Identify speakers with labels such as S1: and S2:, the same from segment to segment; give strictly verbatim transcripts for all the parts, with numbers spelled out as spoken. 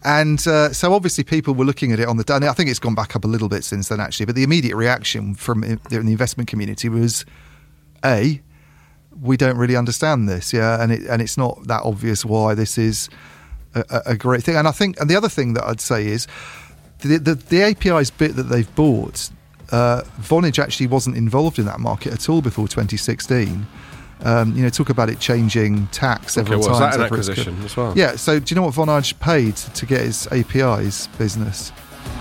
S1: And uh, so obviously people were looking at it on the day. I think it's gone back up a little bit since then, actually. But the immediate reaction from the investment community was, A, we don't really understand this, yeah, and it and it's not that obvious why this is a, a great thing. And I think, and the other thing that I'd say is the the, the A P Is bit that they've bought, uh, Vonage actually wasn't involved in that market at all before twenty sixteen. Um, you know, talk about it changing tax several
S2: okay, well,
S1: times.
S2: Was that an acquisition as well?
S1: Yeah. So, do you know what Vonage paid to get its A P Is business?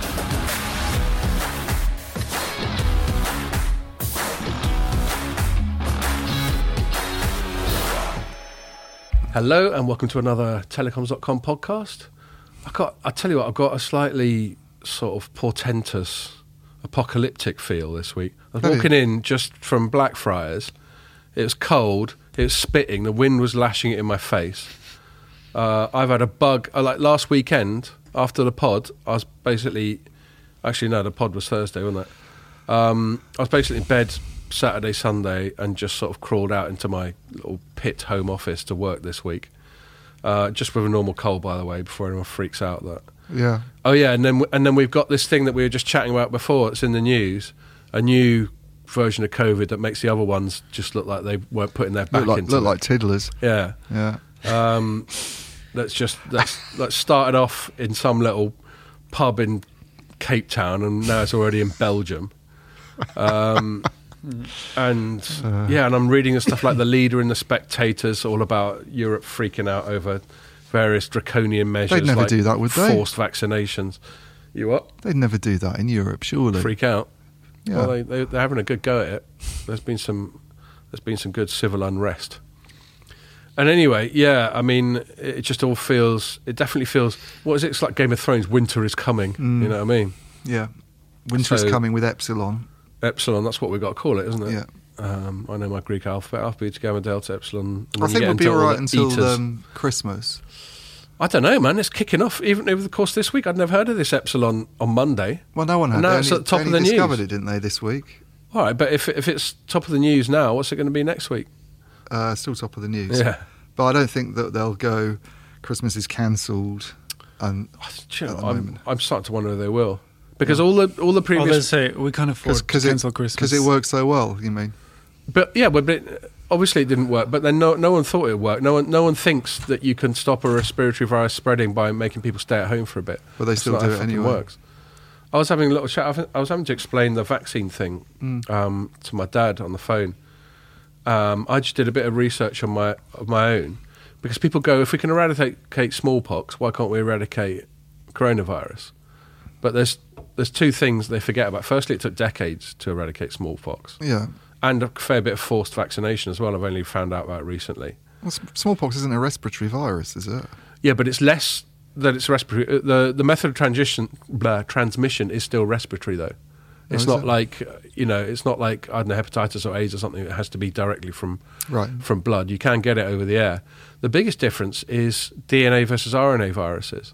S2: Hello and welcome to another telecoms dot com podcast. I got, I tell you what, I've got a slightly sort of portentous, apocalyptic feel this week. I was
S1: Have
S2: walking
S1: you?
S2: in just from Blackfriars. It was cold. It was spitting. The wind was lashing it in my face. Uh, I've had a bug. Uh, like last weekend after the pod, I was basically, actually no, the pod was Thursday, wasn't it? Um, I was basically in bed Saturday, Sunday, and just sort of crawled out into my little pit home office to work this week. Uh, just with a normal cold, by the way, before anyone freaks out that.
S1: Yeah.
S2: Oh yeah, and then and then we've got this thing that we were just chatting about before. It's in the news, a new version of COVID that makes the other ones just look like they weren't putting their back
S1: Look like,
S2: into
S1: look
S2: it.
S1: like tiddlers.
S2: Yeah.
S1: Yeah.
S2: Um, let's just let's let's started off in some little pub in Cape Town, and now it's already in Belgium. Um, and
S1: Uh.
S2: yeah, and I'm reading the stuff like The Leader and The Spectators, all about Europe freaking out over various draconian measures.
S1: They'd never
S2: like
S1: do that, would they?
S2: Forced vaccinations. You what?
S1: They'd never do that in Europe, surely.
S2: Freak out?
S1: Yeah.
S2: Well, they, they, they're having a good go at it. There's been some, there's been some good civil unrest. And anyway, yeah, I mean, it just all feels. It definitely feels. What is it? It's like Game of Thrones. Winter is coming.
S1: Mm.
S2: You know what I mean?
S1: Yeah. Winter's
S2: So-
S1: coming with Epsilon.
S2: Epsilon. That's what we've got to call it, isn't it?
S1: Yeah.
S2: Um, I know my Greek alphabet: Alpha, Beta, Gamma, Delta, Epsilon. and
S1: I
S2: then you
S1: think
S2: get
S1: we'll be
S2: into
S1: all
S2: all
S1: right
S2: the
S1: until
S2: eaters.
S1: um, Christmas.
S2: I don't know, man. It's kicking off even over the course of this week. I'd never heard of this Epsilon on Monday.
S1: Well, no one had.
S2: And now
S1: They
S2: it's
S1: only,
S2: at the top
S1: they
S2: of
S1: only
S2: the news.
S1: discovered it, didn't they, this week?
S2: All right, but if if it's top of the news now, what's it going to be next week?
S1: Uh, still top of the news.
S2: Yeah.
S1: But I don't think that they'll go, Christmas is cancelled. And
S2: Do you know,
S1: At the
S2: I'm,
S1: moment.
S2: I'm starting to wonder if they will, because all the all the
S3: Oh, they
S2: previous,
S3: say we can't afford to
S1: because
S3: cancel
S1: it,
S3: Christmas.
S1: 'cause it works so well, you mean?
S2: but yeah, but, but obviously it didn't work. But then no no one thought it would work. No one no one thinks that you can stop a respiratory virus spreading by making people stay at home for a bit.
S1: But they
S2: That's
S1: still
S2: not
S1: do
S2: how
S1: it
S2: fucking
S1: anyway.
S2: Works. I was having a little chat. I was- I was having to explain the vaccine thing
S1: Mm.
S2: um, to my dad on the phone. Um, I just did a bit of research on my of my own, because people go, if we can eradicate smallpox, why can't we eradicate coronavirus? But there's there's two things they forget about. Firstly, it took decades to eradicate smallpox,
S1: Yeah.
S2: and a fair bit of forced vaccination as well. I've only found out about recently.
S1: Well, s- smallpox isn't a respiratory virus, is it?
S2: Yeah, but it's less that it's respiratory. uh, The the method of transition blah, transmission is still respiratory though. It's
S1: is
S2: not
S1: it?
S2: like uh, you know, it's not like I don't know, hepatitis or AIDS or something. It has to be directly from
S1: Right.
S2: from blood. You can get it over the air. The biggest difference is D N A versus R N A viruses.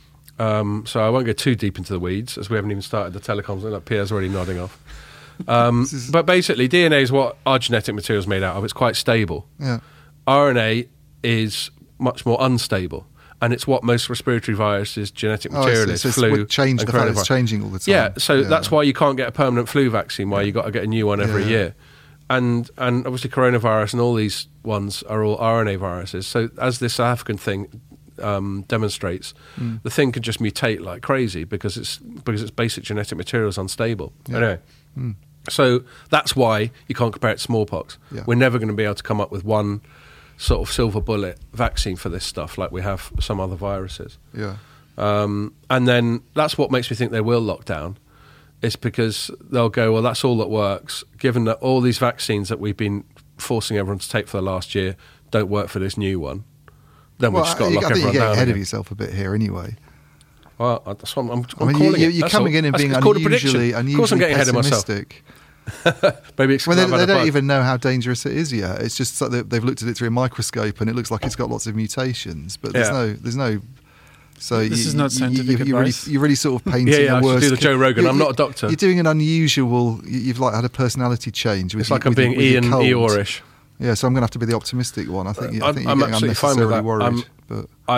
S2: Um, so I won't go too deep into the weeds, as we haven't even started the telecoms. Like Pierre's already nodding off. Um,
S1: This is-
S2: but basically, D N A is what our genetic material is made out of. It's quite stable.
S1: Yeah.
S2: R N A is much more unstable, and it's what most respiratory viruses' genetic
S1: Oh,
S2: material
S1: it's,
S2: is.
S1: it's,
S2: Flu,
S1: would change,
S2: and
S1: the fact that
S2: coronavirus.
S1: it's changing all the time.
S2: Yeah, so that's why you can't get a permanent flu vaccine. Why you got to get a new one every
S1: Yeah.
S2: year, and and obviously coronavirus and all these ones are all R N A viruses. So as this South African thing um, demonstrates,
S1: Mm.
S2: the thing can just mutate like crazy because it's because its basic genetic material is unstable.
S1: Yeah.
S2: Anyway.
S1: Mm.
S2: So that's why you can't compare it to smallpox.
S1: Yeah.
S2: We're never going to be able to come up with one sort of silver bullet vaccine for this stuff like we have some other viruses.
S1: Yeah.
S2: Um, and then that's what makes me think they will lock down. It's because they'll go, well, that's all that works, given that all these vaccines that we've been forcing everyone to take for the last year don't work for this new one. Then
S1: Well,
S2: we've just got to
S1: I,
S2: lock
S1: I think
S2: everyone
S1: you're getting
S2: down
S1: ahead
S2: again.
S1: of yourself a bit here anyway.
S2: Well, that's what I'm, I'm
S1: I mean,
S2: calling
S1: you,
S2: it.
S1: you're
S2: That's
S1: coming
S2: all.
S1: in and
S2: That's-
S1: being
S2: it's called a prediction.
S1: unusually,
S2: Of course I'm
S1: unusually
S2: getting ahead of myself.
S1: pessimistic.
S2: Maybe it's
S1: Well,
S2: because
S1: they,
S2: I've
S1: they
S2: had a
S1: don't
S2: bug.
S1: even know how dangerous it is yet. It's just like they- they've looked at it through a microscope and it looks like it's got lots of mutations, but there's
S2: Yeah.
S1: no, there's no. So
S3: This
S1: you,
S3: is not
S1: you-
S3: scientific
S1: you, you're really,
S3: advice.
S1: you're really sort of painting
S2: Yeah, yeah,
S1: a
S2: I should
S1: worst.
S2: do the Joe Rogan.
S1: you-
S2: I'm
S1: you-
S2: not a doctor.
S1: You're doing an unusual. you- You've like had a personality change. With
S2: It's
S1: you-
S2: like I'm
S1: with-
S2: being
S1: with your
S2: Ian
S1: cold.
S2: Eeyore-ish.
S1: Yeah, so I'm going to have to be the optimistic one. I think. you- I
S2: I'm-
S1: think you're
S2: I'm
S1: getting
S2: absolutely fine with
S1: unnecessarily
S2: that.
S1: worried.
S2: I'm-
S1: but
S2: I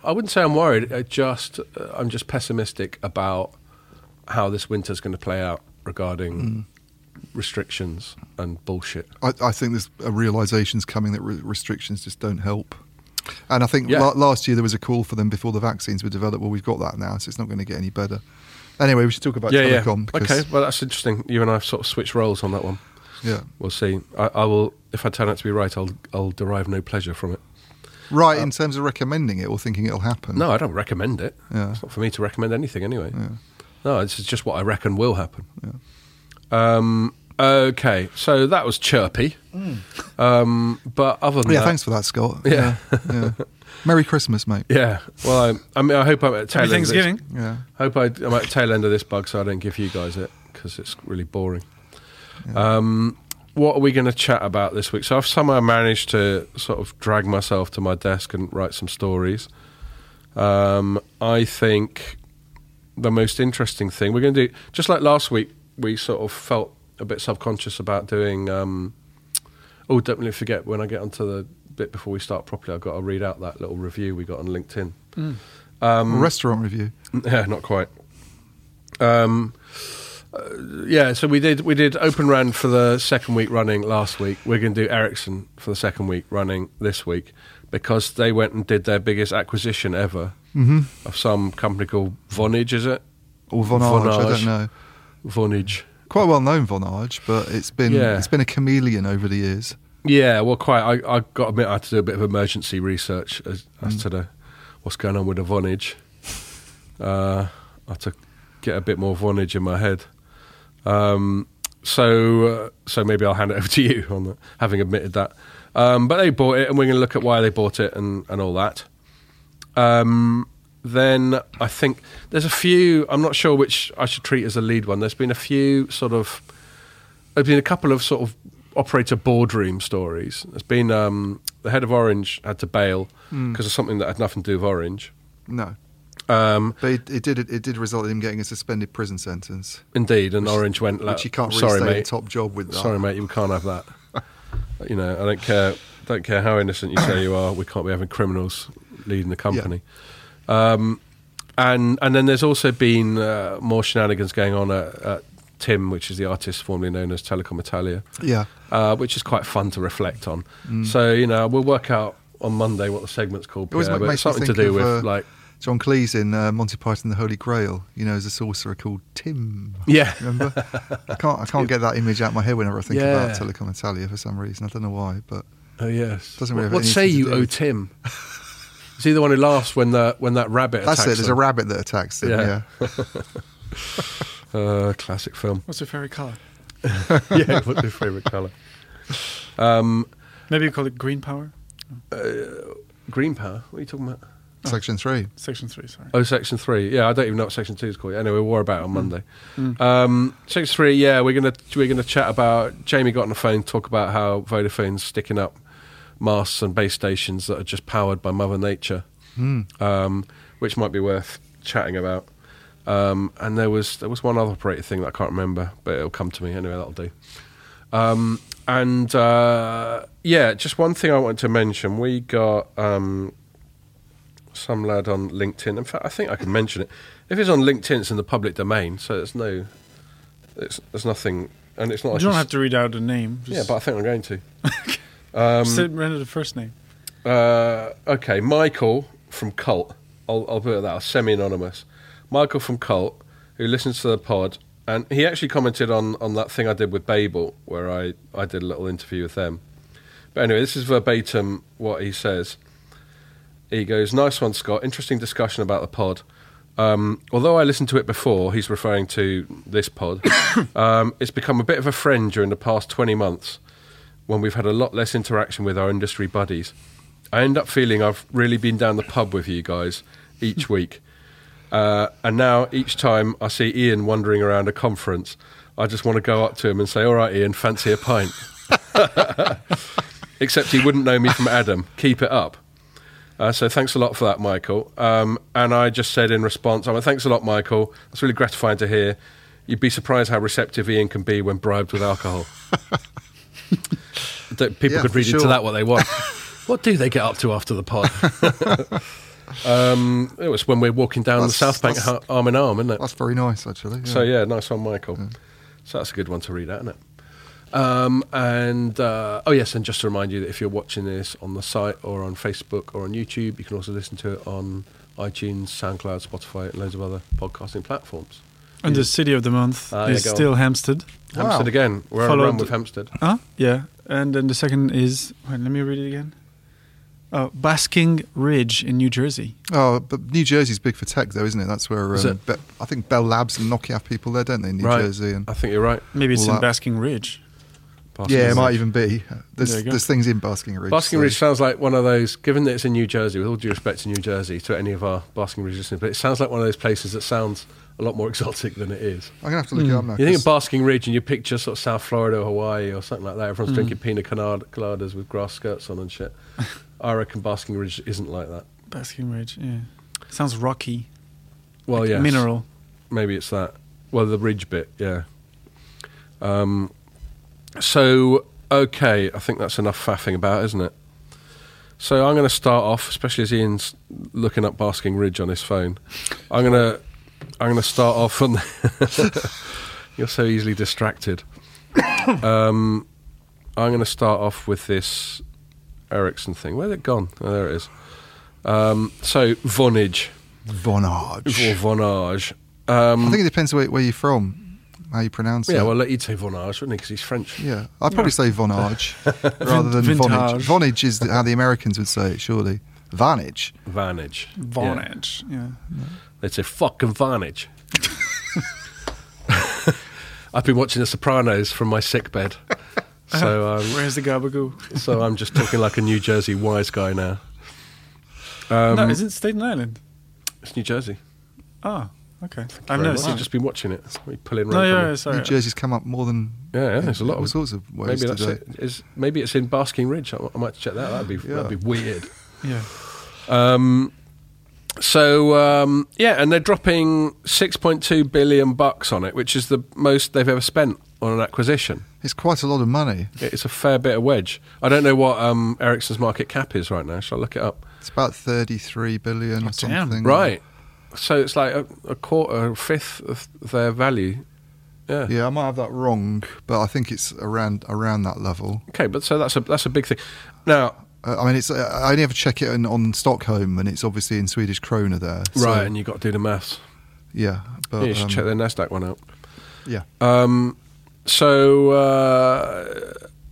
S2: I wouldn't say I'm worried. I just, uh, I'm just pessimistic about how this winter's going to play out regarding mm. restrictions and bullshit.
S1: I, I think there's a realisation's coming that re- restrictions just don't help. And I think
S2: yeah.
S1: la- last year there was a call for them before the vaccines were developed. Well, we've got that now, so it's not going to get any better. Anyway, we should talk about
S2: yeah,
S1: telecom.
S2: Yeah. Okay, well, that's interesting. You and I have sort of switched roles on that one.
S1: Yeah,
S2: we'll see. I, I will. If I turn out to be right, I'll I'll derive no pleasure from it.
S1: Right,
S2: uh,
S1: in terms of recommending it or thinking it'll happen.
S2: No, I don't recommend it.
S1: Yeah.
S2: It's not for me to recommend anything anyway.
S1: Yeah.
S2: No, this is just what I reckon will happen.
S1: Yeah.
S2: Um, okay, so that was chirpy. Mm. Um, but other than
S1: yeah,
S2: that,
S1: thanks for that, Scott.
S2: Yeah.
S1: yeah. yeah. Merry Christmas, mate.
S2: Yeah. Well, I, I mean, I hope I'm at the tail
S3: Happy
S2: end.
S3: Thanksgiving.
S2: Of this.
S1: Yeah.
S2: Hope I, I'm at the tail end of this bug, so I don't give you guys it because it's really boring. Yeah. Um, what are we going to chat about this week? So I've somehow managed to sort of drag myself to my desk and write some stories. Um, I think the most interesting thing we're going to do, just like last week, we sort of felt a bit subconscious about doing. Um, oh, don't forget when I get onto the bit before we start properly, I've got to read out that little review we got on LinkedIn.
S1: Mm. Um, a restaurant review.
S2: Yeah, not quite. Um, uh, yeah, so we did we did Open RAN for the second week running last week. We're going to do Ericsson for the second week running this week because they went and did their biggest acquisition ever
S1: mm-hmm.
S2: of some company called Vonage, is it?
S1: Or Vonage, Vonage. I don't know.
S2: Vonage.
S1: Quite well known Vonage, but it's been
S2: yeah.
S1: it's been a chameleon over the years.
S2: Yeah, well, quite. I, I got to admit, I had to do a bit of emergency research as, mm. as to the, what's going on with the Vonage. Uh, I had to get a bit more Vonage in my head. Um, so, uh, so maybe I'll hand it over to you on the, having admitted that. Um, but they bought it, and we're going to look at why they bought it and, and all that. Um, then I think there's a few. I'm not sure which I should treat as a lead one. There's been a few sort of. There's been a couple of sort of. Operator boardroom stories. There's been um, the head of Orange had to bail because mm. of something that had nothing to do with Orange.
S1: No,
S2: um,
S1: but it, it did. It did result in him getting a suspended prison sentence.
S2: Indeed, and
S1: which,
S2: Orange went.
S1: Which you can't really
S2: sorry,
S1: stay
S2: mate.
S1: a top job with that.
S2: Sorry, mate, you can't have that. You know, I don't care. Don't care how innocent you say you are. We can't be having criminals leading the company. Yeah. Um, and and then there's also been uh, more shenanigans going on at. at Tim, which is the artist formerly known as Telecom Italia,
S1: yeah,
S2: uh, which is quite fun to reflect on. Mm. So you know, we'll work out on Monday what the segment's called. Pierre,
S1: it
S2: but it's something to do
S1: of,
S2: with
S1: uh,
S2: like
S1: John Cleese in uh, Monty Python and the Holy Grail. You know, as a sorcerer called Tim.
S2: Yeah,
S1: remember? I can't. I can't get that image out of my head whenever I think
S2: yeah.
S1: about Telecom Italia for some reason. I don't know why, but
S2: oh yes,
S1: doesn't really.
S2: What, what say you, oh Tim? Is he the one who laughs when the when that rabbit?
S1: That's
S2: attacks
S1: it. There's
S2: them?
S1: a rabbit that attacks them. Yeah. yeah.
S2: Uh, classic film.
S3: What's your favourite colour?
S2: Yeah, what's your favourite colour? Um,
S3: Maybe you call it green power?
S2: Uh, green power? What are you talking about?
S1: Oh. Section three.
S3: Section three, sorry.
S2: Oh, section three. Yeah, I don't even know what section two is called. Anyway, we'll worry about it on mm. Monday. Mm. Um, section three, yeah, we're gonna we're gonna chat about. Jamie got on the phone, talk about how Vodafone's sticking up masts and base stations that are just powered by Mother Nature,
S1: mm.
S2: um, which might be worth chatting about. Um, and there was there was one other operator thing that I can't remember, but it'll come to me anyway. That'll do. Um, and uh, yeah, just one thing I wanted to mention. We got um, some lad on LinkedIn. In fact, I think I can mention it. If it's on LinkedIn, it's in the public domain, so there's no, it's there's nothing, and it's not.
S3: You
S2: like
S3: don't have to read out a name.
S2: Just yeah, but I think I'm going to.
S3: um, Just render the first name.
S2: Uh, okay, Michael from Cult. I'll, I'll put it that. I'll semi-anonymous. Michael from Cult, who listens to the pod, and he actually commented on, on that thing I did with Babel, where I, I did a little interview with them. But anyway, this is verbatim what he says. He goes, "Nice one, Scott. Interesting discussion about the pod. Um, although I listened to it before," he's referring to this pod, um, "it's become a bit of a friend during the past twenty months when we've had a lot less interaction with our industry buddies. I end up feeling I've really been down the pub with you guys each week. Uh, and now each time I see Ian wandering around a conference, I just want to go up to him and say, 'All right, Ian, fancy a pint?' Except he wouldn't know me from Adam. Keep it up." Uh, so thanks a lot for that, Michael. Um, and I just said in response, I went, "Thanks a lot, Michael. That's really gratifying to hear. You'd be surprised how receptive Ian can be when bribed with alcohol." That people
S1: yeah,
S2: could read
S1: sure.
S2: into that what they want. What do they get up to after the pod? Um, it was when we're walking down
S1: That's-
S2: the South Bank
S1: that's-
S2: ha- arm in arm, isn't it?
S1: That's very nice, actually. Yeah.
S2: So yeah, nice one, Michael.
S1: Yeah.
S2: So that's a good one to read out, isn't it? Um, and uh, oh yes, and just to remind you that if you're watching this on the site or on Facebook or on YouTube, you can also listen to it on iTunes, SoundCloud, Spotify, and loads of other podcasting platforms.
S3: And the city of the month
S2: Ah, yeah,
S3: is
S2: go on.
S3: still Hampstead.
S1: Wow.
S2: Hampstead again. We're on a
S3: Followed-
S2: run with Hampstead.
S3: Huh? Yeah. And then the second is, wait, let me read it again. Oh, Basking Ridge in New Jersey.
S1: Oh, but New Jersey's big for tech, though, isn't it? That's where
S2: Is
S1: um,
S2: it?
S1: Be- I think Bell Labs and Nokia have people there, don't they? In New
S2: Right.
S1: Jersey, and
S2: I think you're right.
S3: Maybe it's
S1: All
S3: in
S1: that.
S3: Basking Ridge.
S2: Basking
S1: yeah, it
S2: Ridge.
S1: might even be. There's
S3: There you go.
S1: there's things in Basking Ridge.
S2: Basking
S1: so-
S2: Ridge sounds like one of those, given that it's in New Jersey, with all due respect to New Jersey, to any of our Basking Ridge listeners, but it sounds like one of those places that sounds a lot more exotic than it is.
S1: I'm gonna have to look it up now.
S2: You think
S1: 'cause-
S2: of Basking Ridge and you picture sort of South Florida or Hawaii or something like that. Everyone's
S3: Mm.
S2: drinking pina colada- coladas with grass skirts on and shit. I reckon Basking Ridge isn't like that.
S3: Basking Ridge, yeah. Sounds rocky.
S2: Well,
S3: like
S2: yes.
S3: Mineral.
S2: Maybe it's that. Well, the ridge bit, yeah. Um, so, okay, I think that's enough faffing about, isn't it? So I'm going to start off, especially as Ian's looking up Basking Ridge on his phone. I'm going to, I'm going to start off on. The You're so easily distracted. um, I'm going to start off with this Ericsson thing. Where's it gone? Oh, there it is. Um, so Vonage
S1: Vonage.
S2: or Vonage. Um,
S1: I think it depends where, where you're from, how you pronounce
S2: yeah,
S1: it.
S2: well, he'd say Vonage, wouldn't he? Because he's French.
S1: Yeah, I'd probably say Vonage rather than
S3: Vintage.
S1: Vonage. Vonage is the, how the Americans would say it, surely. Vantage.
S2: Vantage. Yeah.
S3: Vonage, yeah.
S2: They'd say fucking Vantage. I've been watching The Sopranos from my sick bed. So, um,
S3: Where's the gabagoo?
S2: so I'm just talking like a New Jersey wise guy now. Um,
S3: no, is it Staten Island?
S2: It's New Jersey.
S3: Oh, okay.
S2: Very
S3: I've never
S2: much.
S3: seen
S2: I've
S3: it.
S2: just been watching it. We pulling
S3: No,
S2: right
S3: yeah,
S2: from
S3: yeah,
S2: it.
S3: sorry.
S1: New Jersey's come up more than
S2: Yeah, yeah, there's a lot
S1: all
S2: of
S1: sorts of ways
S2: Maybe that's
S1: today.
S2: it. Is maybe it's in Basking Ridge. I, I might check that. That'd be
S1: Yeah.
S2: that'd be weird.
S3: Yeah.
S2: Um, so um, yeah, and they're dropping six point two billion bucks on it, which is the most they've ever spent on an acquisition.
S1: It's quite a lot of money.
S2: It's a fair bit of wedge. I don't know what um, Ericsson's market cap is right now. Shall I look it up?
S1: It's about thirty-three billion
S3: Oh,
S1: or
S3: damn.
S1: something.
S2: Right. So it's like a, a quarter, a fifth of their value. Yeah.
S1: Yeah, I might have that wrong, but I think it's around around that level.
S2: Okay, but so that's a that's a big thing. Now,
S1: Uh, I mean, it's. Uh, I only ever check it on, on Stockholm, and it's obviously in Swedish krona there. So,
S2: right, and you've got to do the maths.
S1: Yeah, but
S2: Yeah, you should
S1: um,
S2: check the Nasdaq one out.
S1: yeah.
S2: Um, so uh,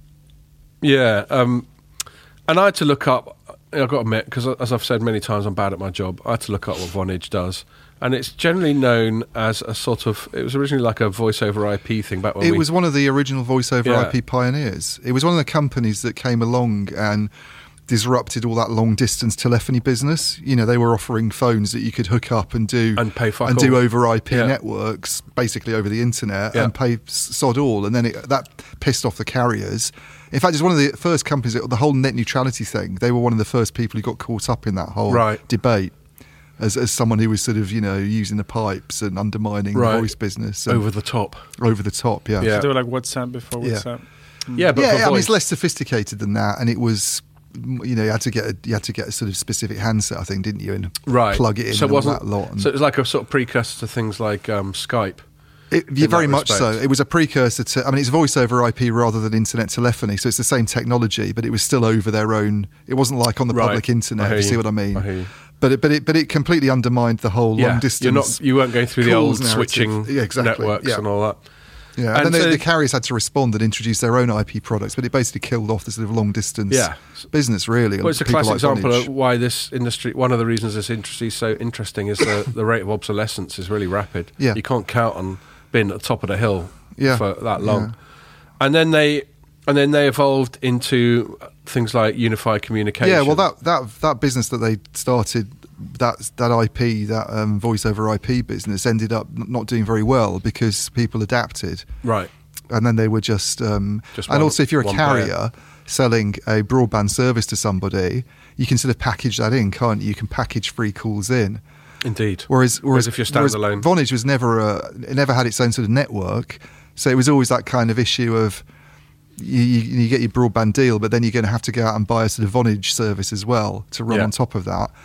S2: yeah, um, and I had to look up. I've got to admit, because as I've said many times, I'm bad at my job. I had to look up what Vonage does, and it's generally known as a sort of. It was originally like a voice over I P thing back when
S1: It
S2: we,
S1: was one of the original voice over
S2: Yeah.
S1: I P pioneers. It was one of the companies that came along and disrupted all that long distance telephony business. You know, they were offering phones that you could hook up and do
S2: and pay fuck
S1: and
S2: all.
S1: do over I P
S2: Yeah.
S1: networks, basically over the internet,
S2: Yeah.
S1: and pay s- sod all. And then it, that pissed off the carriers. In fact, it's one of the first companies that the whole net neutrality thing. They were one of the first people who got caught up in that whole
S2: Right.
S1: debate. As, as someone who was sort of, you know, using the pipes and undermining
S2: Right.
S1: the voice business and
S2: over the top.
S1: over the top, yeah.
S2: Yeah.
S3: They were like WhatsApp before
S1: Yeah.
S3: WhatsApp. Mm.
S2: Yeah, but
S1: yeah,
S2: for
S1: I mean,
S2: voice.
S1: it's less sophisticated than that, and it was, you know, you had to get a, you had to get a sort of specific handset, I think, didn't you, and
S2: Right.
S1: plug it in
S2: So it
S1: and all
S2: wasn't-
S1: that lot. And
S2: So it was like a sort of precursor to things like um, Skype.
S1: it, yeah,
S2: in
S1: very
S2: that
S1: much so.
S2: respect.
S1: It was a precursor to. I mean, it's voice over I P rather than internet telephony, so it's the same technology, but it was still over their own. It wasn't like on the
S2: Right.
S1: public
S2: I
S1: internet.
S2: hear
S1: If you see
S2: you.
S1: what I mean?
S2: I hear you.
S1: But it, but it, but it completely undermined the whole long distance.
S2: You're not, you weren't going through the
S1: calls
S2: old
S1: narrative.
S2: switching
S1: Yeah, exactly.
S2: networks
S1: Yeah.
S2: and all that.
S1: Yeah,
S2: And
S1: and, then
S2: so-
S1: the, the carriers had to respond and introduce their own I P products, but it basically killed off the sort of long distance
S2: Yeah.
S1: business, really.
S2: Well, it's a
S1: People
S2: classic
S1: like
S2: example
S1: Vonage.
S2: of why this industry, one of the reasons this industry is so interesting is the, the rate of obsolescence is really rapid.
S1: Yeah.
S2: You can't count on being at the top of the hill
S1: Yeah.
S2: for that long.
S1: Yeah.
S2: And then they and then they evolved into things like unified communication.
S1: Yeah, well, that, that that business that they started, that that I P, that um, voice over I P business, ended up n- not doing very well because people adapted,
S2: Right.
S1: and then they were just. Um,
S2: Just
S1: and
S2: one-
S1: also, if you're a
S2: one
S1: carrier
S2: player.
S1: selling a broadband service to somebody, you can sort of package that in, can't you? You can package free calls in.
S2: Indeed.
S1: Whereas,
S2: Whereas
S1: whereas,
S2: if you're
S1: whereas
S2: standalone.
S1: Vonage was never a, it never had its own sort of network, so it was always that kind of issue of you, you, you get your broadband deal, but then you're going to have to go out and buy a sort of Vonage service as well to run
S2: Yeah.
S1: on top of that.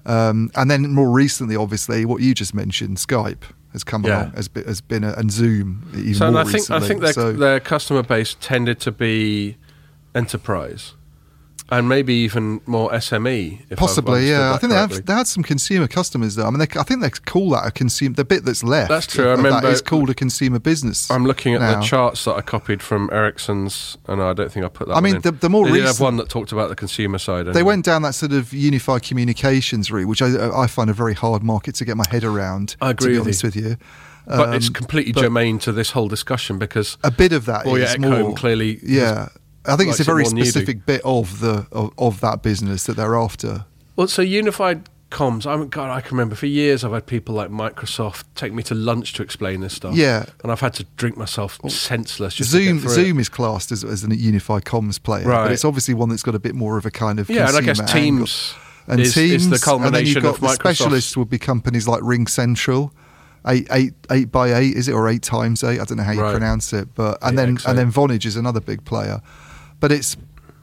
S1: Um, and then more recently, obviously, what you just mentioned, Skype has come
S2: Yeah.
S1: along, has been, has been a, and Zoom even
S2: So and
S1: more
S2: I think
S1: recently.
S2: I think their
S1: so,
S2: their customer base tended to be enterprise, and maybe even more S M E. If
S1: Possibly,
S2: I've
S1: yeah. I
S2: understood
S1: think
S2: that
S1: they have
S2: correctly.
S1: they had some consumer customers though. I mean, they, I think they call that a consumer. The bit that's left,
S2: That's true. I
S1: of that
S2: remember-
S1: is called a consumer business.
S2: I'm looking at
S1: now.
S2: the charts that I copied from Ericsson's, and I don't think I put that.
S1: I mean,
S2: one in.
S1: the- the more
S2: they did have
S1: recent-
S2: one that talked about the consumer side.
S1: They
S2: anyway.
S1: went down that sort of unified communications route, which I, I find a very hard market to get my head around.
S2: I agree
S1: to be
S2: with
S1: honest
S2: you.
S1: with you.
S2: but it's
S1: Um,
S2: completely
S1: but
S2: germane to this whole discussion because
S1: a bit of that
S2: Boya
S1: is
S2: Ekholm
S1: more
S2: clearly
S1: Yeah, I think it's a
S2: likes it
S1: very
S2: more than you do.
S1: specific bit of the of, of that business that they're after.
S2: Well, so unified comms. I mean, God, I can remember for years I've had people like Microsoft take me to lunch to explain this stuff.
S1: Yeah.
S2: and I've had to drink myself senseless. Just
S1: Zoom
S2: to get through
S1: Zoom
S2: it.
S1: is classed as, as a unified comms player,
S2: Right.
S1: but it's obviously one that's got a bit more of a kind of
S2: Yeah, and I guess
S1: consumer angle.
S2: Teams
S1: and
S2: is,
S1: Teams,
S2: is the
S1: and then
S2: culmination
S1: you've got
S2: of
S1: the
S2: Microsoft.
S1: specialists would be companies like Ring Central, eight eight eight by eight is it or eight times eight? I don't know how you
S2: Right.
S1: pronounce it, but and
S2: eight
S1: then
S2: by
S1: and
S2: eight.
S1: then Vonage is another big player, but it's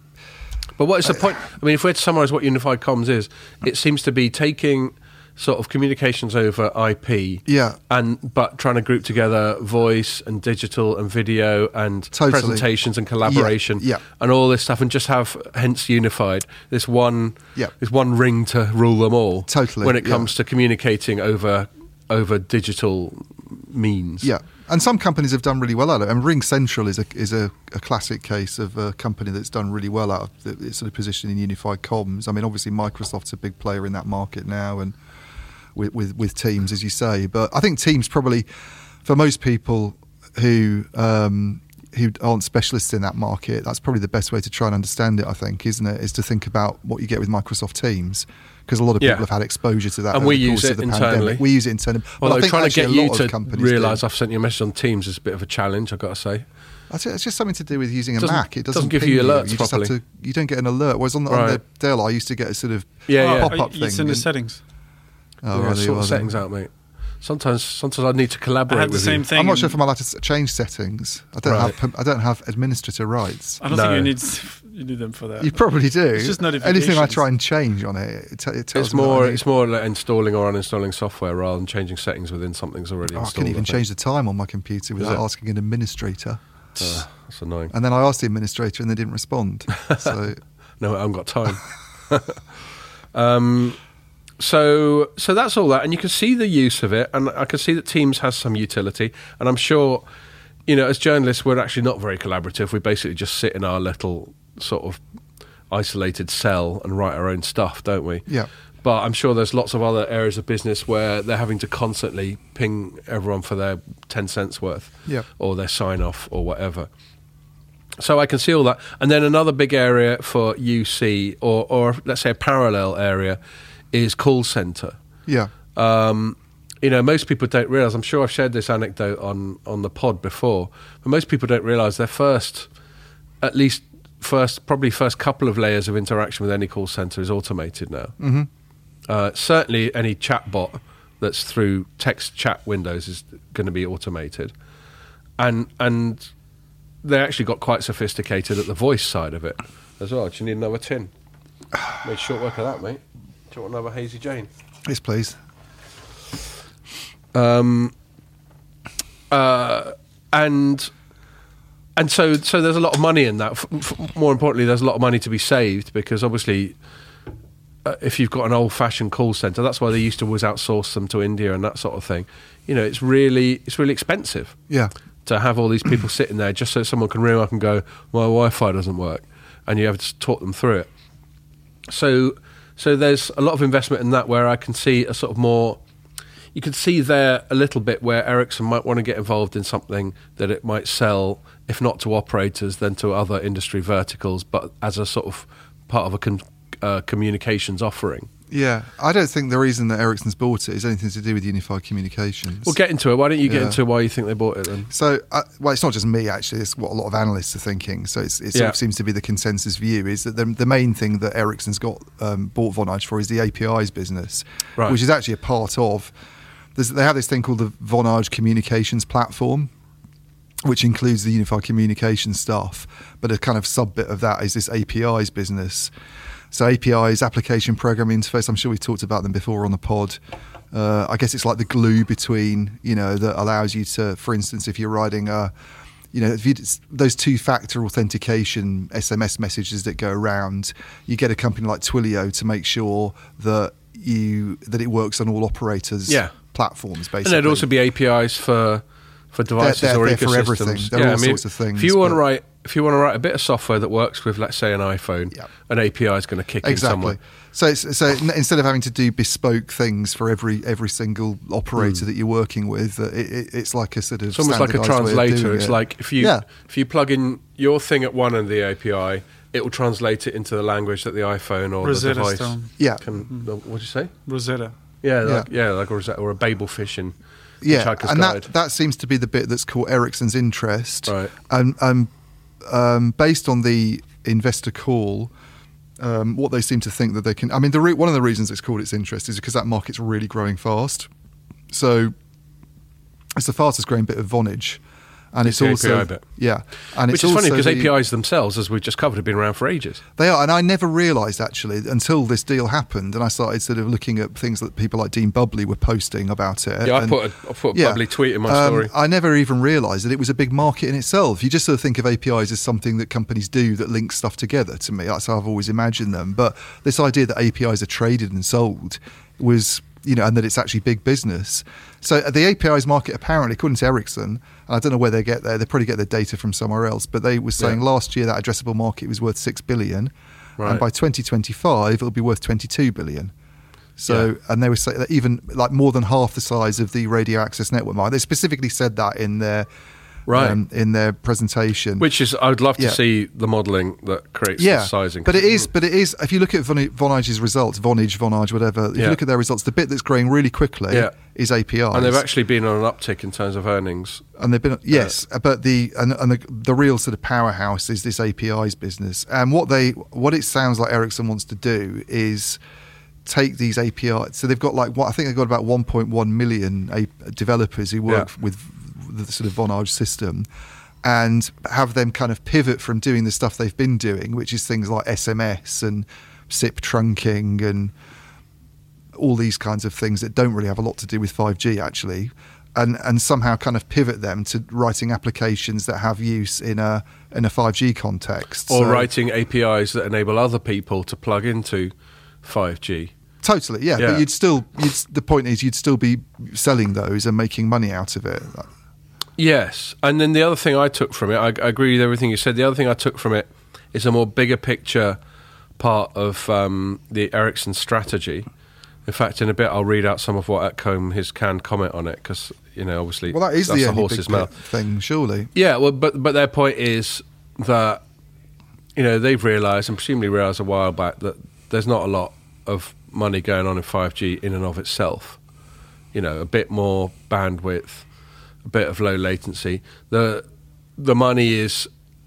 S2: But what is the point? I mean, if we had to summarise what unified comms is, it seems to be taking sort of communications over I P,
S1: Yeah.
S2: and but trying to group together voice and digital and video and
S1: Totally.
S2: presentations and collaboration,
S1: Yeah, yeah.
S2: and all this stuff, and just have hence unified this one,
S1: Yeah.
S2: this one ring to rule them all.
S1: Totally,
S2: when it
S1: yeah.
S2: comes to communicating over over digital means.
S1: Yeah, and some companies have done really well at it. And Ring Central is a is a, a classic case of a company that's done really well out of the, its sort of position in unified comms. I mean, obviously Microsoft's a big player in that market now, and with with, with Teams, as you say. But I think Teams probably, for most people who um, who aren't specialists in that market, that's probably the best way to try and understand it. I think, isn't it? Is to think about what you get with Microsoft Teams. Because a lot of people
S2: Yeah.
S1: have had exposure to that,
S2: And
S1: over
S2: we
S1: the
S2: use
S1: course
S2: it
S1: of the
S2: internally.
S1: pandemic. We use it internally. But
S2: Although
S1: I think
S2: trying to
S1: actually
S2: get
S1: a
S2: you
S1: lot
S2: to
S1: of companies
S2: realise
S1: do.
S2: I've sent you a message on Teams is a bit of a challenge, I've got to say.
S1: That's it. It's just something to do with using a
S2: Doesn't-
S1: Mac. It doesn't,
S2: doesn't give
S1: ping
S2: you alerts
S1: You just have
S2: properly.
S1: to. You don't get an alert. Whereas on the, on the
S2: Right.
S1: Dell, I used to get a sort of
S2: Yeah,
S3: Oh,
S2: yeah.
S1: pop-up
S3: It's
S1: thing.
S3: in the
S1: and-
S3: settings.
S1: Oh,
S2: yeah,
S1: right, there you
S2: sort
S1: are
S2: the
S1: then.
S2: settings out, mate. Sometimes, sometimes I need to
S3: I
S2: collaborate
S3: had the
S2: with
S3: same
S2: you.
S3: thing.
S1: I'm not sure
S3: and
S1: if I'm allowed to s- change settings. I don't
S2: Right.
S1: have. perm- I don't have administrator rights.
S3: I don't
S2: No.
S3: think you need you need them for that.
S1: You probably do.
S3: It's just
S1: Anything I
S3: notifications.
S1: try and change on it, it, t- it tells
S2: It's
S1: me what I
S2: more,
S1: need.
S2: it's more like installing or uninstalling software rather than changing settings within something's already
S1: Oh, I
S2: installed.
S1: can even
S2: think.
S1: change the time on my computer without
S2: it?
S1: asking an administrator.
S2: Uh, that's annoying.
S1: And then I asked the administrator, and they didn't respond. So
S2: No, I haven't got time. um, so, so that's all that, and you can see the use of it, and I can see that Teams has some utility, and I'm sure, you know, as journalists, we're actually not very collaborative. We basically just sit in our little sort of isolated cell and write our own stuff, don't we?
S1: yeah.
S2: But I'm sure there's lots of other areas of business where they're having to constantly ping everyone for their ten cents worth,
S1: Yeah.
S2: or their sign off or whatever. So I can see all that. And then another big area for U C, or, or let's say a parallel area, is call centre.
S1: Yeah.
S2: Um, you know, most people don't realise, I'm sure I've shared this anecdote on, on the pod before, but most people don't realise their first, at least first, probably first couple of layers of interaction with any call centre is automated now.
S1: hmm
S2: Uh, certainly any chatbot that's through text chat windows is going to be automated. And and they actually got quite sophisticated at the voice side of it as well. Do you need another tin? Made short work of that, mate. Do you want another Hazy Jane?
S1: Yes, please.
S2: Um, uh, and and so so there's a lot of money in that. F- f- more importantly, there's a lot of money to be saved because obviously, uh, if you've got an old-fashioned call center, that's why they used to always outsource them to India and that sort of thing. You know, it's really it's really expensive
S1: Yeah.
S2: to have all these people sitting there just so someone can ring up and go, my Wi-Fi doesn't work, and you have to talk them through it. So, so there's a lot of investment in that where I can see a sort of more, you can see there a little bit where Ericsson might want to get involved in something that it might sell, if not to operators, then to other industry verticals, but as a sort of part of a con- uh, communications offering.
S1: Yeah. I don't think the reason that Ericsson's bought it is anything to do with unified communications.
S2: We'll get into it. Why don't you get
S1: Yeah.
S2: into why you think they bought it then?
S1: So, uh, well, it's not just me actually. It's what a lot of analysts are thinking. So it's, it sort
S2: Yeah.
S1: of seems to be the consensus view is that the, the main thing that Ericsson's got um, bought Vonage for is the A P Is business,
S2: Right.
S1: which is actually a part of. There's, they have this thing called the Vonage Communications Platform, which includes the unified communication stuff. But a kind of sub bit of that is this A P Is business. So A P Is, application programming interface. I'm sure we've talked about them before on the pod. Uh, I guess it's like the glue between, you know, that allows you to, for instance, if you're writing a, you know, if you, those two-factor authentication S M S messages that go around, you get a company like Twilio to make sure that you that it works on all operators'
S2: Yeah.
S1: platforms, basically.
S2: And there'd also be A P Is for for devices
S1: They're- they're-
S2: or
S1: they're for
S2: ecosystems.
S1: everything. There are all sorts of things,
S2: If you want to
S1: but-
S2: write, if you want to write a bit of software that works with, let's say, an iPhone,
S1: Yeah.
S2: an A P I is going to kick in
S1: Exactly.
S2: somewhere.
S1: So, it's, so n- instead of having to do bespoke things for every every single operator that you're working with, uh, it, it, it's like a sort of
S2: It's almost like a
S1: standardised way of
S2: translator.
S1: doing
S2: It's
S1: it.
S2: like if you
S1: Yeah.
S2: if you plug in your thing at one end of the A P I, it will translate it into the language that the iPhone or
S3: Rosetta
S2: the device
S3: Stone.
S1: Yeah.
S2: can. What did you say?
S3: Rosetta.
S2: Yeah,
S1: Yeah.
S2: like, yeah, like a Rosetta or a Babel fish in
S1: Yeah,
S2: Hitchhiker's
S1: and
S2: Guide.
S1: that, that seems to be the bit that's caught Ericsson's interest.
S2: Right.
S1: And um, um, based on the investor call, um, what they seem to think that they can. I mean, the re- one of the reasons it's called its interest is because that market's really growing fast. So it's the fastest growing bit of Vonage. And
S2: It's
S1: it's,
S2: the
S1: also
S2: A P I bit.
S1: yeah, and
S2: Which
S1: it's
S2: is funny
S1: also
S2: because
S1: the-
S2: A P Is themselves, as we've just covered, have been around for ages.
S1: They are, and I never realised actually until this deal happened, and I started sort of looking at things that people like Dean Bubley were posting about it.
S2: Yeah, I
S1: and-
S2: put a, I put a
S1: yeah.
S2: bubbly tweet in my
S1: Um,
S2: story.
S1: I never even realised that it was a big market in itself. You just sort of think of A P Is as something that companies do that links stuff together. To me, that's how I've always imagined them. But this idea that A P Is are traded and sold was, you know, and that it's actually big business. So the A P Is market, apparently, according to Ericsson, and I don't know where they get there. They probably get their data from somewhere else. But they were saying
S2: Yeah.
S1: last year that addressable market was worth six billion,
S2: Right.
S1: and by twenty twenty-five it'll be worth twenty-two billion. So,
S2: Yeah.
S1: and they were saying that even like more than half the size of the radio access network market. They specifically said that in their
S2: Right.
S1: um, in their presentation.
S2: Which is, I would love to
S1: Yeah.
S2: see the modelling that creates
S1: yeah,
S2: the sizing.
S1: but it is, but it is. If you look at Von- Vonage's results, Vonage, Vonage, whatever. If
S2: Yeah.
S1: you look at their results, the bit that's growing really quickly
S2: Yeah.
S1: is A P Is,
S2: And they've actually been on an uptick in terms of earnings.
S1: and they've been yes, but the and, and the, the real sort of powerhouse is this A P Is business. And what they what it sounds like Ericsson wants to do is take these A P Is. So they've got like what I think they've got about one point one million a- developers who work
S2: Yeah.
S1: with the sort of Vonage system, and have them kind of pivot from doing the stuff they've been doing, which is things like S M S and S I P trunking and all these kinds of things that don't really have a lot to do with five G actually, and and somehow kind of pivot them to writing applications that have use in a in a five G context.
S2: Or
S1: So-
S2: writing A P Is that enable other people to plug into five G.
S1: Totally, yeah,
S2: Yeah.
S1: But you'd still, you'd, the point is, you'd still be selling those and making money out of it.
S2: Yes, and then the other thing I took from it, I, I agree with everything you said. The other thing I took from it is a more bigger picture part of um, the Ericsson strategy. In fact, in a bit, I'll read out some of what Atcombe, his canned comment on it, because, you know, obviously
S1: Well, that is
S2: that's
S1: the
S2: the
S1: only
S2: horse's
S1: big
S2: mouth.
S1: thing, surely.
S2: Yeah, well, but but their point is that, you know, they've realised, and presumably realised a while back, that there's not a lot of money going on in five G in and of itself. You know, a bit more bandwidth, a bit of low latency. The the money is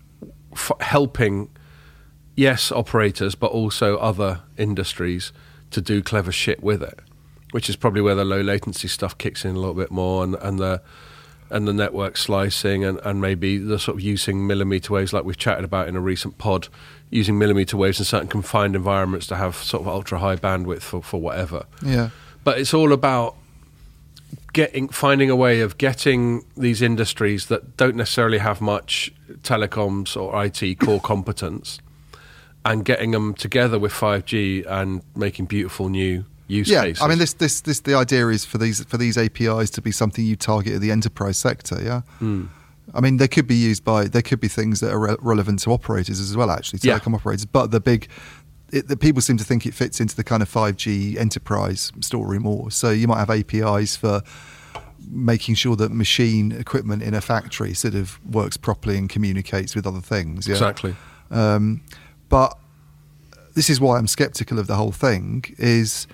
S2: f- helping, yes, operators, but also other industries to do clever shit with it, which is probably where the low latency stuff kicks in a little bit more, and, and the and the network slicing, and, and maybe the sort of using millimeter waves, like we've chatted about in a recent pod, using millimeter waves in certain confined environments to have sort of ultra high bandwidth for, for whatever.
S1: Yeah.
S2: But it's all about getting finding a way of getting these industries that don't necessarily have much telecoms or I T core competence, and getting them together with five G and making beautiful new use
S1: Yeah,
S2: cases.
S1: I mean, this, this, this. The idea is for these for these A P Is to be something you target at the enterprise sector. Yeah,
S2: Mm.
S1: I mean, they could be used by. There could be things that are re- relevant to operators as well, actually,
S2: Yeah.
S1: telecom operators. But the big, it, the people seem to think it fits into the kind of five G enterprise story more. So you might have A P Is for making sure that machine equipment in a factory sort of works properly and communicates with other things. Yeah?
S2: Exactly.
S1: Um, but this is why I'm sceptical of the whole thing is,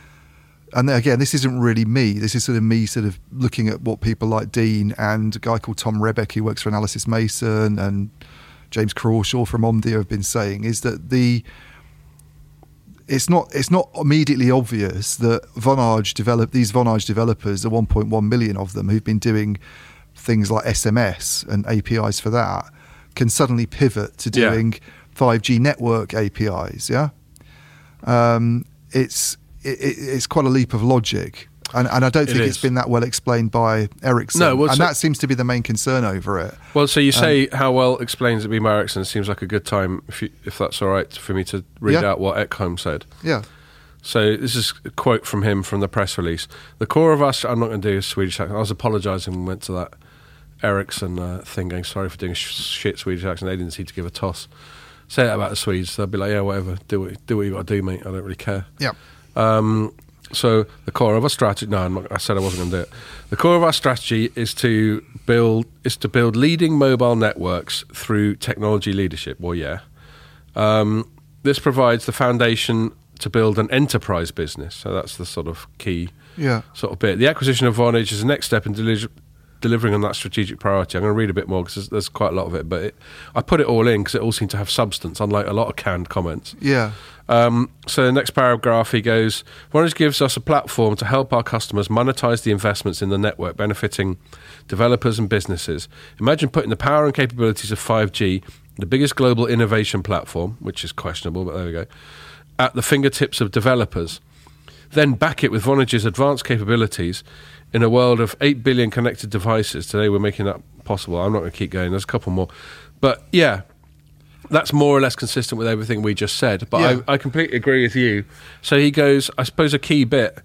S1: and again, this isn't really me. This is sort of me sort of looking at what people like Dean and a guy called Tom Rebeck who works for Analysys Mason and James Crawshaw from Omdia have been saying is that the it's not it's not immediately obvious that Vonage develop these Vonage developers, the one point one million of them who've been doing things like S M S and A P Is for that, can suddenly pivot to
S2: Yeah.
S1: doing five G network A P Is. Yeah. um, it's it, it's quite a leap of logic. And, and I don't think
S2: it
S1: it's been that well explained by Ericsson.
S2: No, well,
S1: and
S2: so,
S1: that seems to be the main concern over it.
S2: Well, so you say um, how well explains it been by Ericsson. It seems like a good time, if, you, if that's all right, for me to read
S1: yeah.
S2: out what Ekholm said.
S1: Yeah.
S2: So this is a quote from him from the press release. The core of us, I'm not going to do a Swedish accent. I was apologising when we went to that Ericsson uh, thing, going sorry for doing a sh- shit Swedish accent. They didn't seem to give a toss. Say that about the Swedes. They'll be like, yeah, whatever. Do what, do what you got to do, mate. I don't really care.
S1: Yeah.
S2: Um, so the core of our strategy. No, I'm not, I said I wasn't going to do it. The core of our strategy is to build is to build leading mobile networks through technology leadership. Well, yeah. Um, this provides the foundation to build an enterprise business. So that's the sort of key
S1: yeah.
S2: sort of bit. The acquisition of Vonage is the next step in deli- delivering on that strategic priority. I'm going to read a bit more because there's, there's quite a lot of it, but it, I put it all in because it all seemed to have substance, unlike a lot of canned comments.
S1: Yeah.
S2: Um, so the next paragraph, he goes, Vonage gives us a platform to help our customers monetize the investments in the network, benefiting developers and businesses. Imagine putting the power and capabilities of five G, the biggest global innovation platform, which is questionable, but there we go, at the fingertips of developers. Then back it with Vonage's advanced capabilities in a world of eight billion connected devices. Today we're making that possible. I'm not going to keep going. There's a couple more. But yeah, that's more or less consistent with everything we just said. But
S1: Yeah.
S2: I, I completely agree with you. So he goes, I suppose a key bit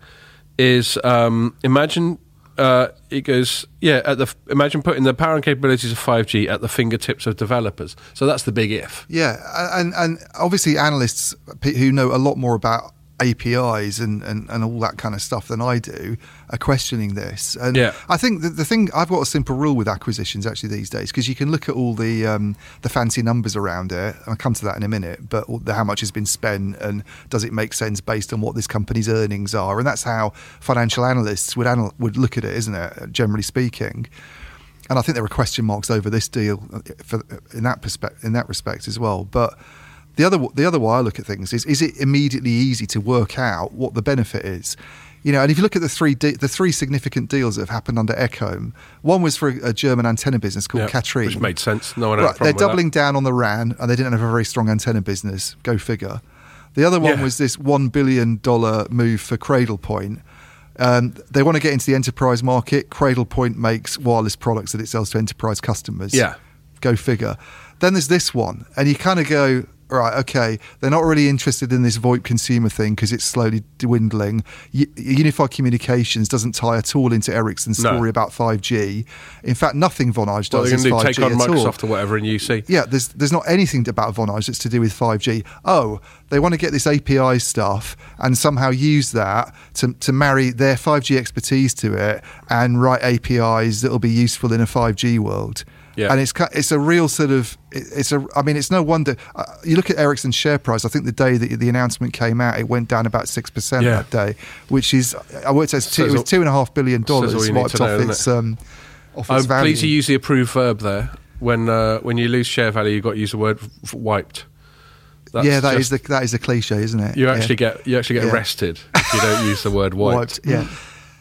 S2: is um, imagine... Uh, it goes, yeah, at the imagine putting the power and capabilities of five G at the fingertips of developers. So that's the big if.
S1: Yeah, and and obviously analysts who know a lot more about A P Is and, and, and all that kind of stuff than I do are questioning this. And
S2: yeah.
S1: I think that the thing, I've got a simple rule with acquisitions actually these days, because you can look at all the um, the fancy numbers around it, and I'll come to that in a minute, but the, how much has been spent and does it make sense based on what this company's earnings are, and that's how financial analysts would anal- would look at it, isn't it, generally speaking. And I think there are question marks over this deal for, in that perspe- in that respect as well. But The other, the other way I look at things is: is it immediately easy to work out what the benefit is? You know, and if you look at the three, de- the three significant deals that have happened under Ekholm, one was for a, a German antenna business called
S2: yeah,
S1: Kathrein,
S2: which made sense. No one had
S1: right,
S2: a problem
S1: they're
S2: with
S1: doubling
S2: that.
S1: down on the R A N, and they didn't have a very strong antenna business. Go figure. The other one
S2: Yeah.
S1: was this one billion dollar move for Cradlepoint. Um, they want to get into the enterprise market. Cradlepoint makes wireless products that it sells to enterprise customers.
S2: Yeah.
S1: Go figure. Then there's this one, and you kind of go, right, okay, they're not really interested in this VoIP consumer thing because it's slowly dwindling. U- Unified Communications doesn't tie at all into Ericsson's
S2: No.
S1: story about five G. In fact, nothing Vonage
S2: Well,
S1: does
S2: they're
S1: is
S2: going to
S1: five
S2: take
S1: G
S2: on
S1: at
S2: Microsoft
S1: all.
S2: or whatever in U C.
S1: Yeah, there's there's not anything about Vonage that's to do with five G. Oh, they want to get this A P I stuff and somehow use that to to marry their five G expertise to it and write A P Is that will be useful in a five G world.
S2: Yeah.
S1: And it's ki- it's a real sort of it's a I mean it's no wonder uh, you look at Ericsson's share price. I think the day that the announcement came out, it went down about six percent
S2: Yeah.
S1: that day, which is I worked out two, it
S2: Says
S1: was
S2: all-
S1: two and a half billion
S2: says all
S1: dollars
S2: you need
S1: wiped
S2: to know,
S1: off
S2: doesn't
S1: its
S2: it?
S1: um off its
S2: I'm
S1: value.
S2: pleased you use the approved verb there. When uh, when you lose share value, you've got to use the word f- wiped. That's
S1: yeah, that
S2: just-
S1: is the that is the cliche, isn't it?
S2: You
S1: Yeah.
S2: actually get you actually get
S1: Yeah.
S2: arrested if you don't use the word wiped.
S1: Wiped, yeah.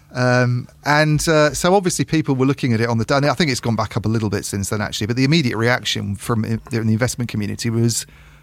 S1: Um, and uh, so obviously people were looking at it on the day. I think it's gone back up a little bit since then, actually. But the immediate reaction from in the investment community was,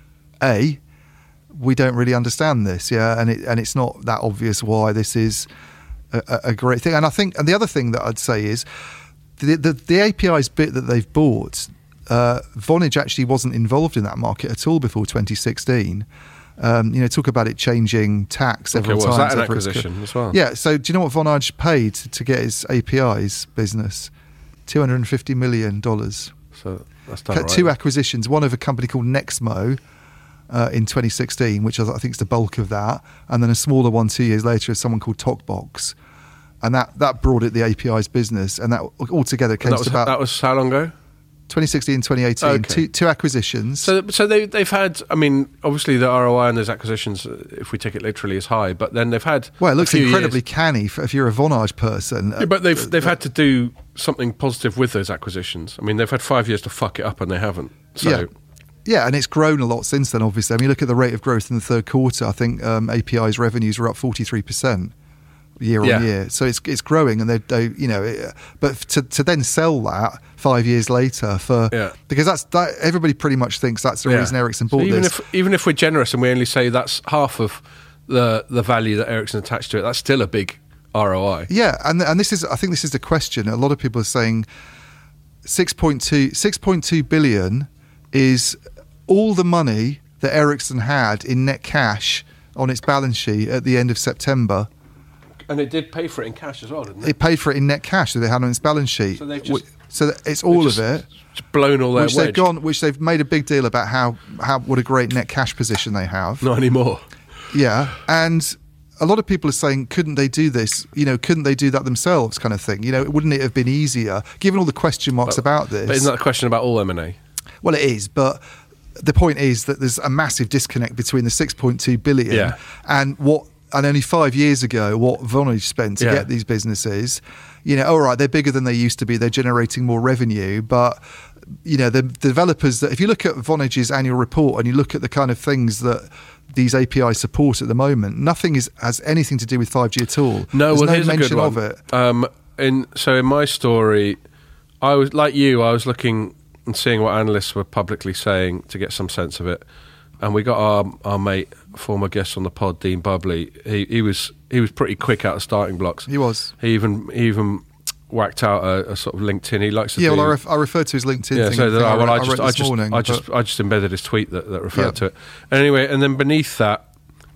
S1: A, we don't really understand this, yeah, and it, and it's not that obvious why this is a, a a great thing. And I think, and the other thing that I'd say is, the the, the A P Is bit that they've bought, uh, Vonage actually wasn't involved in that market at all before twenty sixteen. Um, you know, talk about it changing tax
S2: Okay,
S1: several
S2: well, is
S1: times.
S2: that an
S1: over its
S2: acquisition as well?
S1: Yeah, so do you know what Vonage paid to get its A P Is business? two hundred fifty million dollars.
S2: So that's done right.
S1: Two acquisitions, one of a company called Nexmo uh, in twenty sixteen, which I think is the bulk of that, and then a smaller one two years later of someone called Talkbox. And that, that brought it the A P Is business, and that altogether came
S2: that was
S1: to about
S2: that was how long ago?
S1: twenty sixteen, twenty eighteen,
S2: Okay.
S1: two, two acquisitions.
S2: So, so they they've had. I mean, obviously the R O I on those acquisitions, uh, if we take it literally, is high. But then they've had.
S1: well, it
S2: a
S1: looks
S2: few
S1: incredibly
S2: years-
S1: canny for, if you're a Vonage person.
S2: Yeah, but they've they've had to do something positive with those acquisitions. I mean, they've had five years to fuck it up, and they haven't. So.
S1: Yeah. Yeah, and it's grown a lot since then, obviously. I mean, you look at the rate of growth in the third quarter, I think um, A P I's revenues were up forty-three percent year
S2: Yeah.
S1: on year. So it's it's growing, and they, they you know, it, but to to then sell that five years later for
S2: Yeah.
S1: because that's that everybody pretty much thinks that's the
S2: Yeah.
S1: reason Ericsson
S2: So
S1: bought
S2: even
S1: this.
S2: if even if we're generous and we only say that's half of the the value that Ericsson attached to it, that's still a big R O I.
S1: Yeah, and and this is I think this is the question. A lot of people are saying six point two billion is all the money that Ericsson had in net cash on its balance sheet at the end of September.
S2: And it did pay for it in cash as well, didn't it?
S1: It paid for it in net cash that they had on its balance sheet.
S2: So they've just,
S1: so it's all
S2: just,
S1: of it.
S2: Just blown all their
S1: which
S2: wedge.
S1: they've gone, which they've made a big deal about how, how what a great net cash position they have.
S2: Not anymore.
S1: Yeah, and a lot of people are saying, couldn't they do this? You know, couldn't they do that themselves? Kind of thing. You know, wouldn't it have been easier, given all the question marks
S2: but,
S1: about this?
S2: But isn't that a question about all M and A?
S1: Well, it is, but the point is that there's a massive disconnect between the six point two billion
S2: yeah.
S1: and what. And only five years ago, what Vonage spent to
S2: yeah.
S1: get these businesses, you know, all right, they're bigger than they used to be. They're generating more revenue. But, you know, the, the developers that, if you look at Vonage's annual report and you look at the kind of things that these A P Is support at the moment, nothing is has anything to do with five G at all.
S2: No,
S1: There's
S2: well,
S1: no
S2: here's
S1: mention
S2: a good one.
S1: of it.
S2: Um, in, so in my story, I was like you, I was looking and seeing what analysts were publicly saying to get some sense of it. And we got our our mate, former guest on the pod, Dean Bubley. He he was he was pretty quick out of starting blocks.
S1: He was.
S2: He even he even whacked out a, a sort of LinkedIn. He likes to
S1: yeah.
S2: do,
S1: well, I, ref, I referred to his LinkedIn.
S2: Yeah,
S1: thing
S2: so did I. Well, I, I just I just
S1: morning,
S2: I just
S1: but...
S2: I just embedded his tweet that, that referred
S1: yeah.
S2: to it. And anyway, and then beneath that,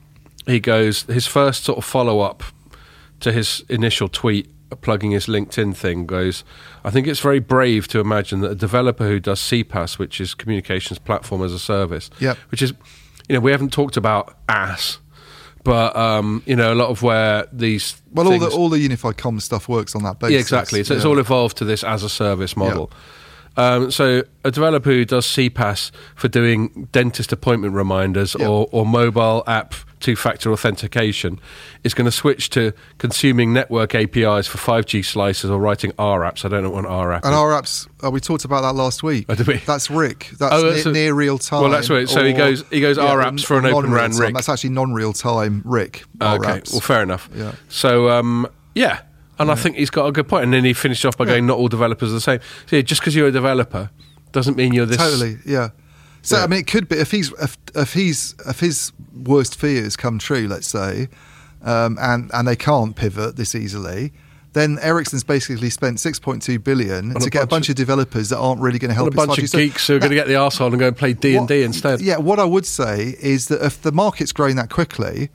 S2: he goes his first sort of follow up to his initial tweet, plugging his LinkedIn thing, goes, I think it's very brave to imagine that a developer who does C PaaS, which is Communications Platform as a Service,
S1: yep.
S2: which is, you know, we haven't talked about A S, but, um, you know, a lot of where these
S1: Well,
S2: things,
S1: all the all the unified comms stuff works on that basis.
S2: yeah, exactly. So
S1: yeah.
S2: it's all evolved to this as a service model. Yeah. Um, so a developer who does C PaaS for doing dentist appointment reminders
S1: yep.
S2: or, or mobile app two-factor authentication is going to switch to consuming network A P Is for five G slices or writing R apps. I don't know what an R app
S1: And
S2: is.
S1: R apps, oh, we talked about that last week.
S2: Oh, did we?
S1: That's Rick. That's,
S2: Oh,
S1: near,
S2: that's a-
S1: near real time.
S2: Well, that's right. So he
S1: or-
S2: goes he goes R apps for an
S1: or
S2: Open RAN
S1: non-real time.
S2: rig.
S1: That's actually non-real time Rick. R
S2: Okay,
S1: apps.
S2: well, fair enough.
S1: Yeah.
S2: So, um, yeah, and I think he's got a good point. And then he finished off by
S1: Yeah.
S2: going, not all developers are the same. So yeah, just because you're a developer doesn't mean you're this...
S1: Totally, yeah. So
S2: Yeah.
S1: I mean, it could be if he's if, if he's if his worst fears come true, let's say, um, and and they can't pivot this easily, then Ericsson's basically spent six point two billion
S2: On
S1: to
S2: a
S1: get a
S2: bunch
S1: bunch
S2: of-
S1: of developers that aren't really going to help.
S2: a bunch
S1: its
S2: of
S1: five G.
S2: geeks who are going to get the arsehole and go and play D and D instead.
S1: Yeah, what I would say is that if the market's growing that quickly,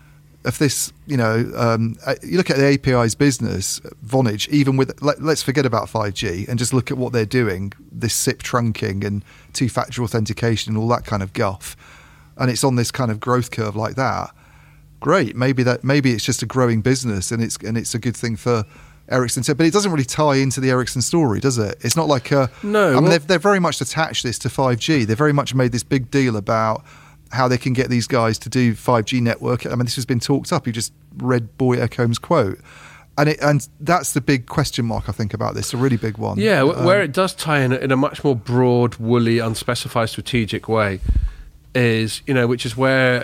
S1: if this, you know, um, uh, you look at the A P I's business, Vonage, even with, let, let's forget about five G and just look at what they're doing, this S I P trunking and two-factor authentication and all that kind of guff, and it's on this kind of growth curve like that. Great, maybe that maybe it's just a growing business and it's and it's a good thing for Ericsson. But it doesn't really tie into the Ericsson story, does it? It's not like a
S2: No,
S1: I mean,
S2: well-
S1: they've, they've very much attached this to five G. They've very much made this big deal about how they can get these guys to do five G network. I mean, this has been talked up. You just read Boy Ekholm's quote. And it, and that's the big question mark, I think, about this, a really big one.
S2: Yeah, wh-
S1: Um,
S2: where it does tie in in a much more broad, woolly, unspecified strategic way is, you know, which is where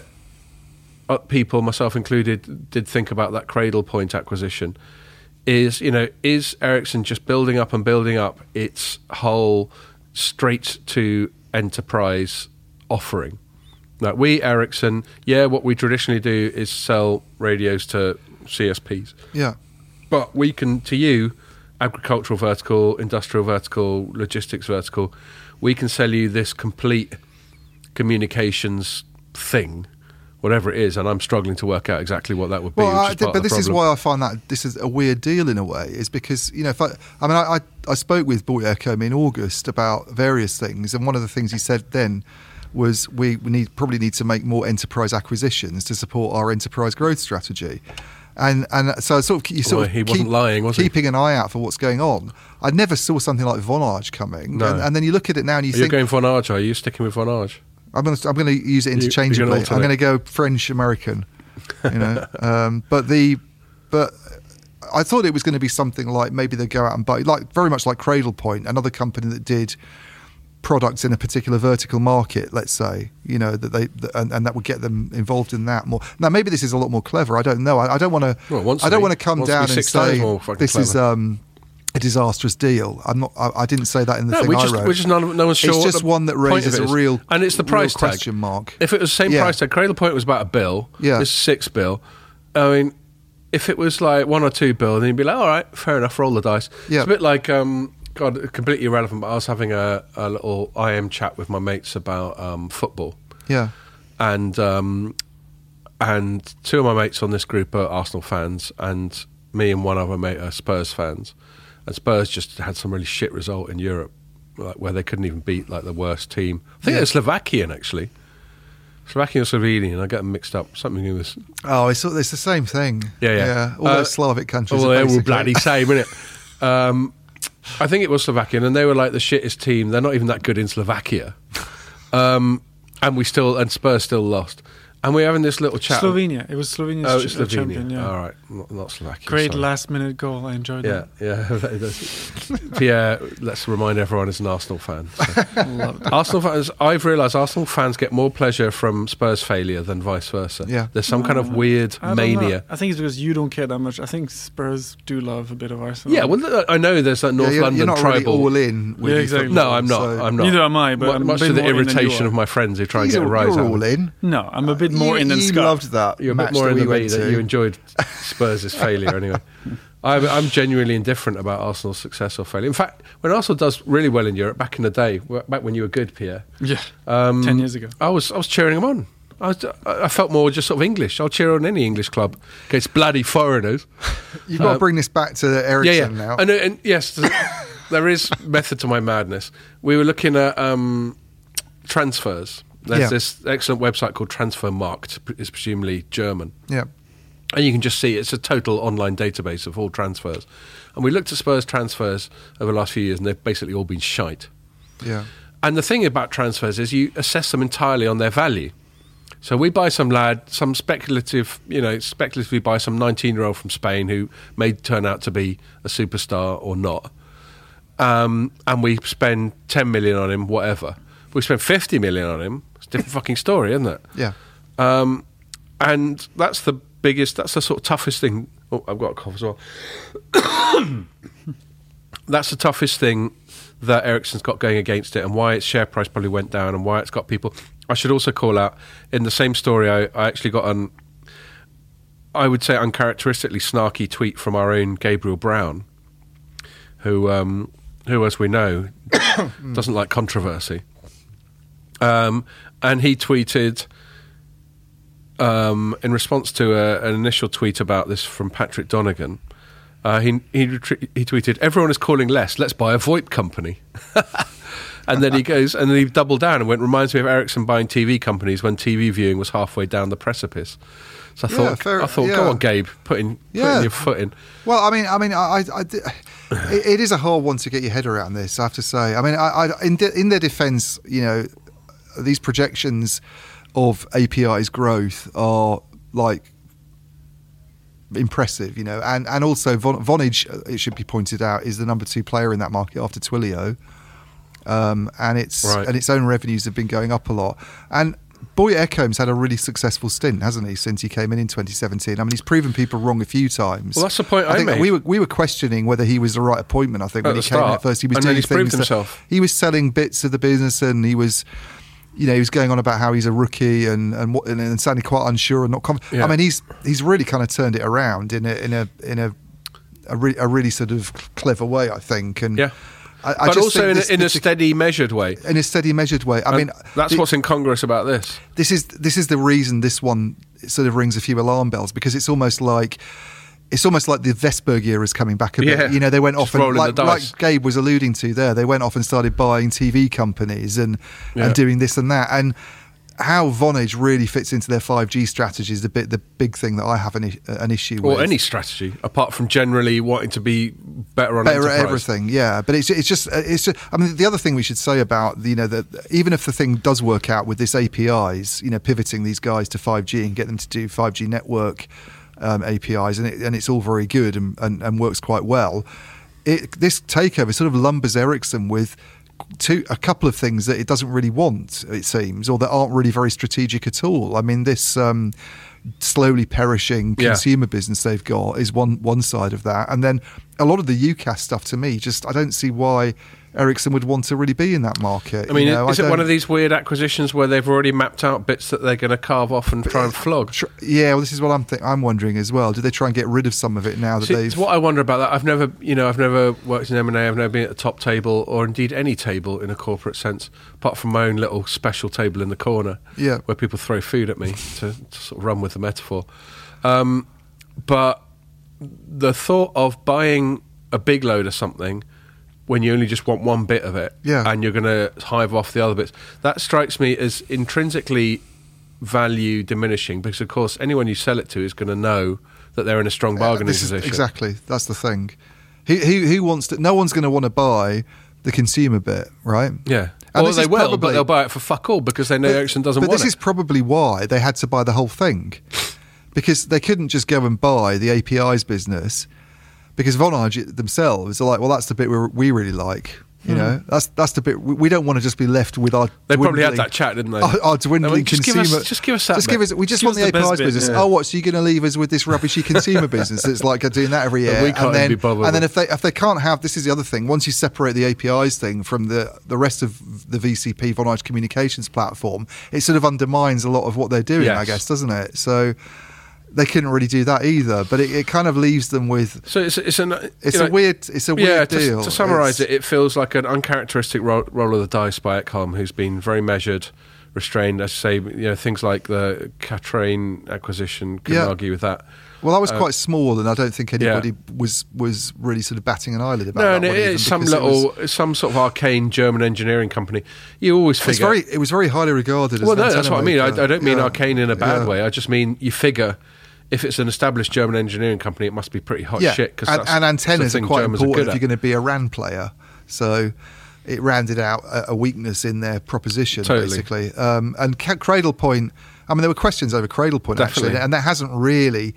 S2: uh, people, myself included, did think about that Cradle Point acquisition, is, you know, is Ericsson just building up and building up its whole straight to enterprise offering? Like we, Ericsson, yeah, what we traditionally do is sell radios to C S Ps.
S1: Yeah.
S2: But we can, to you, agricultural vertical, industrial vertical, logistics vertical, we can sell you this complete communications thing, whatever it is, and I'm struggling to work out exactly what that would be.
S1: Well,
S2: which
S1: I,
S2: is part
S1: but
S2: of the
S1: this is
S2: problem.
S1: why I find that this is a weird deal in a way, is because, you know, if I, I mean, I, I, I spoke with Boy Ekhom in August about various things, and one of the things he said then was we, we need probably need to make more enterprise acquisitions to support our enterprise growth strategy. And and so sort of you sort
S2: Boy,
S1: of
S2: he wasn't
S1: keep,
S2: lying, was he?
S1: keeping an eye out for what's going on. I never saw something like Vonage coming,
S2: No.
S1: and, and then you look at it now and you
S2: Are you
S1: think
S2: going Vonage? Are you sticking with Vonage?
S1: I'm going to I'm going to use it
S2: You- you're
S1: interchangeably.
S2: gonna
S1: I'm
S2: alternate.
S1: going to go French American, you know. um, but the but I thought it was going to be something like maybe they go out and buy, like very much like Cradle Point, another company that did products in a particular vertical market, let's say, you know, that they that, and, and that would get them involved in that more. Now maybe this is a lot more clever. I don't know. I, I don't want to.
S2: Well, it wants
S1: I
S2: to
S1: don't
S2: be.
S1: want to come
S2: Wants to be
S1: down and
S2: six times
S1: say
S2: more fucking
S1: this is
S2: clever.
S1: um, a disastrous deal. I'm not. I, I didn't say that in the
S2: No,
S1: thing
S2: we
S1: I
S2: just,
S1: wrote.
S2: we just no, no one's sure.
S1: It's
S2: what
S1: just
S2: the
S1: one that
S2: point
S1: raises
S2: of it
S1: a
S2: is.
S1: real
S2: and it's the
S1: real
S2: price tag.
S1: question mark.
S2: If it was the same
S1: Yeah.
S2: price tag, Cradle Point was about a bill.
S1: Yeah.
S2: This is six bill. I mean, if it was like one or two bill, then you'd be like, all right, fair enough, roll the dice.
S1: Yeah.
S2: It's a bit like, um, God, completely irrelevant, but I was having a, a little I M chat with my mates about um, football.
S1: Yeah.
S2: And um, and two of my mates on this group are Arsenal fans, and me and one other mate are Spurs fans. And Spurs just had some really shit result in Europe, like where they couldn't even beat like the worst team. I think
S1: Yeah.
S2: they're Slovakian actually. Slovakian or Slovenian, I get them mixed up. Something in this.
S1: Oh, it's, it's the same thing.
S2: Yeah, yeah.
S1: All
S2: Uh,
S1: those Slavic countries.
S2: Well,
S1: are
S2: they were
S1: basically-
S2: bloody same, innit? Um, I think it was Slovakian, and they were like the shittest team. They're not even that good in Slovakia, um, and we still and Spurs still lost. And we're having this little chat.
S3: Slovenia. It was Slovenia's
S2: Oh,
S3: ch-
S2: it's
S3: uh,
S2: Slovenia.
S3: champion. Yeah.
S2: All right, not, not Slovakia.
S3: Great
S2: sorry.
S3: last minute goal. I enjoyed
S2: Yeah, yeah. That's- Pierre, let's remind everyone is an Arsenal fan. So.
S3: that. Loved it.
S2: Arsenal fans, I've realised Arsenal fans get more pleasure from Spurs failure than vice versa.
S1: Yeah.
S2: There's some kind of weird
S3: I don't know.
S2: mania.
S3: I think it's because you don't care that much. I think Spurs do love a bit of Arsenal.
S2: Yeah, well, I know there's that
S1: Yeah,
S2: North
S1: you're,
S2: London
S1: you're not
S2: tribal.
S1: really all in. With
S3: Yeah,
S1: your
S3: exactly.
S1: football,
S2: No, I'm not.
S1: so-
S2: I'm not.
S3: Neither am I, but
S2: Mu-
S3: I'm a
S2: much
S3: bit
S2: to the
S3: more in than you
S2: irritation
S3: are.
S2: of my friends who try and
S1: He's
S2: get a
S1: all-
S2: rise
S1: You're
S2: out.
S1: all in.
S3: No, I'm a bit more
S1: you,
S3: in than
S1: you
S3: Scott.
S1: loved that.
S2: You're a
S1: match
S2: bit more
S1: that
S2: in
S1: we
S2: the me
S1: went
S2: that
S1: to.
S2: you enjoyed Spurs' failure anyway. I'm, I'm genuinely indifferent about Arsenal's success or failure. In fact, when Arsenal does really well in Europe, back in the day, wh- back when you were good, Pierre,
S3: Yeah,
S2: um,
S3: ten years ago.
S2: I was I was cheering them on. I, was, I felt more just sort of English. I'll cheer on any English club against bloody foreigners.
S1: You've got
S2: Uh,
S1: to bring this back to
S2: Yeah,
S1: Ericsson
S2: yeah.
S1: now.
S2: And, and yes, th- there is method to my madness. We were looking at um, transfers. There's
S1: Yeah.
S2: this excellent website called Transfermarkt. It's presumably German.
S1: Yeah.
S2: And you can just see it's a total online database of all transfers. And we looked at Spurs transfers over the last few years, and they've basically all been shite.
S1: Yeah.
S2: And the thing about transfers is you assess them entirely on their value. So we buy some lad, some speculative, you know, speculatively buy some nineteen-year-old from Spain who may turn out to be a superstar or not. Um, and we spend ten million on him, whatever. If we spend fifty million on him, it's a different fucking story, isn't it?
S1: Yeah.
S2: Um, and that's the biggest, that's the sort of toughest thing. Oh, I've got a cough as well. That's the toughest thing that Ericsson's got going against it, and why its share price probably went down, and why it's got people. I should also call out, in the same story, I, I actually got an, I would say, uncharacteristically snarky tweet from our own Gabriel Brown, who, um, who as we know, doesn't like controversy. Um, and he tweeted, um, in response to a, an initial tweet about this from Patrick Donegan, uh, he he, retri- he tweeted, "Everyone is calling less. Let's buy a VoIP company." And then he goes, and then he doubled down and went, "Reminds me of Ericsson buying T V companies when T V viewing was halfway down the precipice." So I
S1: Yeah,
S2: thought,
S1: fair-
S2: I thought,
S1: yeah.
S2: go on, Gabe, put in,
S1: Yeah.
S2: put in your foot in.
S1: Well, I mean, I mean, I, I, I di- it, it is a hard one to get your head around this. I have to say. I mean, I, I in, de- in their defence, you know, these projections of A P I's growth are like impressive, you know, and and also Von- Vonage, it should be pointed out, is the number two player in that market after Twilio, um, and its
S2: Right.
S1: and its own revenues have been going up a lot. And Boy Ekholm's had a really successful stint, hasn't he, since he came in in twenty seventeen? I mean, he's proven people wrong a few times.
S2: Well, that's the point I
S1: think
S2: made.
S1: we were we were questioning whether he was the right appointment. I think
S2: At
S1: when he
S2: the
S1: came in
S2: start.
S1: at first, he was
S2: And
S1: doing
S2: then he's
S1: things
S2: proved
S1: that-
S2: himself.
S1: he was selling bits of the business, and he was, you know, he was going on about how he's a rookie and and, what, and, and sounding quite unsure and not confident.
S2: Yeah.
S1: I mean, he's he's really kind of turned it around in a in a in a a, re- a really sort of clever way, I think. And
S2: Yeah.
S1: I, I
S2: But
S1: just
S2: also
S1: think
S2: in,
S1: this
S2: a, in a
S1: partic-
S2: steady, measured way.
S1: in a steady, measured way. I
S2: And
S1: mean,
S2: that's
S1: the-
S2: what's incongruous about this.
S1: this is this is the reason this one sort of rings a few alarm bells, because it's almost like it's almost like the Vesberg era is coming back a bit.
S2: Yeah.
S1: You know, they went
S2: Just
S1: off and
S2: rolling
S1: like,
S2: the dice.
S1: like Gabe was alluding to there, they went off and started buying T V companies and
S2: Yeah.
S1: and doing this and that. And how Vonage really fits into their five G strategy is the bit the big thing that I have an, i- an issue with.
S2: Or any strategy, apart from generally wanting to be better on
S1: better at
S2: enterprise.
S1: everything, yeah. But it's it's just it's just. I mean, the other thing we should say about you know that even if the thing does work out with this A P Is, you know, pivoting these guys to five G and get them to do five G network um, A P Is, and it, and it's all very good and, and, and works quite well. It, this takeover sort of lumbers Ericsson with two a couple of things that it doesn't really want, it seems, or that aren't really very strategic at all. I mean, this. Um, slowly perishing
S2: Yeah.
S1: consumer business they've got is one one side of that, and then a lot of the UCaaS stuff to me, just I don't see why Ericsson would want to really be in that market.
S2: I mean,
S1: you know,
S2: is
S1: I
S2: it one
S1: don't-
S2: of these weird acquisitions where they've already mapped out bits that they're going to carve off and try and flog?
S1: Tr- Yeah, well, this is what I'm th- I'm wondering as well. Do they try and get rid of some of it now that
S2: See,
S1: they've?
S2: it's what I wonder about that. I've never, you know, I've never worked in M and A. I've never been at the top table, or indeed any table in a corporate sense, apart from my own little special table in the corner,
S1: Yeah.
S2: where people throw food at me to, to sort of run with the metaphor. Um, but the thought of buying a big load of something when you only just want one bit of it,
S1: Yeah.
S2: and you're going to hive off the other bits, that strikes me as intrinsically value diminishing, because of course anyone you sell it to is going to know that they're in a strong bargaining
S1: This is-
S2: position.
S1: exactly, that's the thing. Who who, who wants to? No one's going to want to buy the consumer bit, right?
S2: Yeah.
S1: And
S2: Or
S1: this
S2: they
S1: is
S2: will,
S1: probably-
S2: but they'll buy it for fuck all because they know Ericsson doesn't
S1: but
S2: want
S1: this
S2: it.
S1: is probably why they had to buy the whole thing, because they couldn't just go and buy the A P Is business, because Vonage themselves are like, well, that's the bit we we really like. You know, that's that's the bit we, we don't want to just be left with our.
S2: They probably had
S1: dwindling-
S2: that chat, didn't they?
S1: Our, our
S2: They
S1: dwindling
S2: went, just give
S1: consumer.
S2: us- just give us that
S1: Just
S2: bit.
S1: give us. We just
S3: Give
S1: want
S3: us
S1: the
S3: the
S1: A P Is
S3: best bit,
S1: business.
S3: yeah.
S1: Oh, what? So you're going to leave us with this rubbishy consumer business that's like doing that every year?
S2: we can't
S1: and then,
S2: be bothered
S1: and then
S2: with.
S1: if they if they can't have, this is the other thing. Once you separate the A P Is thing from the the rest of the V C P Vonage communications platform, it sort of undermines a lot of what they're doing. I
S2: Yes.
S1: guess, doesn't it? So. They couldn't really do that either, but it, it kind of leaves them with.
S2: So it's it's an
S1: It's
S2: you
S1: a
S2: know,
S1: weird. It's a weird
S2: yeah.
S1: deal.
S2: To, to summarise
S1: It's-
S2: it, it feels like an uncharacteristic roll, roll of the dice by Ecom, who's been very measured, restrained. As I say, you know, things like the Catrain acquisition can
S1: Yeah.
S2: argue with that.
S1: Well, that was
S2: Uh,
S1: quite small, and I don't think anybody
S2: yeah.
S1: was was really sort of batting an eyelid about
S2: No,
S1: that
S2: and
S1: one
S2: it
S1: even,
S2: is some
S1: because it
S2: little,
S1: was-
S2: some sort of arcane German engineering company. You always
S1: It's
S2: figure.
S1: very. It was very highly regarded. As
S2: well,
S1: an
S2: no, that's
S1: antenna
S2: what I mean. I,
S1: maker.
S2: I don't mean
S1: Yeah.
S2: arcane in a bad
S1: Yeah.
S2: way. I just mean you figure if it's an established German engineering company, it must be pretty hot
S1: Yeah,
S2: shit. Cause
S1: and,
S2: that's
S1: and
S2: the
S1: antennas are
S2: thing
S1: quite
S2: Germans are
S1: important
S2: good
S1: if
S2: at.
S1: you're going to be a R A N player. So it rounded out a, a weakness in their proposition,
S2: Totally.
S1: basically. Um, and Ca- Cradle Point. I mean, there were questions over Cradle Point
S2: Definitely.
S1: actually, and that hasn't really.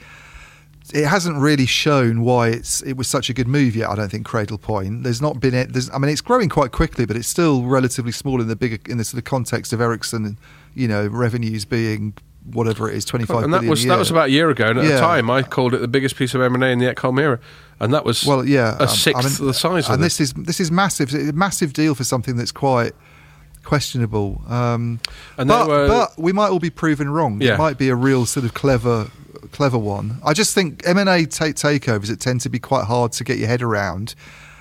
S1: It hasn't really shown why it's it was such a good move yet. I don't think Cradle Point. There's not been it. There's, I mean, it's growing quite quickly, but it's still relatively small in the bigger in the sort of context of Ericsson. You know, revenues being whatever it is, twenty-five
S2: and that
S1: billion
S2: was
S1: a year.
S2: that was about a year ago, and at
S1: Yeah.
S2: the time I called it the biggest piece of M and A in the Ecom era, and that was
S1: Well, yeah,
S2: a
S1: um,
S2: sixth
S1: I mean,
S2: of the size of
S1: and
S2: it.
S1: this is this is massive, a massive deal for something that's quite questionable. Um,
S2: And
S1: but,
S2: there were-
S1: but we might all be proven wrong.
S2: Yeah.
S1: It might be a real sort of clever, clever one. I just think M and A take takeovers that tend to be quite hard to get your head around.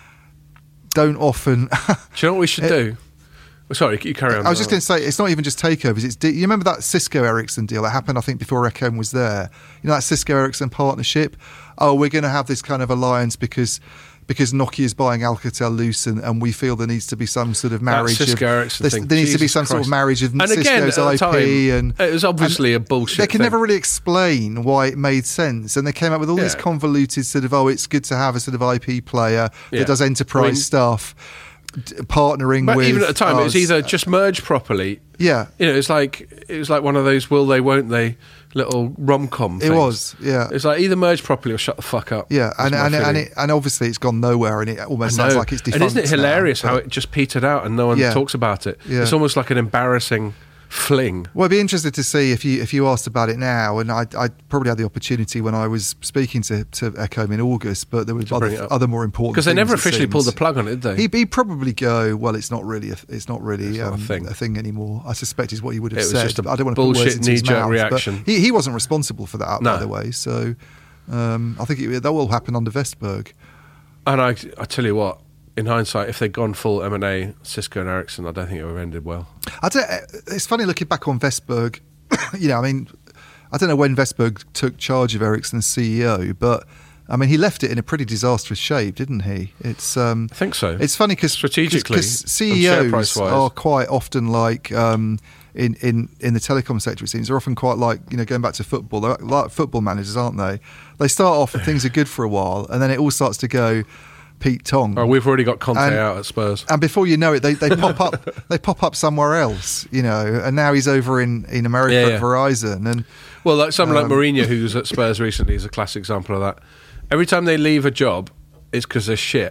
S1: Don't often.
S2: Do you know what we should
S1: It-
S2: do? Well, sorry, you carry on.
S1: I was just going to say, it's not even just takeovers. It's de- you remember that Cisco Ericsson deal that happened, I think, before Ecom was there. You know that Cisco Ericsson partnership. Oh, we're going to have this kind of alliance because because Nokia's buying Alcatel-Lucent, and we feel there needs to be some sort of marriage.
S2: Cisco
S1: of,
S2: Ericsson
S1: there's-
S2: thing.
S1: There needs to be
S2: Jesus
S1: some sort of
S2: Christ.
S1: marriage of
S2: And again,
S1: Cisco's
S2: at the
S1: I P,
S2: time,
S1: and
S2: it was obviously
S1: and
S2: a bullshit
S1: They can
S2: thing.
S1: never really explain why it made sense, and they came up with all these
S2: Yeah.
S1: convoluted sort of, oh, it's good to have a sort of I P player
S2: Yeah.
S1: that does enterprise
S2: I mean-
S1: stuff. d- Partnering
S2: But
S1: with
S2: even at the time, it was
S1: us.
S2: either just merge properly.
S1: yeah,
S2: You know, it's like it was like one of those will they, won't they little rom com.
S1: it was, yeah.
S2: It's like either merge properly or shut the fuck up.
S1: Yeah,
S2: That's
S1: and
S2: my
S1: and, and,
S2: feeling.
S1: it, and obviously it's gone nowhere, and it almost
S2: I
S1: sounds
S2: know.
S1: like it's defunct.
S2: And isn't it hilarious
S1: now,
S2: how
S1: but-
S2: it just petered out and no one
S1: Yeah.
S2: talks about it?
S1: Yeah.
S2: It's almost like an embarrassing fling.
S1: Well, I'd be interested to see if you if you asked about it now, and I I probably had the opportunity when I was speaking to to Ecom in August, but there were
S2: bring it
S1: other,
S2: up.
S1: other more important
S2: Because they
S1: things,
S2: never
S1: it
S2: officially pulled the
S1: seems.
S2: plug on it, did they?
S1: He'd, he'd probably go, well, it's not really a, it's not really
S2: It's not a
S1: um,
S2: thing.
S1: a thing anymore. I suspect is what he would have
S2: It was
S1: said.
S2: just a
S1: I don't want to put words
S2: bullshit
S1: into his
S2: knee-jerk
S1: mouth, but
S2: reaction.
S1: He, he wasn't responsible for that, by
S2: No.
S1: the way. So um, I think it, that will happen under Vestberg.
S2: And I, I tell you what, in hindsight, if they'd gone full M and A, Cisco and Ericsson, I don't think it would have ended well.
S1: I don't, it's funny looking back on Vestberg. You know, I mean, I don't know when Vestberg took charge of Ericsson's C E O, but I mean, he left it in a pretty disastrous shape, didn't he? It's um,
S2: I think so.
S1: It's funny because
S2: Strategically
S1: C
S2: and
S1: E
S2: share
S1: Os
S2: price-wise.
S1: are quite often like um, in, in in the telecom sector. It seems they're often quite like, you know, going back to football. They're like football managers, aren't they? They start off and things are good for a while, and then it all starts to go Pete Tong.
S2: Oh, we've already got Conte
S1: And-
S2: out at Spurs.
S1: And before you know it, they, they pop up. They pop up somewhere else, you know. And now he's over in, in America
S2: Yeah,
S1: at
S2: yeah.
S1: Verizon. And
S2: Well, like someone
S1: Um,
S2: like Mourinho, who was at Spurs recently, is a classic example of that. Every time they leave a job, it's because they're shit.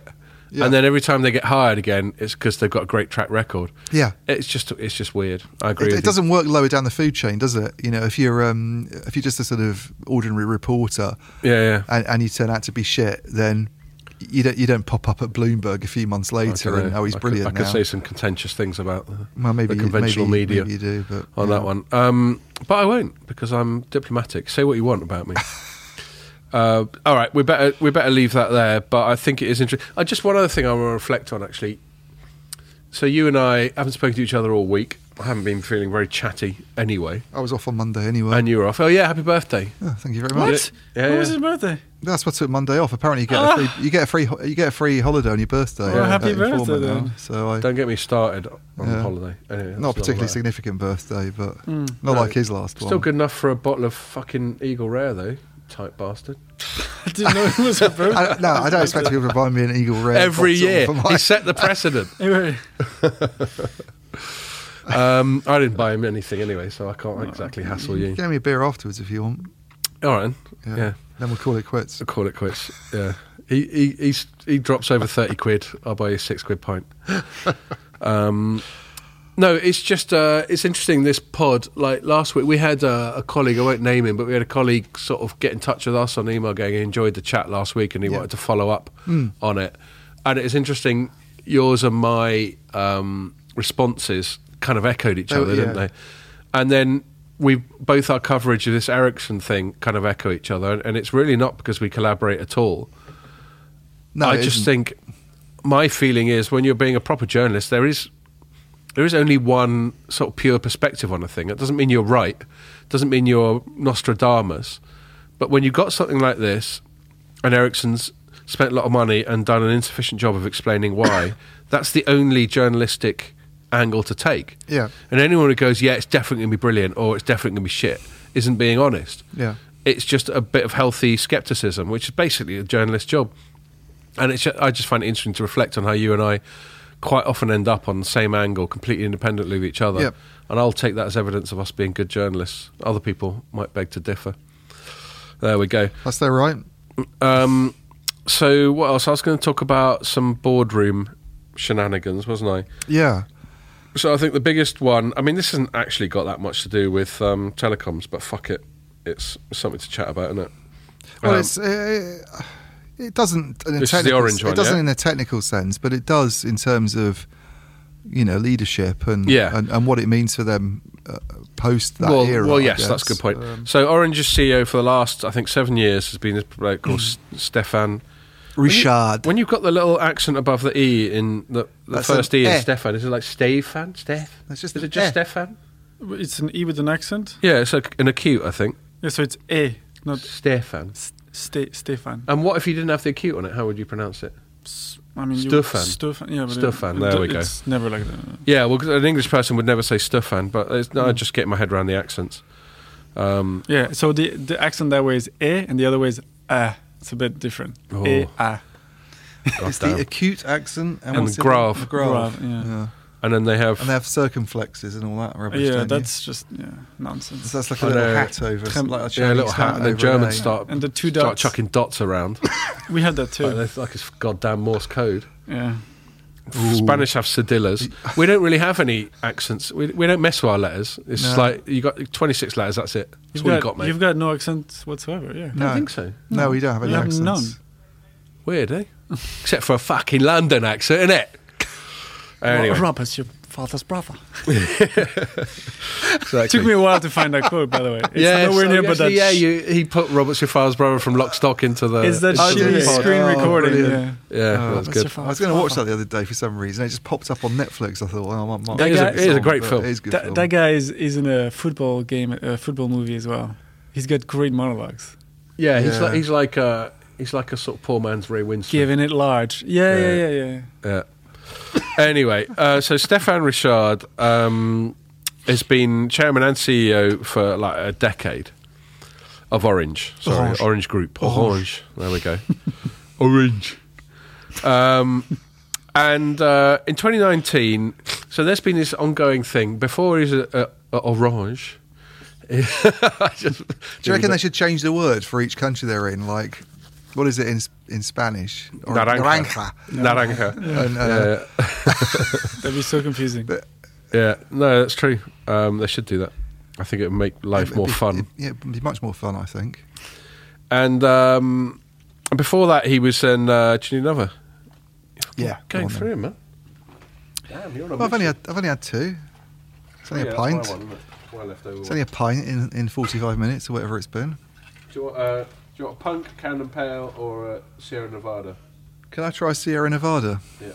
S1: Yeah.
S2: And then every time they get hired again, it's because they've got a great track record.
S1: Yeah.
S2: It's just it's just weird. I agree.
S1: It,
S2: with
S1: it doesn't work lower down the food chain, does it? You know, if you're um, if you're just a sort of ordinary reporter,
S2: you. Yeah, yeah.
S1: and, and you turn out to be shit, then you don't you don't pop up at Bloomberg a few months later
S2: I
S1: and
S2: know.
S1: oh, he's
S2: I
S1: brilliant.
S2: Could, I could
S1: now.
S2: say some contentious things about the,
S1: well, maybe
S2: the conventional
S1: maybe,
S2: media
S1: maybe you do, but
S2: on
S1: yeah.
S2: that one. Um, but I won't because I'm diplomatic. Say what you want about me. uh, all right, we better we better leave that there. But I think it is interesting. Uh, just one other thing I want to reflect on actually. So you and I haven't spoken to each other all week. I haven't been feeling very chatty anyway.
S1: I was off on Monday anyway.
S2: And you were off. Oh yeah, happy birthday!
S1: Oh, thank you very
S3: What?
S1: much.
S2: Yeah,
S3: When
S2: yeah.
S3: was his birthday?
S1: That's what took Monday off. Apparently, you get
S3: Ah.
S1: a free, you get a free you get a free holiday on your birthday.
S3: Well,
S1: uh,
S3: happy
S1: at
S3: birthday
S1: Informant now.
S3: then.
S1: So I
S2: Don't get me started on
S1: Yeah.
S2: holiday. Anyway, that's
S1: not a particularly
S2: matter.
S1: significant birthday, but
S3: Mm.
S1: not
S2: No,
S1: like his last
S2: Still
S1: one.
S2: good enough for a bottle of fucking Eagle Rare though. Tight bastard.
S3: I didn't know it was a birthday.
S1: I, no, I don't expect people to buy me an Eagle Rare
S2: Every
S1: bottle
S2: year,
S1: for my-
S2: he set the precedent.
S3: Anyway,
S2: um, I didn't buy him anything anyway, so I can't exactly hassle you.
S1: Get me a beer afterwards if you want.
S2: All right,
S1: Yeah.
S2: yeah,
S1: Then we'll call it quits.
S2: I'll call it quits. Yeah, he he he's, he drops over thirty quid. I'll buy you a six quid pint. Um, no, it's just uh, it's interesting. This pod, like last week, we had uh, a colleague. I won't name him, but we had a colleague sort of get in touch with us on email, going, "He enjoyed the chat last week, and he
S1: Yeah.
S2: wanted to follow up
S1: Mm.
S2: on it." And it's interesting. Yours and my um, responses kind of echoed each
S1: Oh,
S2: other,
S1: yeah.
S2: didn't they? And then we both our coverage of this Ericsson thing kind of echo each other, and it's really not because we collaborate at all.
S1: No,
S2: I
S1: it
S2: just
S1: isn't.
S2: think my feeling is when you're being a proper journalist, there is there is only one sort of pure perspective on a thing. It doesn't mean you're right. It doesn't mean you're Nostradamus. But when you've got something like this, and Ericsson's spent a lot of money and done an insufficient job of explaining why, that's the only journalistic angle to take.
S1: Yeah.
S2: And anyone who goes, yeah, it's definitely going to be brilliant or it's definitely going to be shit, isn't being honest.
S1: Yeah.
S2: It's just a bit of healthy skepticism, which is basically a journalist's job. And it's just, I just find it interesting to reflect on how you and I quite often end up on the same angle, completely independently of each other.
S1: Yep.
S2: And I'll take that as evidence of us being good journalists. Other people might beg to differ. There we go.
S1: That's their right.
S2: Um, so what else? I was going to talk about some boardroom shenanigans, wasn't I?
S1: Yeah.
S2: So I think the biggest one, I mean, this hasn't actually got that much to do with um, telecoms, but fuck it. It's something to chat about, isn't it?
S1: Well,
S2: Um,
S1: it's uh, it doesn't in a
S2: This is the
S1: technical,
S2: orange one,
S1: it doesn't
S2: yeah?
S1: in a technical sense, but it does in terms of you know leadership and
S2: Yeah.
S1: and, and what it means for them uh, post that
S2: well,
S1: era.
S2: well,
S1: I
S2: yes,
S1: guess.
S2: that's a good point.
S1: Um,
S2: So Orange's C E O for the last, I think, seven years has been this bloke called S- Stefan.
S1: Richard.
S2: When you've got the little accent above the E in the, the
S1: That's
S2: first
S1: an
S2: E in
S1: eh.
S2: Stefan, is it like Stefan? Steph?
S1: That's just
S2: is
S1: an
S2: it just
S1: eh.
S2: Stefan?
S3: it's an E with an accent.
S2: Yeah, it's like an acute, I think.
S3: Yeah, so it's E, not
S2: Stefan.
S3: Ste- Stefan.
S2: And what if you didn't have the acute on it? How would you pronounce it?
S3: S- I mean, you-
S2: Stefan.
S3: Stefan. Yeah, but
S2: Stefan,
S3: it-
S2: there we go.
S3: It's never like that.
S2: Yeah, well, 'cause an English person would never say Stefan, but it's, no, I
S1: Hmm.
S2: just get my head around the accents. Um,
S3: Yeah, so the the accent that way is E, and the other way is A. It's a bit different.
S2: Oh.
S3: E, A.
S2: God
S1: It's
S2: damn.
S1: the acute accent and,
S2: And
S1: what's
S2: the
S1: the other-
S2: grave.
S1: the grave.
S3: Grave, yeah.
S2: and then they have.
S1: And they have circumflexes and all that rubbish.
S3: Yeah,
S1: don't you?
S3: that's just yeah nonsense.
S1: So that's like a
S2: I
S1: little
S2: know.
S1: hat over,
S3: Chem-
S1: like a
S2: yeah, a
S1: Chinese
S2: little hat, and the
S1: over
S2: Germans
S1: an A.
S2: start,
S3: And the two
S2: start
S3: dots.
S2: chucking dots around.
S3: We had that too.
S2: like, it's like it's goddamn Morse code.
S3: Yeah.
S2: Spanish have cedillas. We don't really have any accents. We, we don't mess with our letters. It's
S1: No.
S2: like you got twenty-six letters. That's it. That's
S3: You've
S2: all
S3: got,
S2: you got, mate.
S3: you've got no accent whatsoever. Yeah.
S2: I
S1: No.
S2: don't think so.
S1: No, we don't have any
S3: You have
S1: accents.
S3: none.
S2: Weird, eh? Except for a fucking London accent, innit? Anyway,
S3: Rob is your father's brother.
S2: exactly.
S3: It took me a while to find that quote, by the way. It's
S2: yeah,
S3: nowhere
S2: so
S3: near, but
S2: actually,
S3: that
S2: yeah,
S3: sh-
S2: you, he put Robert's your father's brother from Lock Stock into the.
S3: It's that
S1: Oh, did
S3: shitty
S1: he?
S3: screen
S1: Oh,
S3: recording.
S1: brilliant.
S3: Yeah.
S2: Yeah,
S1: Oh,
S2: that's
S3: What's
S2: good.
S3: your
S1: I was going to watch that the other day for some reason. It just popped up on Netflix. I thought, well, I might, might
S2: It is a-
S1: might
S2: it is a
S1: song,
S2: great
S1: but
S2: film.
S1: It is a good
S3: That,
S1: film.
S3: that guy is, is in a football game, a football movie as well. He's got great monologues.
S2: Yeah, he's
S1: Yeah.
S2: like he's like a he's like a sort of poor man's Ray Winston.
S3: Giving it large. Yeah, yeah,
S2: Yeah.
S3: yeah, yeah.
S2: Yeah. Anyway, uh, so Stefan Richard um, has been chairman and C E O for like a decade of Orange. Sorry,
S3: Orange.
S2: Orange, Group. Orange. There we go. Orange. Um, and uh, in twenty nineteen, so there's been this ongoing thing. Before he's a, a, a Orange. I just-
S1: Do you reckon they should change the word for each country they're in? Like, what is it in in Spanish? Or
S2: Naranja. Naranja.
S1: And, uh,
S2: Yeah, yeah.
S3: That'd be so confusing.
S1: But-
S2: Yeah, no, that's true. Um, they should do that. I think it would make life
S1: it'd
S2: more
S1: be-
S2: fun.
S1: it- yeah, it'd be much more fun, I think.
S2: And um, before that, he was in. Uh, do you need another?
S1: Yeah, go
S2: Going
S1: on
S2: through
S1: then.
S2: him, man. Damn, you're on a
S1: Well, I've only
S2: mission.
S1: had I've only had two. It's only
S2: Yeah,
S1: a
S2: that's my
S1: pint.
S2: one, isn't it? My leftover
S1: It's
S2: one.
S1: only a pint in in forty-five minutes or whatever it's been.
S2: Do you want, uh, do you want a Punk, Camden Pale, or a Sierra Nevada?
S1: Can I try Sierra Nevada?
S2: Yeah.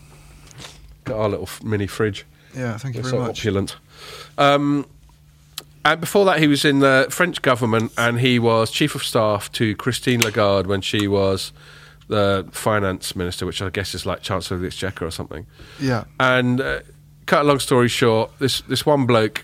S2: Got our little f- mini fridge.
S1: Yeah, thank you
S2: It's
S1: very
S2: so
S1: much.
S2: opulent. Um, and before that, he was in the French government, and he was chief of staff to Christine Lagarde when she was the finance minister, which I guess is like Chancellor of the Exchequer or something.
S1: Yeah.
S2: And uh, cut a long story short, this this one bloke,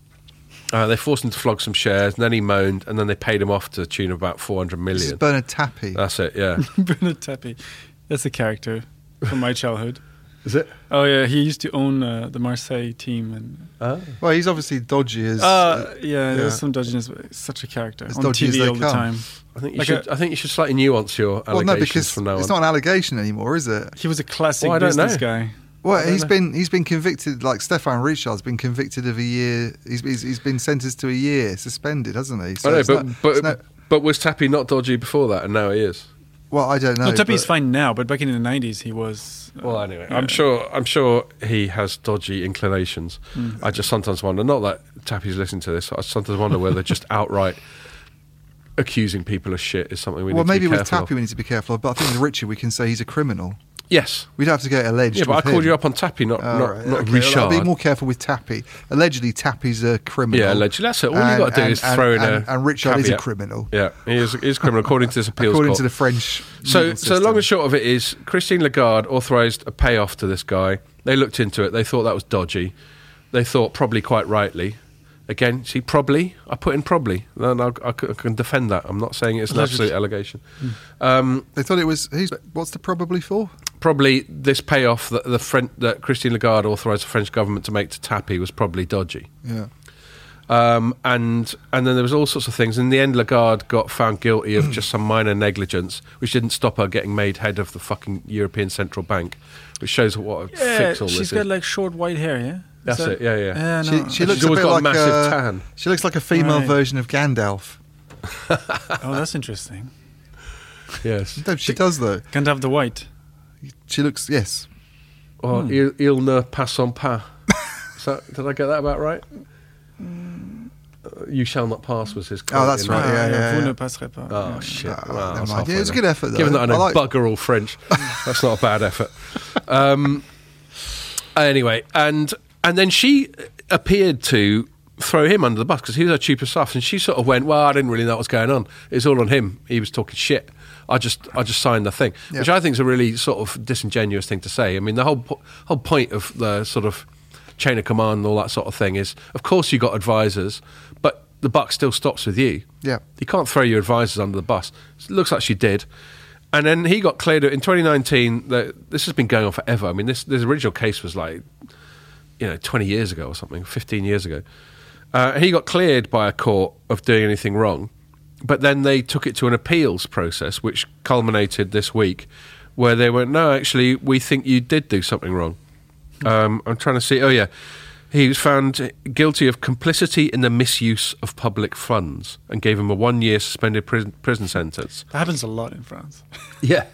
S2: uh, they forced him to flog some shares, and then he moaned, and then they paid him off to the tune of about four hundred
S1: This is
S2: million.
S1: Bernard Tapie.
S2: That's it, yeah.
S3: Bernard Tapie. That's a character from my childhood.
S2: Is it?
S3: Oh yeah, he used to own uh, the Marseille team, and
S2: Uh,
S1: Well, he's obviously dodgy as.
S3: uh, yeah,
S1: yeah.
S3: there's some dodginess. But he's such a character
S1: As
S3: on
S1: dodgy
S3: T
S1: as
S3: V
S1: they
S3: all the
S1: come.
S3: time.
S2: I think you
S3: Like
S2: should.
S3: a-
S2: I think you should slightly nuance your
S1: well,
S2: allegations
S1: no, because
S2: from now
S1: it's
S2: on.
S1: not an allegation anymore, is it?
S3: He was a classic
S2: Well, I don't
S3: business
S2: know.
S3: guy.
S1: Well,
S2: don't
S1: he's
S2: know.
S1: been he's been convicted. Like Stefan Richard's been convicted of a year. He's he's, he's been sentenced to a year suspended, hasn't he?
S2: I know,
S1: it's
S2: but
S1: not-
S2: but
S1: it's no-
S2: but was Tappy not dodgy before that, and now he is?
S1: well, I don't know.
S3: No, Tapie's
S1: but-
S3: fine now, but back in the nineties, he was. uh,
S2: Well, anyway,
S3: yeah.
S2: I'm sure. I'm sure he has dodgy inclinations.
S3: Mm.
S2: I just sometimes wonder. Not that Tappy's listening to this. I sometimes wonder whether just outright accusing people of shit is something we
S1: Well,
S2: need to
S1: maybe
S2: be
S1: with
S2: careful
S1: Tappie
S2: of.
S1: we need to be careful of, but I think with Richard we can say he's a criminal.
S2: Yes.
S1: We don't have to get alleged.
S2: Yeah, but I
S1: with
S2: called
S1: him.
S2: you up on Tappy, not
S1: Oh,
S2: not,
S1: right,
S2: not
S1: okay,
S2: Richard.
S1: I'll be more careful with Tappy. Allegedly, Tappy's a criminal.
S2: Yeah, allegedly. That's it. All you
S1: And-
S2: got to do
S1: and-
S2: is
S1: and-
S2: throw in
S1: and,
S2: a
S1: and Richard is a
S2: caveat.
S1: criminal.
S2: Yeah, he is, he is a criminal according to this appeals
S1: According
S2: court.
S1: to the French.
S2: So,
S1: legal
S2: so long
S1: system.
S2: and short of it is, Christine Lagarde authorised a payoff to this guy. They looked into it. They thought that was dodgy. They thought probably quite rightly. Again, see, probably. I put in probably. And I, I, c- I can defend that. I'm not saying it's an
S3: Allegedly.
S2: absolute allegation. Um,
S1: They thought it was. Who's, what's the probably for?
S2: probably this payoff that the French, that Christine Lagarde authorised the French government to make to Tappy was probably dodgy.
S1: Yeah.
S2: Um, and and then there was all sorts of things. In the end, Lagarde got found guilty of just some minor negligence, which didn't stop her getting made head of the fucking European Central Bank, which shows what a
S3: Yeah,
S2: fix all
S3: she's
S2: this
S3: got
S2: is.
S3: like short white hair. Yeah, Is
S2: That's
S3: that-
S2: it. Yeah, yeah.
S3: Yeah,
S1: She,
S3: no.
S1: she
S2: She's
S1: looks a
S2: always
S1: bit
S2: got a
S1: like
S2: massive
S1: uh,
S2: tan.
S1: She looks like a female
S3: Right.
S1: version of Gandalf.
S3: Oh, that's interesting.
S2: Yes.
S1: No, she does though.
S3: Can't have the white.
S1: She looks yes.
S2: Or
S3: Hmm.
S2: il, il ne passe pas. Is that, did I get that about right? Uh, you shall not pass was his. quote
S1: Oh, that's
S2: in
S1: right,
S2: that.
S1: yeah,
S3: Ah,
S1: yeah,
S3: Vous
S1: yeah.
S3: ne passerez pas.
S2: Oh
S3: Yeah.
S2: shit!
S1: Ah,
S2: Wow,
S1: never
S2: that's
S1: mind.
S2: halfway
S1: Yeah, it was a
S2: there.
S1: good effort, though.
S2: Given that I know
S1: I like-
S2: bugger all French, that's not a bad effort. Um, anyway, and and then she appeared to throw him under the bus because he was her chief of staff, and she sort of went, "Well, I didn't really know what was going on. It's all on him. He was talking shit. I just I just signed the thing,"
S1: Yeah.
S2: which I think is a really sort of disingenuous thing to say. I mean, the whole po- whole point of the sort of chain of command and all that sort of thing is, of course, you got advisors, but the buck still stops with you.
S1: Yeah.
S2: You can't throw your advisors under the bus. It looks like she did. And then he got cleared in twenty nineteen. The, this has been going on forever. I mean, this, this original case was like, you know, twenty years ago or something, fifteen years ago. Uh, he got cleared by a court of doing anything wrong. But then they took it to an appeals process, which culminated this week, where they went, no, actually, we think you did do something wrong. Um, I'm trying to see. Oh, yeah. He was found guilty of complicity in the misuse of public funds and gave him a one-year suspended prison, prison sentence.
S3: That happens a lot in France.
S2: Yeah.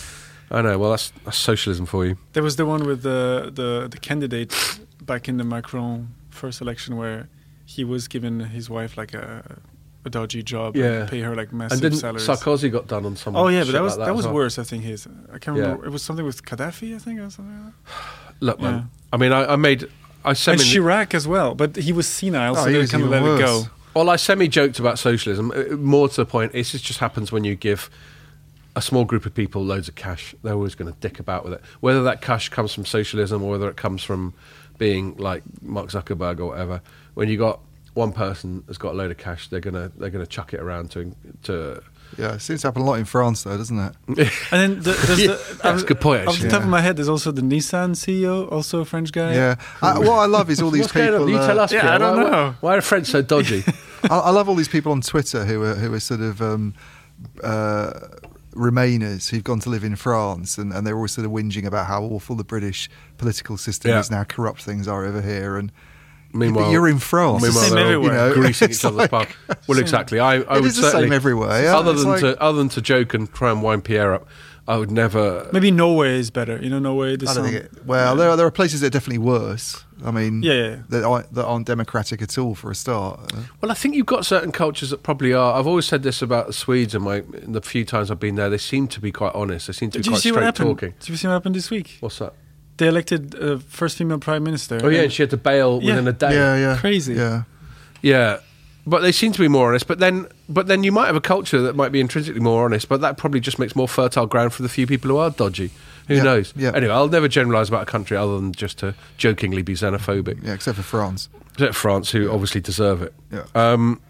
S2: I know. Well, that's, that's socialism for you.
S3: There was the one with the, the, the candidate back in the Macron first election where he was giving his wife like a, a dodgy job
S2: Yeah.
S3: and pay her like
S2: And
S3: massive
S2: didn't
S3: salaries.
S2: Sarkozy got done on some
S3: Oh yeah, but
S2: shit
S3: that was
S2: like
S3: that,
S2: as
S3: was
S2: well.
S3: worse. I think his. I can't
S2: Yeah.
S3: remember. It was something with Gaddafi, I think, or something like that.
S2: Look, man.
S3: Yeah.
S2: I mean, I, I made... I semi
S3: And Chirac as well, but he was senile,
S1: Oh,
S3: so
S1: he
S3: they
S1: was
S3: kind of
S1: even
S3: let it
S1: worse.
S3: go.
S2: Well, I semi-joked about socialism. Uh, More to the point, it just happens when you give a small group of people loads of cash. They're always going to dick about with it. Whether that cash comes from socialism or whether it comes from being like Mark Zuckerberg or whatever, when you got one person that's got a load of cash, they're gonna they're gonna chuck it around to to.
S1: Yeah, it seems to happen a lot in France, though, doesn't it?
S3: And then the, there's
S2: Yeah,
S3: the,
S2: that's a good point,
S3: Off the
S2: actually.
S3: top
S1: Yeah.
S3: of my head, there's also the Nissan C E O, also a French guy.
S1: Yeah. Uh, what I love is all these
S2: What's going
S1: people.
S2: on? You
S1: uh,
S2: tell us.
S3: yeah,
S2: Pierre.
S3: I don't
S2: why,
S3: know.
S2: Why, why are French so dodgy?
S1: I, I love all these people on Twitter who are who are sort of um, uh, Remainers who've gone to live in France, and, and they're always sort of whinging about how awful the British political system
S2: Yeah.
S1: is, and how corrupt things are over here. And
S2: Meanwhile,
S1: but you're in France.
S3: It's the same
S2: they're all,
S3: everywhere.
S1: you know,
S2: greasing
S1: it's
S2: each other's
S1: like-
S2: park. Well, exactly. I, I
S1: It
S2: would
S1: is the
S2: certainly,
S1: same everywhere. Yeah?
S2: Other
S1: It's
S2: than
S1: like-
S2: to other than to joke and try and wind Pierre up, I would never.
S3: Maybe Norway is better. You know, Norway. The
S1: I don't
S3: sun-
S1: think it, well, there are, there are places that are definitely worse. I mean,
S3: Yeah, yeah, yeah.
S1: That, aren't, that aren't democratic at all for a start.
S2: Well, I think you've got certain cultures that probably are. I've always said this about the Swedes, and my in the few times I've been there, they seem to be quite honest. They seem to
S3: Did
S2: be
S3: you
S2: quite
S3: see what
S2: straight
S3: happened?
S2: talking.
S3: Did you see what happened this week?
S2: What's that?
S3: They elected uh, first female prime minister.
S2: Oh yeah,
S3: and-
S2: and she had to bail
S3: Yeah.
S2: within a day.
S1: Yeah, yeah,
S3: Crazy.
S1: Yeah,
S2: Yeah, but they seem to be more honest. But then, but then you might have a culture that might be intrinsically more honest. But that probably just makes more fertile ground for the few people who are dodgy. Who
S1: Yeah,
S2: knows?
S1: yeah.
S2: Anyway, I'll never generalise about a country other than just to jokingly be xenophobic.
S1: yeah. Except for France.
S2: Except France, who obviously deserve it.
S1: Yeah.
S2: Um,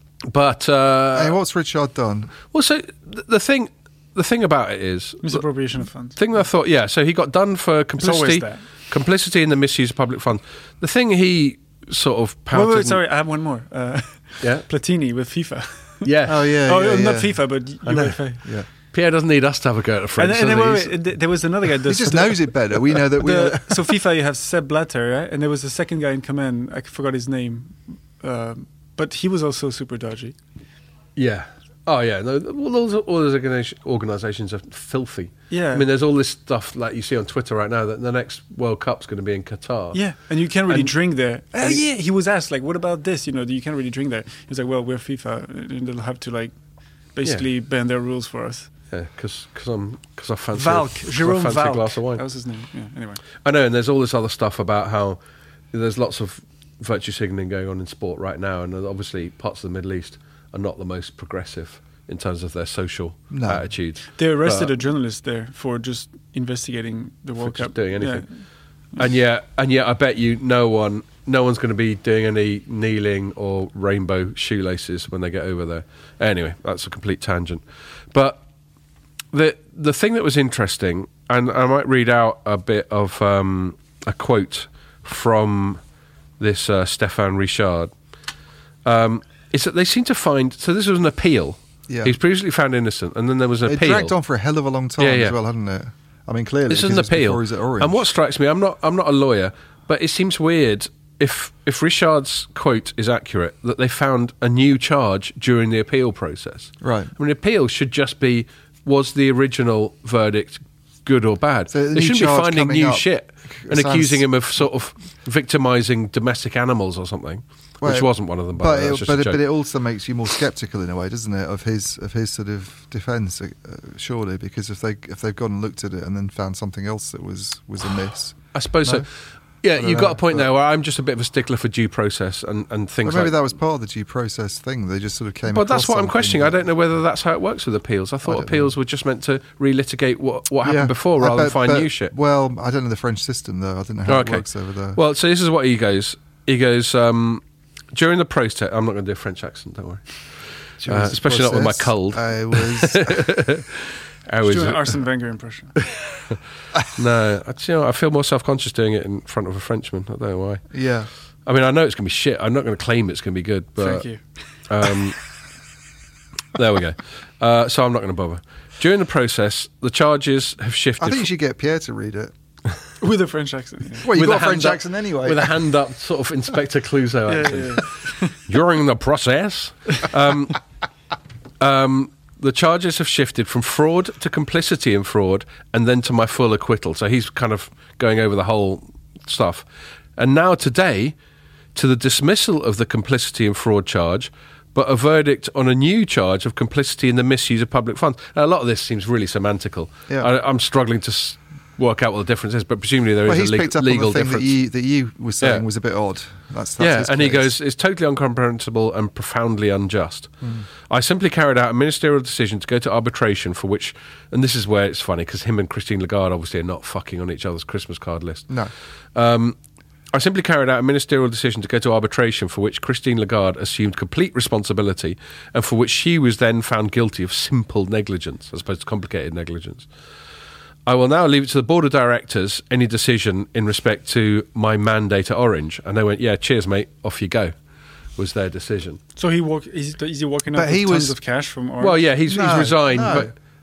S2: but uh,
S1: Hey, what's Richard done?
S2: well, so th- the thing, the thing about it is,
S3: Misappropriation of funds.
S2: thing that I thought, yeah. So he got done for
S3: always
S2: complicity,
S3: that.
S2: complicity in the misuse of public funds. The thing he sort of
S3: Wait,
S2: pouted.
S3: wait, wait,
S2: and-
S3: sorry, I have one more. Uh,
S2: Yeah.
S3: Platini with FIFA.
S2: Yeah.
S1: Oh yeah,
S3: oh,
S1: yeah,
S3: not
S1: yeah.
S3: FIFA, but
S2: I know.
S3: UEFA.
S1: Yeah.
S2: Pierre doesn't need us to have a go at the
S3: And,
S2: French.
S3: then- and then
S2: does he?
S3: wait,
S2: He's-
S3: wait, th- there was another guy.
S1: He
S3: the-
S1: just
S3: the-
S1: knows it better. We know that we.
S3: the- so FIFA, you have Sepp Blatter, right? And there was a second guy in command. I forgot his name, um, but he was also super dodgy.
S2: Yeah. Oh yeah. No, all those all those organisa- organisations are filthy.
S3: Yeah.
S2: I mean, there's all this stuff like you see on Twitter right now that the next World Cup's going to be in Qatar.
S3: Yeah, and you can't really
S2: And-
S3: drink there. Oh yeah, he was asked like, "What about this? You know, you can't really drink there." He was like, "Well, we're FIFA, and they'll have to like basically bend their rules for us."
S2: Yeah. Because I'm because I fancy
S3: Valk,
S2: a, 'cause I
S3: Jerome
S2: fancy a
S3: Valk.
S2: glass of wine.
S3: That was his name. Yeah. Anyway,
S2: I know, and there's all this other stuff about how there's lots of virtue signalling going on in sport right now, and obviously parts of the Middle East are not the most progressive in terms of their social
S1: No.
S2: attitudes.
S3: they arrested
S2: But-
S3: a journalist there for just investigating the World
S2: just
S3: Cup.
S2: doing anything.
S3: Yeah.
S2: And yet, and yet, I bet you no one, no one's going to be doing any kneeling or rainbow shoelaces when they get over there. Anyway, that's a complete tangent. But the the thing that was interesting, and I might read out a bit of um, a quote from this uh, Stéphane Richard, um, is that they seem to find. So this was an appeal.
S1: Yeah.
S2: He was previously found innocent, and then there was an
S1: It
S2: appeal.
S1: dragged on for a hell of a long time
S2: Yeah, yeah.
S1: as well, hadn't it? I mean, clearly
S2: This is
S1: because
S2: an
S1: it was
S2: appeal.
S1: before he was at Orange.
S2: And what strikes me, I'm not, I'm not a lawyer, but it seems weird if if Richard's quote is accurate that they found a new charge during the appeal process.
S1: Right.
S2: I mean, appeal should just be was the original verdict good or bad?
S1: So the
S2: they
S1: new
S2: shouldn't be
S1: charge
S2: finding
S1: coming
S2: new
S1: up
S2: shit and
S1: sounds-
S2: accusing him of sort of victimising domestic animals or something,
S1: Well,
S2: which wasn't one of them. By
S1: But
S2: the way,
S1: it,
S2: that's just
S1: but,
S2: a
S1: it,
S2: joke.
S1: but it also makes you more sceptical in a way, doesn't it, of his of his sort of defence? Uh, surely, because if they if they've gone and looked at it and then found something else that was was amiss,
S2: I suppose
S1: No?
S2: so. Yeah,
S1: I don't
S2: you've got
S1: know,
S2: a point
S1: but-
S2: there where I'm just a bit of a stickler for due process and, and things
S1: but maybe
S2: like
S1: that was part of the due process thing. They just sort of came.
S2: But that's
S1: across
S2: what I'm
S1: something
S2: questioning. I
S1: that-
S2: don't know whether that's how it works with appeals. I thought
S1: don't
S2: appeals were just meant to relitigate what, what happened
S1: Yeah,
S2: before
S1: I
S2: rather than
S1: bet-
S2: find
S1: but-
S2: new shit.
S1: Well, I don't know the French system though. I don't know how
S2: Okay.
S1: it works over there.
S2: Well, so this is what he goes. He goes, um, during the protest, I'm not going to do a French accent, don't worry.
S1: During
S2: uh,
S1: this
S2: especially not with my
S1: process,
S2: cold.
S1: I was.
S2: I
S3: He's
S2: was,
S3: doing an Arsene Wenger impression.
S2: no, I, you know, I feel more self-conscious doing it in front of a Frenchman. I don't know why.
S1: yeah.
S2: I mean, I know it's going to be shit. I'm not going to claim it's going to be good. But,
S3: Thank you.
S2: Um, there we go. Uh, so I'm not going to bother. During the process, the charges have shifted.
S1: I think you
S2: fr-
S1: should get Pierre to read it.
S3: With a French accent. Yeah.
S1: Well, you've
S2: with
S1: got a French
S2: hand up-
S1: accent anyway.
S2: With a hand up, sort of Inspector Clouseau
S3: Yeah,
S2: accent.
S3: yeah,
S2: During the process, um, um, the charges have shifted from fraud to complicity in fraud and then to my full acquittal. So he's kind of going over the whole stuff. And now today, to the dismissal of the complicity in fraud charge, but a verdict on a new charge of complicity in the misuse of public funds. Now, a lot of this seems really semantical.
S1: Yeah.
S2: I, I'm struggling to s- work out what the difference is, but presumably there is
S1: well,
S2: a
S1: he's
S2: le-
S1: picked up
S2: legal
S1: on the thing
S2: difference.
S1: that you that you were saying
S2: Yeah.
S1: was a bit odd. That's, that's
S2: Yeah,
S1: his
S2: and he
S1: case.
S2: goes, it's totally incomprehensible and profoundly unjust. I simply carried out a ministerial decision to go to arbitration for which, and this is where it's funny, because him and Christine Lagarde obviously are not fucking on each other's Christmas card list.
S1: No.
S2: Um, I simply carried out a ministerial decision to go to arbitration for which Christine Lagarde assumed complete responsibility and for which she was then found guilty of simple negligence as opposed to complicated negligence. I will now leave it to the board of directors any decision in respect to my mandate at Orange. And they went, yeah, cheers, mate, off you go, was their decision.
S3: So he walk. Is, is he walking
S1: But
S3: out
S1: he
S3: with
S1: was-
S3: tons of cash from Orange?
S2: Well, yeah, he's,
S1: No,
S2: he's resigned,
S1: no.
S2: but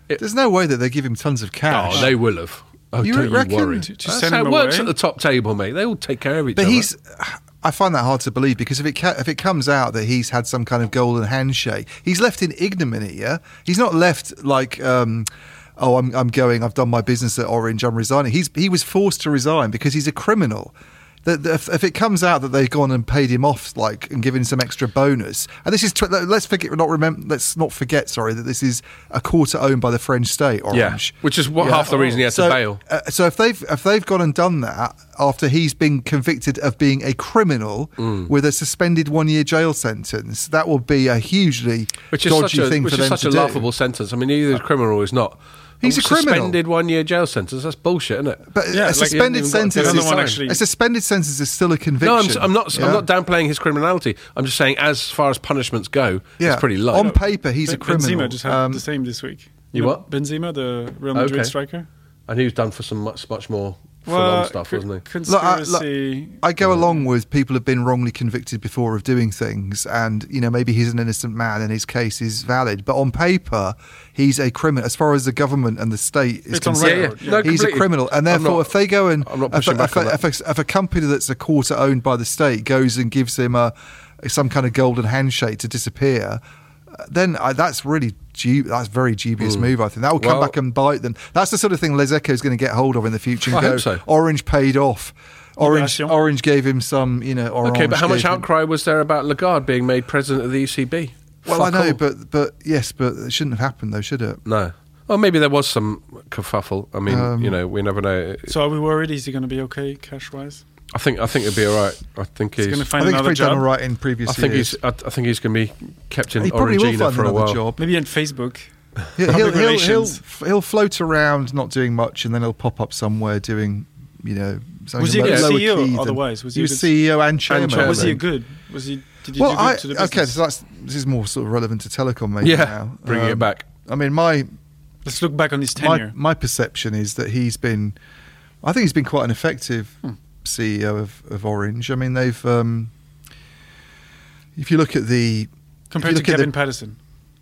S2: It-
S1: There's no way that they give him tons of cash.
S2: Oh, they will have. Oh,
S1: You
S2: don't
S1: reckon?
S2: you worry.
S1: To-
S3: to
S2: That's
S3: send
S2: how it
S3: him
S2: works
S3: away?
S2: at the top table, mate. They all take care of each
S1: But
S2: other.
S1: he's, I find that hard to believe because if it ca- if it comes out that he's had some kind of golden handshake, he's left in ignominy. Yeah, he's not left like, um, oh, I'm I'm going. I've done my business at Orange. I'm resigning. He's he was forced to resign because he's a criminal. That that if, if it comes out that they've gone and paid him off, like, and given some extra bonus, and this is tw- let's forget not remember let's not forget sorry that this is a quarter owned by the French state, Orange.
S2: Yeah, which is what half the reason he had
S1: so,
S2: to bail.
S1: Uh, so if they've if they've gone and done that after he's been convicted of being a criminal
S2: Mm.
S1: with a suspended one year jail sentence, that will be a hugely
S2: Which is
S1: dodgy
S2: such a,
S1: thing
S2: which
S1: for
S2: is
S1: them
S2: such
S1: to
S2: a
S1: do.
S2: laughable sentence. I mean, either he's a criminal or he's not.
S1: He's a criminal.
S2: Suspended one year jail sentence. That's bullshit, isn't it?
S1: But
S3: Yeah,
S1: a
S3: like,
S1: suspended
S2: you haven't even got to
S1: sentence
S2: do
S1: is
S3: anything. Actually-
S1: a suspended sentence is still a conviction.
S2: No, I'm, s- I'm not.
S1: Yeah?
S2: I'm not downplaying his criminality. I'm just saying, as far as punishments go,
S1: Yeah.
S2: it's pretty low.
S1: On paper, he's a
S3: Ben-
S1: criminal.
S3: Benzema just had
S1: Um,
S3: the same this week.
S2: You
S3: know,
S2: what?
S3: Benzema, the Real Madrid
S2: Okay.
S3: striker.
S2: And he was done for some much, much more full-on stuff,
S3: co-
S2: wasn't he?
S3: Conspiracy.
S1: I go along with people have been wrongly convicted before of doing things, and you know maybe he's an innocent man and his case is valid. But on paper, he's a criminal. As far as the government and the state is
S3: It's on
S1: concerned,
S3: record,
S2: Yeah, yeah. No,
S1: he's a
S2: completely.
S1: criminal. And
S2: I'm
S1: therefore,
S2: not-
S1: if they go and
S2: I'm not
S1: if,
S2: pushing
S1: a,
S2: back
S1: if,
S2: on
S1: a,
S2: that.
S1: if, a, if a company that's a quarter owned by the state goes and gives him a some kind of golden handshake to disappear, then I, that's really du- that's a very dubious move. I think that will come
S2: Hmm. Well-
S1: back and bite them. That's the sort of thing Les Echo is going to get hold of in the future. And
S2: I
S1: go,
S2: hope so.
S1: Orange paid off. Orange,
S3: Libération.
S1: Orange gave him some, you know. Or
S2: Okay, but
S1: Orange
S2: how much
S1: gave him-
S2: outcry was there about Lagarde being made president of the E C B?
S1: Well,
S2: Fuck
S1: I know,
S2: all.
S1: but but yes, but it shouldn't have happened, though, should it?
S2: No. Well, maybe there was some kerfuffle. I mean,
S1: Um,
S2: you know, we never know.
S3: So are we worried? Is he going to be okay cash wise?
S2: I think I think it'll be all right. I think
S3: He's
S2: he's.
S3: going to
S1: I
S3: find
S1: think he's
S3: another
S1: probably done
S3: job.
S1: all right in previous
S2: I think
S1: years.
S2: he's. I, I think he's going to be kept in
S1: he probably will
S2: Orangina
S1: find
S2: for a
S1: another
S2: while.
S1: job.
S3: Maybe on Facebook.
S1: He'll,
S3: Public
S1: he'll, he'll, he'll,
S3: relations.
S1: he'll float around, not doing much, and then he'll pop up somewhere doing, you know, something
S3: Was he a
S1: low-
S3: good
S1: lower
S3: C E O
S1: key than-
S3: otherwwas? Was he
S1: he
S3: a
S1: was
S3: good-
S1: C E O and chairman.
S2: chairman.
S3: Was he a
S2: then.
S3: good? Was he? Did he
S1: Well,
S3: do good
S1: I,
S3: to the
S1: okay,
S3: business?
S1: so that's this is more sort of relevant to telecom, maybe
S2: Yeah,
S1: now.
S2: bringing it
S1: Um,
S2: back.
S1: I mean, my
S3: Let's look back on his
S1: my,
S3: tenure.
S1: my perception is that he's been, I think he's been quite an effective
S3: Hmm.
S1: C E O of, of Orange. I mean, they've, um, if you look at the,
S3: Compared
S1: if
S3: to
S1: you look at
S3: Gavin
S1: the-
S3: Patterson.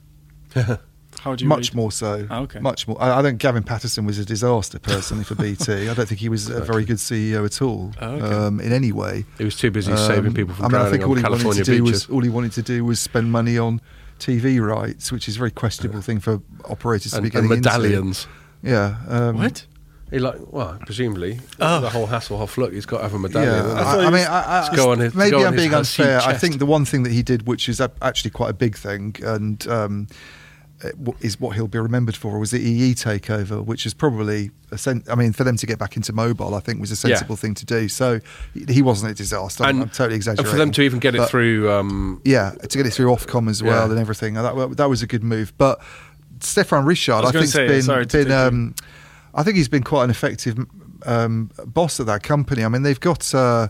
S3: How do you
S1: much
S3: rate?
S1: more so.
S3: Ah, okay.
S1: Much more. I, I think Gavin Patterson was a disaster personally for B T. I don't think he was a very good C E O at all
S3: Oh, okay.
S1: um, in any way.
S2: He was too busy
S1: Um,
S2: saving people from
S1: I mean, I
S2: drowning
S1: think all
S2: on
S1: he wanted
S2: California
S1: to do
S2: beaches.
S1: was all he wanted to do was spend money on T V rights, which is a very questionable thing for operators to be
S2: and, and
S1: getting
S2: medallions.
S1: into. Yeah. Um,
S3: What?
S2: He like well, presumably
S3: Oh.
S2: the whole Hasselhoff look. He's got to have a medallion.
S1: Yeah,
S2: hasn't he?
S3: I thought
S1: I,
S3: he
S1: I
S3: was-
S1: mean, I, I,
S2: to go on his- to
S1: maybe
S2: go on
S1: I'm
S2: his
S1: being
S2: hirsute
S1: unfair. I
S2: chest.
S1: think the one thing that he did, which is a- actually quite a big thing, and um, it w- is what he'll be remembered for, was the E E takeover, which is probably, a sen- I mean, for them to get back into mobile, I think was a sensible thing to do. So he he wasn't a disaster. I'm,
S2: And-
S1: I'm totally
S2: and
S1: exaggerating.
S2: for them to even get it
S1: But-
S2: through, um,
S1: yeah, to get it through Ofcom as well
S2: Yeah.
S1: and everything. That that was a good move. But Stefan Richard,
S3: I
S1: I,
S3: was gonna
S1: think,
S3: say,
S1: has been,
S3: sorry to
S1: been
S3: take you.
S1: um, I think he's been quite an effective um, boss at that company. I mean, they've got. Uh,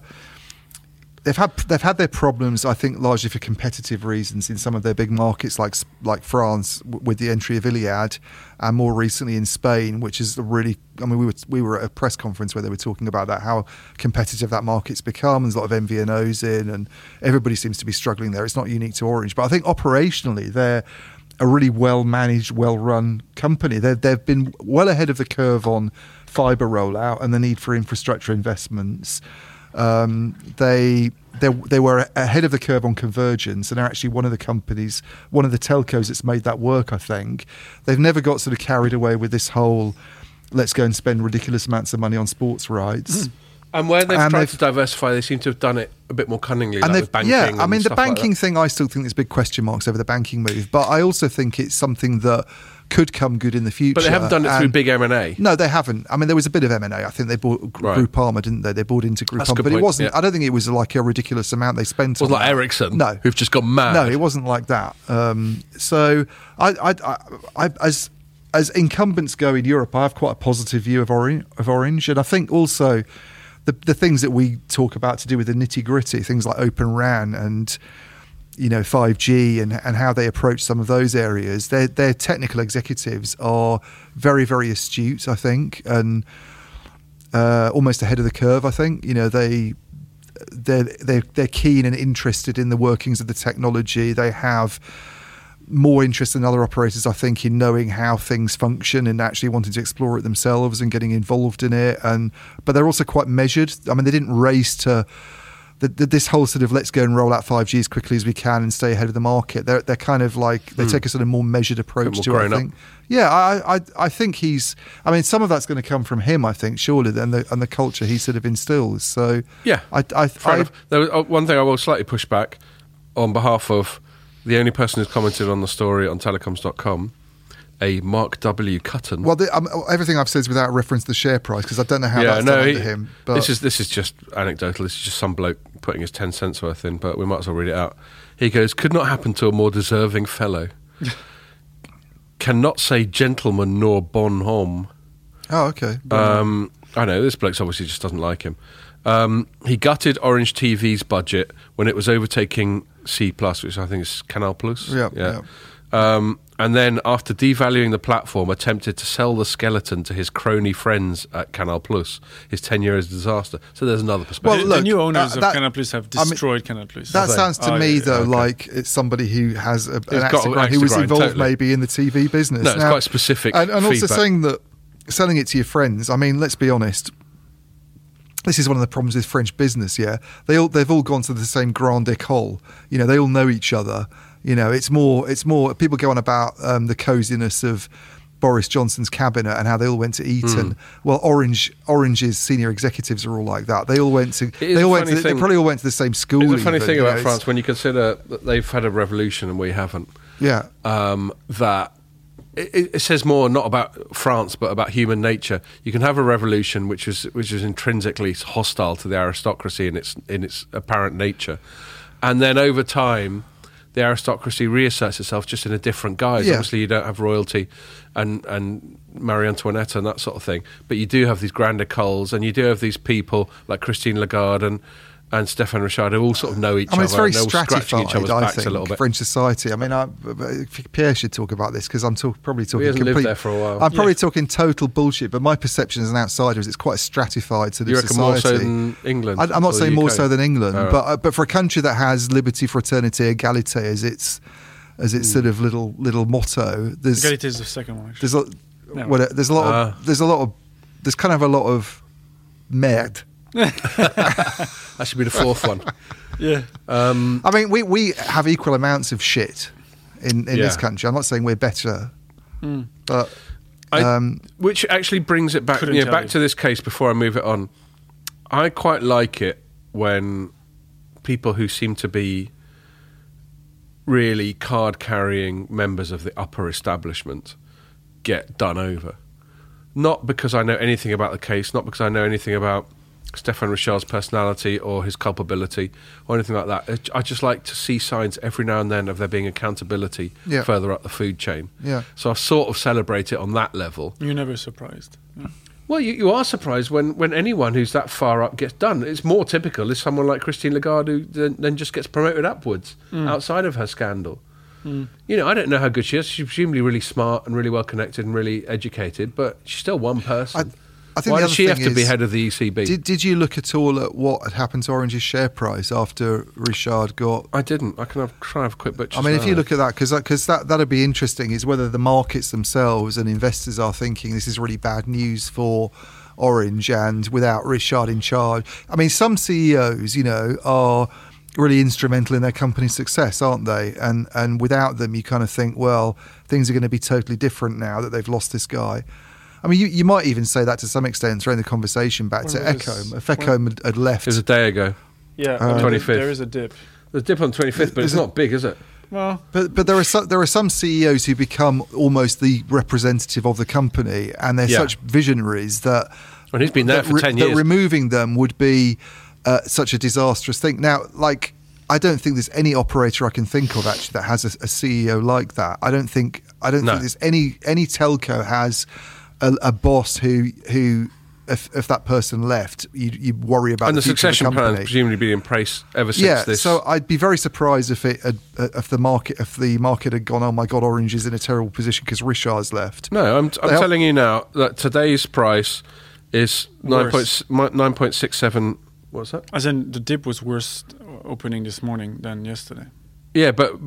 S1: They've had they've had their problems, I think, largely for competitive reasons in some of their big markets, like like France, w- with the entry of Iliad, and more recently in Spain, which is a really. I mean, we were we were at a press conference where they were talking about that, how competitive that market's become. There's a lot of M V N Os in, and everybody seems to be struggling there. It's not unique to Orange, but I think operationally they're a really well managed, well run company. They've they've been well ahead of the curve on fibre rollout and the need for infrastructure investments. Um, they they they were ahead of the curve on convergence, and are actually one of the companies, one of the telcos that's made that work. I think they've never got sort of carried away with this whole let's go and spend ridiculous amounts of money on sports rights.
S2: and where they've
S1: And
S2: tried
S1: they've-
S2: to diversify, they seem to have done it a bit more cunningly, like
S1: And
S2: with
S1: they've
S2: banking.
S1: yeah, I
S2: and
S1: mean the
S2: stuff like
S1: banking
S2: that.
S1: thing. I still think there's big question marks over the banking move, but I also think it's something that could come good in the future.
S2: But they haven't done it through
S1: And-
S2: big M and A.
S1: No, they haven't. I mean, there was a bit of M and A. I think they bought Gr-
S2: Right.
S1: Groupama, didn't they? They bought into
S2: That's a
S1: Groupama,
S2: good
S1: but it
S2: point,
S1: wasn't.
S2: yeah.
S1: I don't think it was like a ridiculous amount they spent.
S2: It wasn't
S1: on
S2: like
S1: that.
S2: Ericsson,
S1: No,
S2: who've just gone mad.
S1: No, it wasn't like that. Um, so, I, I, I, I, as as incumbents go in Europe, I have quite a positive view of Orange, of Orange, and I think also the the things that we talk about to do with the nitty gritty, things like Open R A N and you know five G and and how they approach some of those areas. Their their technical executives are very very astute, I think, and uh, almost ahead of the curve. I think you know they. They're, they're, they're keen and interested in the workings of the technology. They have more interest than other operators, I think, in knowing how things function and actually wanting to explore it themselves and getting involved in it. And but they're also quite measured. I mean, they didn't race to the, the, this whole sort of let's go and roll out five G as quickly as we can and stay ahead of the market. They're they're kind of like they mm. take a sort of more measured approach
S2: more
S1: to it. I think. Up. Yeah, I, I I think he's. I mean, some of that's going to come from him. I think surely, and the and the culture he sort of instills. So
S2: yeah,
S1: I I, I
S2: there was, uh, one thing I will slightly push back on behalf of the only person who's commented on the story on telecoms dot com, a Mark W. Cutton.
S1: Well, the, um, everything I've said is without reference to the share price because I don't know how yeah, that's no, done he, under him. But
S2: this is this is just anecdotal. This is just some bloke putting his ten cents worth in, but we might as well read it out. He goes, could not happen to a more deserving fellow. Cannot say gentleman nor bon homme.
S1: Oh, okay.
S2: Um, I know, this bloke's obviously just doesn't like him. Um, he gutted Orange T V's budget when it was overtaking C plus, which I think is Canal Plus.
S1: Yeah,
S2: yeah. yeah. Um, and then after devaluing the platform, attempted to sell the skeleton to his crony friends at Canal Plus. His tenure is a disaster. So there's another perspective.
S3: Well, look, the new owners uh, that, of Canal Plus have destroyed I mean, Canal Plus.
S1: That sounds to oh, me, yeah, though, okay. like it's somebody who has a, an axe to grind, who was involved totally. maybe in the T V business.
S2: No, it's now, quite specific
S1: And, and also
S2: feedback.
S1: saying that selling it to your friends, I mean, let's be honest, this is one of the problems with French business, yeah? They all, they've all gone to the same Grand École. You know, they all know each other. You know, it's more, it's more, people go on about um, the coziness of Boris Johnson's cabinet and how they all went to Eton. Mm. Well, Orange, Orange's senior executives are all like that. They all went to, they all went to, they probably all went to the same school.
S2: It's a funny
S1: even,
S2: thing
S1: you
S2: about
S1: know,
S2: France when you consider that they've had a revolution and we haven't.
S1: Yeah.
S2: Um, that it, it says more not about France but about human nature. You can have a revolution which is which is intrinsically hostile to the aristocracy in its in its apparent nature, and then over time the aristocracy reasserts itself just in a different guise. Yeah. Obviously, you don't have royalty and and Marie Antoinette and that sort of thing, but you do have these grand écoles, and you do have these people like Christine Lagarde and. And Stéphane Richard, who all sort of know each
S1: I mean,
S2: other.
S1: It's very stratified,
S2: each other's
S1: I
S2: backs
S1: think,
S2: a little bit.
S1: French society. I mean, I, Pierre should talk about this because I'm talk, probably talking.
S2: He hasn't
S1: complete,
S2: lived there for a while.
S1: I'm probably
S2: yeah.
S1: talking total bullshit. But my perception as an outsider is it's quite a stratified sort of
S2: you reckon
S1: society.
S2: More so than England?
S1: I, I'm not saying more
S2: U K?
S1: So than England,
S2: oh, right.
S1: but uh, but for a country that has liberty, fraternity, égalité as its as its mm. sort of little little motto, there's
S3: égalité is the second one.
S1: There's a no. well, there's a lot uh. of there's a lot of there's kind of a lot of merde.
S2: That should be the fourth one.
S3: Yeah.
S2: Um,
S1: I mean, we, we have equal amounts of shit in, in
S2: yeah.
S1: this country. I'm not saying we're better,
S3: mm.
S1: but
S2: I,
S1: um,
S2: which actually brings it back. You know, back you. to this case before I move it on. I quite like it when people who seem to be really card-carrying members of the upper establishment get done over. Not because I know anything about the case, not because I know anything about Stéphane Richard's personality or his culpability or anything like that. I just like to see signs every now and then of there being accountability
S1: yeah.
S2: further up the food chain.
S1: Yeah.
S2: So I sort of celebrate it on that level.
S3: You're never surprised. Yeah.
S2: Well, you, you are surprised when, when anyone who's that far up gets done. It's more typical is someone like Christine Lagarde who then, then just gets promoted upwards mm. outside of her scandal. Mm. You know, I don't know how good she is. She's presumably really smart and really well connected and really educated, but she's still one person. I, I think Why does she have to be head of the E C B?
S1: Did, did you look at all at what had happened to Orange's share price after Richard got...
S2: I didn't. I can have, try have a quick butcher's
S1: I mean,
S2: now.
S1: if you look at that, because that, cause that, that'd be interesting, is whether the markets themselves and investors are thinking this is really bad news for Orange and without Richard in charge. I mean, some C E Os, you know, are really instrumental in their company's success, aren't they? And and without them, you kind of think, well, things are going to be totally different now that they've lost this guy. I mean, you, you might even say that to some extent, throwing the conversation back
S3: when
S1: to Ecom. If Ecom had, had left...
S2: It was a day ago.
S3: Yeah,
S2: uh, twenty-fifth.
S3: There is a dip.
S2: There's a dip on the twenty-fifth, but it's not big, is it?
S3: Well,
S1: but but there are some, there are some C E Os who become almost the representative of the company, and they're
S2: yeah.
S1: such visionaries that...
S2: Well, he's been there for
S1: re-
S2: ten years.
S1: That removing them would be uh, such a disastrous thing. Now, like... I don't think there's any operator I can think of actually that has a, a C E O like that. I don't think I don't
S2: no.
S1: think there's any any telco has a, a boss who who if, if that person left, you you worry about
S2: and
S1: the,
S2: the succession
S1: of the
S2: plan presumably been in place ever since
S1: yeah,
S2: this.
S1: So I'd be very surprised if it had, if the market if the market had gone, oh my God, Orange is in a terrible position because Richard's left.
S2: No, I'm I'm telling you now that today's price is nine point nine point six seven. What's that?
S3: As in, the dip was worse opening this morning than yesterday.
S2: Yeah, but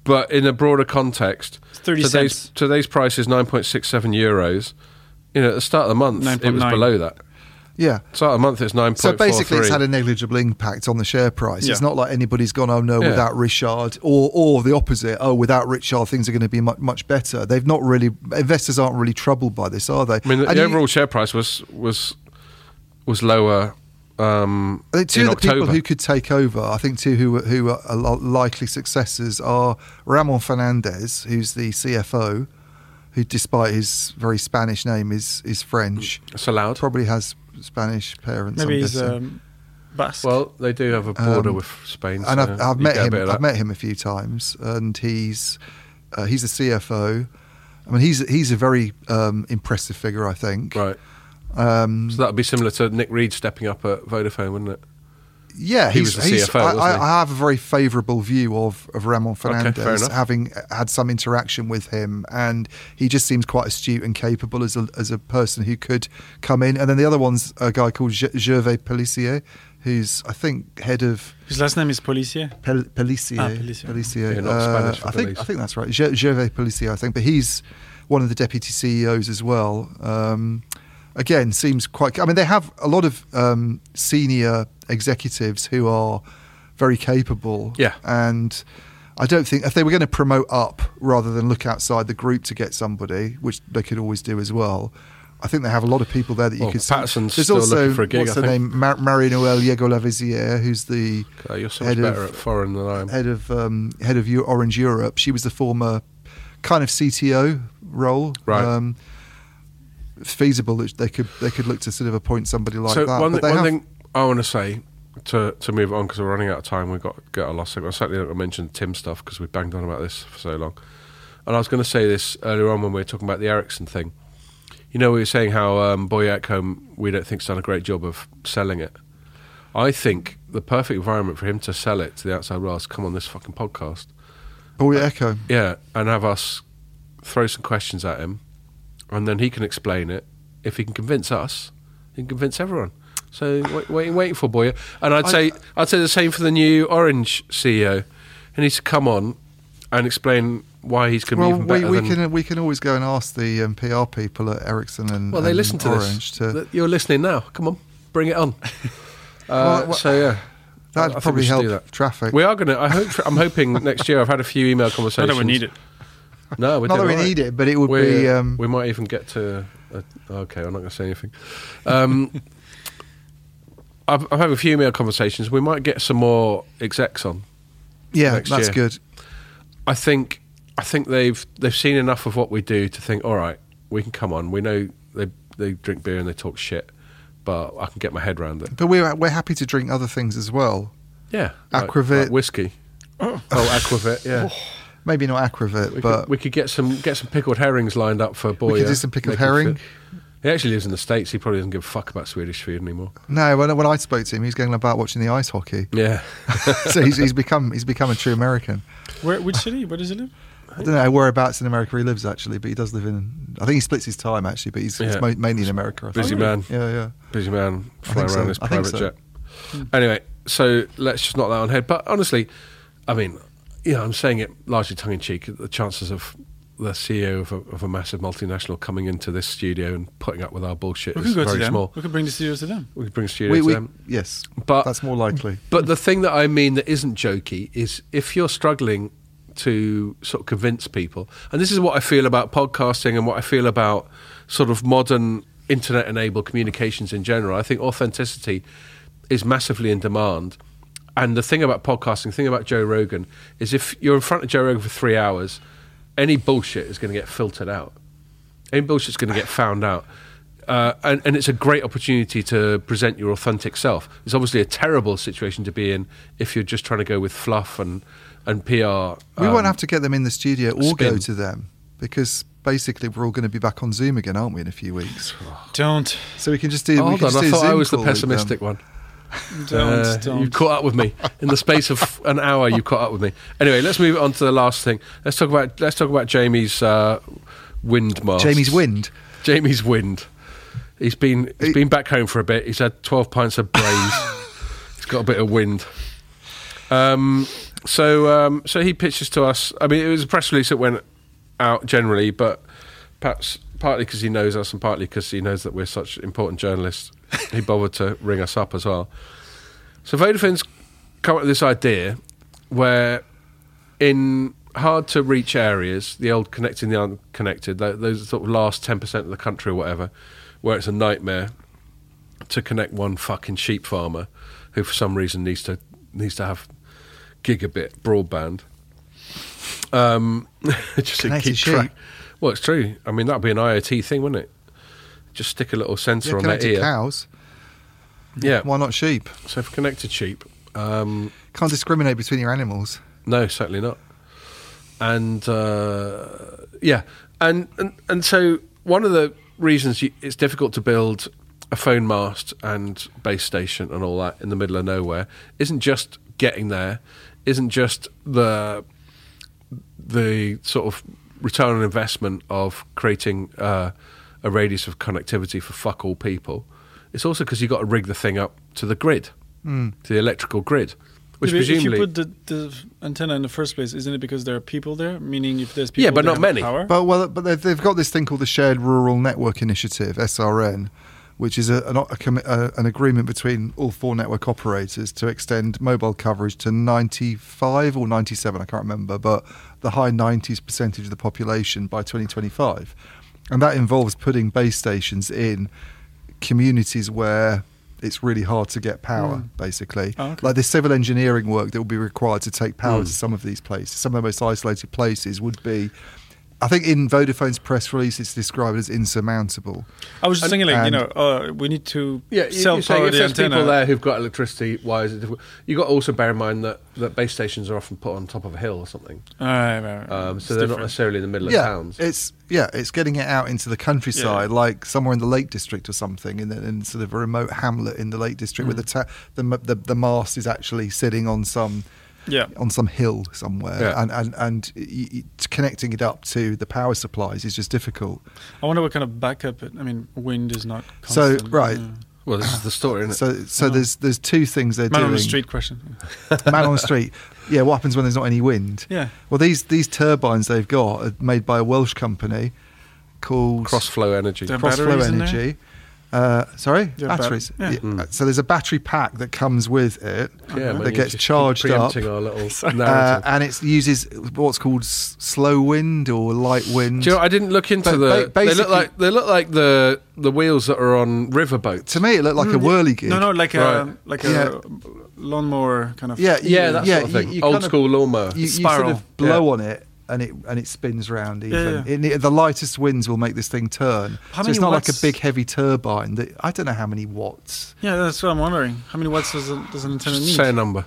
S2: But in a broader context,
S3: It's thirty
S2: today's
S3: cents.
S2: today's price is nine point six seven euros. You know, at the start of the month, it was
S3: nine point nine.
S2: below that.
S1: Yeah.
S2: Start of the month, it's nine point four three.
S1: So basically, it's had a negligible impact on the share price.
S3: Yeah.
S1: It's not like anybody's gone, oh no,
S2: Yeah.
S1: without Richard, or or the opposite. Oh, without Richard, things are going to be much much better. They've not really. Investors aren't really troubled by this, are they?
S2: I mean, the,
S1: And
S2: the
S1: you-
S2: overall share price was was was lower. Um,
S1: I think two
S2: in
S1: of the people
S2: October.
S1: who could take over, I think two who who are lo- likely successors are Ramon Fernandez, who's the C F O, who, despite his very Spanish name, is is French.
S2: It's allowed.
S1: Probably has Spanish parents.
S3: Maybe
S1: I'm
S3: he's
S1: guessing.
S3: um, Basque.
S2: Well, they do have a border
S1: Um,
S2: with Spain,
S1: and
S2: so
S1: I've, I've
S2: you
S1: met
S2: get a
S1: him.
S2: bit of
S1: I've
S2: that.
S1: met him a few times, and he's uh, he's the C F O. I mean, he's he's a very um, impressive figure, I think.
S2: Right.
S1: Um,
S2: So that would be similar to Nick Reed stepping up at Vodafone, wouldn't it?
S1: Yeah,
S2: He
S1: he's,
S2: was the
S1: he's-
S2: C F O,
S1: I,
S2: wasn't he?
S1: I I have a very favourable view of, of Ramon
S2: fair
S1: Fernandez,
S2: enough.
S1: having had some interaction with him, and he just seems quite astute and capable as a as a person who could come in. And then the other one's a guy called Ge- Gervais Pellissier, who's I think head of
S3: His last name is Policier.
S1: Pel- Pellissier.
S3: Ah, Pellissier.
S1: Pellissier.
S2: Yeah, not
S1: Uh,
S2: Spanish for
S1: I think
S2: police.
S1: I think that's right. Ge- Gervais Pellissier, I think, but he's one of the deputy C E Os as well. Um, again, seems quite. I mean, they have a lot of um, senior executives who are very capable.
S2: Yeah.
S1: And I don't think if they were going to promote up rather than look outside the group to get somebody, which they could always do as well. I think they have a lot of people there that you
S2: Well,
S1: could. see.
S2: Patterson's
S1: There's
S2: still
S1: also
S2: looking for a gig,
S1: what's
S2: I
S1: her
S2: think.
S1: name, Mar- Marie-Noël Yego-Lavisière, who's the
S2: Uh, you're so much
S1: Head
S2: better
S1: of-
S2: at foreign than I am.
S1: head of um, head of Eu- Orange Europe. She was the former kind of C T O role.
S2: Right.
S1: Um, it's feasible that they could they could look to sort of appoint somebody like
S2: so
S1: that.
S2: one,
S1: but
S2: thi-
S1: they
S2: one
S1: have,
S2: thing I want to say to to move on because we're running out of time. We've got to get our last segment. I certainly not going to mention Tim stuff because we banged on about this for so long. And I was going to say this earlier on when we were talking about the Ericsson thing. You know, we were saying how um, Boy Ekholm, we don't think's done a great job of selling it. I think the perfect environment for him to sell it to the outside world is come on this fucking podcast.
S1: Boy Echo.
S2: Yeah, and have us throw some questions at him, and then he can explain it. If he can convince us, he can convince everyone. So wait, waiting, waiting for Boyer. And I'd
S1: I-
S2: say I'd say the same for the new Orange C E O. He needs to come on and explain why he's going to
S1: Well,
S2: be even
S1: we,
S2: better
S1: we
S2: than.
S1: can we can always go and ask the um, P R people at Ericsson and
S2: well, they
S1: and
S2: listen to
S1: Orange
S2: this.
S1: to
S2: Th- You're listening now. Come on, bring it on. Uh,
S1: Well, well,
S2: so yeah, I- I
S1: that'd
S2: think
S1: probably
S2: we should
S1: help
S2: do that.
S1: traffic.
S2: We are going to. I hope. I'm hoping next year. I've had a few email
S3: Not
S2: conversations.
S3: that we need it.
S2: No, we're
S1: Not that
S2: doing
S1: we
S2: all right.
S1: need it, but it would
S2: We're-
S1: be. Um,
S2: we might even get to. Uh, okay, I'm not going to say anything. Um, I've, I've had a few email conversations. We might get some more execs on.
S1: yeah,
S2: next
S1: that's
S2: year.
S1: good.
S2: I think. I think they've they've seen enough of what we do to think, all right, we can come on. We know they they drink beer and they talk shit, but I can get my head around it.
S1: But we're we're happy to drink other things as well.
S2: Yeah, like-
S1: Aquavit.
S2: like whiskey. Oh, Aquavit. Yeah,
S1: Maybe not Aquavit,
S2: we,
S1: but
S2: could, we could get some get some pickled herrings lined up for Boyer.
S1: we could do some pickled
S2: Make him
S1: herring.
S2: fit. He actually lives in the States. He probably doesn't give a fuck about Swedish food anymore.
S1: No, when, when I spoke to him, he was going about watching the ice hockey.
S2: Yeah.
S1: So he's, he's become he's become a true American.
S3: Where? Which city? Where does he live?
S1: I don't know whereabouts in America he lives actually, but he does live in. I think he splits his time actually, but he's, he's
S2: Yeah.
S1: mo- mainly in America. I
S2: Busy
S1: think.
S2: man.
S1: Yeah, yeah.
S2: Busy man,
S1: I
S2: fly
S1: think
S2: around
S1: so.
S2: his
S1: I think
S2: private
S1: so.
S2: jet. Anyway, so let's just knock that on head. But honestly, I mean, you know, I'm saying it largely tongue in cheek. The chances of the C E O of a, of a massive multinational coming into this studio and putting up with our bullshit
S3: We
S2: is
S3: could go to
S2: very
S3: them.
S2: small.
S3: We could bring the studios to them.
S2: We could bring a studio
S1: We,
S2: to
S1: we,
S2: them.
S1: yes,
S2: But
S1: that's more likely.
S2: But the thing that I mean that isn't jokey is if you're struggling to sort of convince people, and this is what I feel about podcasting and what I feel about sort of modern internet-enabled communications in general. I think authenticity is massively in demand. And the thing about podcasting, the thing about Joe Rogan, is if you're in front of Joe Rogan for three hours, any bullshit is going to get filtered out. Any bullshit's going to get found out. Uh, and, and it's a great opportunity to present your authentic self. It's obviously a terrible situation to be in if you're just trying to go with fluff and, and P R.
S1: We
S2: um,
S1: won't have to get them in the studio or go
S2: spin.
S1: to them because basically we're all going to be back on Zoom again, aren't we, in a few weeks?
S3: Don't.
S1: So we can just do.
S2: Oh,
S1: we
S2: hold
S1: can
S2: on,
S1: just
S2: I
S1: do a
S2: thought I
S1: Zoom
S2: was the
S1: call with them.
S2: pessimistic one.
S3: Don't.
S2: Uh,
S3: don't.
S2: You caught up with me in the space of an hour. You caught up with me. Anyway, let's move on to the last thing. Let's talk about let's talk about Jamie's uh, wind masts.
S1: Jamie's wind.
S2: Jamie's wind. He's been he's
S1: He-
S2: been back home for a bit. He's had twelve pints of braise. He's got a bit of wind. Um, So, um, so he pitches to us. I mean, it was a press release that went out generally, but perhaps partly because he knows us and partly because he knows that we're such important journalists, he bothered to ring us up as well. So Vodafone's come up with this idea where in hard-to-reach areas, the old connecting the unconnected, those sort of last ten percent of the country or whatever, where it's a nightmare to connect one fucking sheep farmer who for some reason needs to needs to have gigabit broadband. Um, just to
S1: Connected
S2: keep track.
S1: sheep.
S2: Well, it's true. I mean, that'd be an IoT thing, wouldn't it? Just stick a little sensor
S1: Yeah,
S2: on their
S1: connected
S2: ear.
S1: cows.
S2: Yeah.
S1: Why not sheep?
S2: So for connected sheep, um,
S1: Can't discriminate between your animals.
S2: no, certainly not. And uh, yeah, and, and and so one of the reasons you, it's difficult to build a phone mast and base station and all that in the middle of nowhere isn't just getting there, isn't just the the sort of return on investment of creating uh, a radius of connectivity for fuck all people. It's also because you've got to rig the thing up to the grid,
S1: Mm.
S2: to the electrical grid, which
S3: if,
S2: presumably...
S3: if you put the, the antenna in the first place, isn't it because there are people there? Meaning, if there's people,
S2: Yeah, but
S3: there
S2: not
S3: have
S2: many.
S3: Power?
S1: But well, but they've, they've got this thing called the Shared Rural Network Initiative, S R N, which is a, an, a, commi- a, an agreement between all four network operators to extend mobile coverage to ninety-five or ninety-seven, I can't remember, but the high nineties percentage of the population by twenty twenty-five. And that involves putting base stations in communities where it's really hard to get power,
S3: Mm.
S1: basically.
S3: Oh, okay.
S1: Like the civil engineering work that will be required to take power
S2: Mm.
S1: to some of these places. Some of the most isolated places would be, I think in Vodafone's press release it's described as insurmountable.
S3: I was just thinking, like, you
S1: and-
S3: know, uh, we need to
S2: Yeah, you,
S3: self
S2: you're saying
S3: power
S2: if
S3: the
S2: there's
S3: antenna.
S2: people there who've got electricity, why is it difficult? You've got to also bear in mind that, that base stations are often put on top of a hill or something.
S3: All right, right, right.
S2: Um,
S3: It's
S2: so they're not
S3: different.
S2: necessarily in the middle of
S1: Yeah,
S2: towns.
S1: it's yeah, it's getting it out into the countryside,
S3: Yeah.
S1: like somewhere in the Lake District or something, in, the, in sort of a remote hamlet in the Lake District, where the, ta- the m- the the mast is actually sitting on some
S3: Yeah.
S1: on some hill somewhere,
S2: Yeah.
S1: and and and y- y- connecting it up to the power supplies is just difficult.
S3: I wonder what kind of backup. It, I mean, wind is not
S1: So,
S3: constant.
S1: right.
S3: Yeah.
S2: Well, this is the story, isn't it?
S1: So so
S3: Oh.
S1: there's there's two things they're
S3: Man
S1: doing.
S3: on the street question.
S1: Man on the street. Yeah, what happens when there's not any wind?
S3: Yeah.
S1: Well, these these turbines they've got are made by a Welsh company called
S2: Crossflow energy.
S3: They're
S1: Crossflow
S3: batteries in there?
S1: Energy. Uh, sorry,
S3: Yeah, bat-
S1: batteries.
S3: yeah.
S1: Yeah.
S2: Mm.
S1: So there's a battery pack that comes with it
S2: Yeah,
S3: Uh-huh.
S2: man,
S1: that
S2: you
S1: gets
S2: just keep
S1: charged up,
S2: preempting our little
S3: Sorry.
S1: uh,
S2: narrative.
S1: and it uses what's called s- slow wind or light wind.
S2: Do you know, I didn't look into
S1: Ba-
S2: the.
S1: ba-
S2: they look
S1: basically-
S2: like they look like the the wheels that are on riverboats.
S1: To me, it looked like a
S3: Mm, yeah.
S1: whirligig.
S3: No, no, like a
S2: Right.
S3: like
S1: Yeah.
S3: a lawnmower kind of.
S1: Yeah,
S2: Yeah,
S1: you-
S2: that
S1: yeah,
S2: sort of
S1: you-
S2: thing.
S1: you
S2: Old
S1: kind of-
S2: school lawnmower.
S1: You, you
S3: Spiral.
S1: sort of blow
S2: Yeah.
S1: on it, and it and it spins round. Even
S3: Yeah, yeah.
S1: It- the lightest winds will make this thing turn.
S3: How
S1: so
S3: many
S1: it's not like a
S3: watts-
S1: big heavy turbine. That I don't know how many watts.
S3: Yeah, that's what I'm wondering. How many watts does, a, does an antenna need?
S2: Say a number.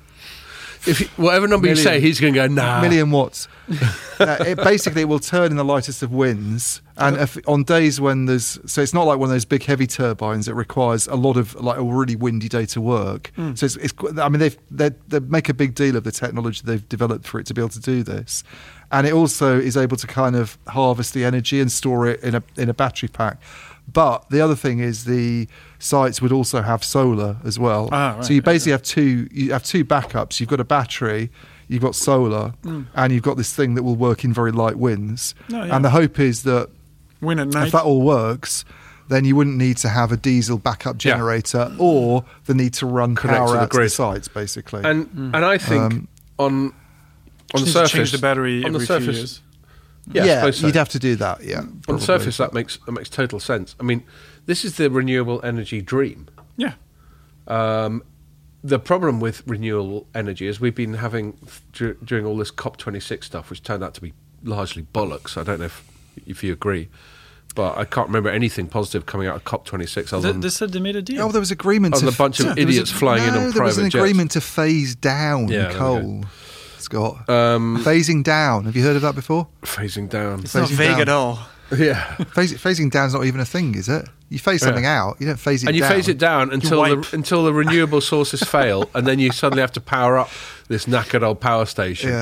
S2: If you, whatever number you
S1: Million.
S2: say, he's going to go nah.
S1: Million watts. No, it basically it will turn in the lightest of winds, and if, on days when there's so it's not like one of those big heavy turbines that requires a lot of like a really windy day to work.
S3: Mm.
S1: So it's, it's qu- I mean they've they they make a big deal of the technology they've developed for it to be able to do this, and it also is able to kind of harvest the energy and store it in a in a battery pack. But the other thing is the sites would also have solar as well.
S3: Ah, right,
S1: so you
S3: okay.
S1: basically have two you have two backups. You've got a battery, you've got solar,
S3: Mm.
S1: and you've got this thing that will work in very light winds.
S3: Oh, yeah.
S1: And the hope is that
S3: Wind at night.
S1: if that all works, then you wouldn't need to have a diesel backup
S2: Yeah.
S1: generator or the need to run
S2: Connect
S1: power
S2: to the
S1: out to the
S2: grid.
S1: sites, basically.
S2: And
S3: Mm.
S2: and I think
S1: Um,
S2: on on the
S3: Just need to
S2: surface,
S3: change the battery
S2: on the
S3: every
S2: surface,
S3: few years.
S2: yeah, I
S1: yeah,
S2: suppose so.
S1: you'd have to do that. Yeah,
S2: on the
S1: probably.
S2: surface that makes that makes total sense. I mean, this is the renewable energy dream.
S3: Yeah.
S2: Um, the problem with renewable energy is we've been having dur- during all this COP twenty-six stuff, which turned out to be largely bollocks. I don't know if if you agree, but I can't remember anything positive coming out of COP twenty-six other
S3: They,
S2: than
S3: they said they made a deal.
S1: Oh, there was agreement.
S2: Oh,
S1: to
S2: the bunch of
S1: yeah, there was
S2: idiots flying in
S1: no,
S2: on
S1: there was an
S2: private jets.
S1: agreement to phase down
S2: Yeah, there we
S1: coal. Scott,
S2: um,
S1: phasing down. Have you heard of that before?
S2: phasing down.
S3: it's not
S1: phasing
S3: vague
S1: down.
S3: at all.
S2: Yeah,
S1: Phase, phasing down's not even a thing, is it? You phase
S2: Yeah.
S1: something out, you don't phase it
S2: and you
S1: down.
S2: phase it down until the,
S3: wipe.
S2: until the renewable sources fail, and then you suddenly have to power up this knackered old power station
S1: Yeah.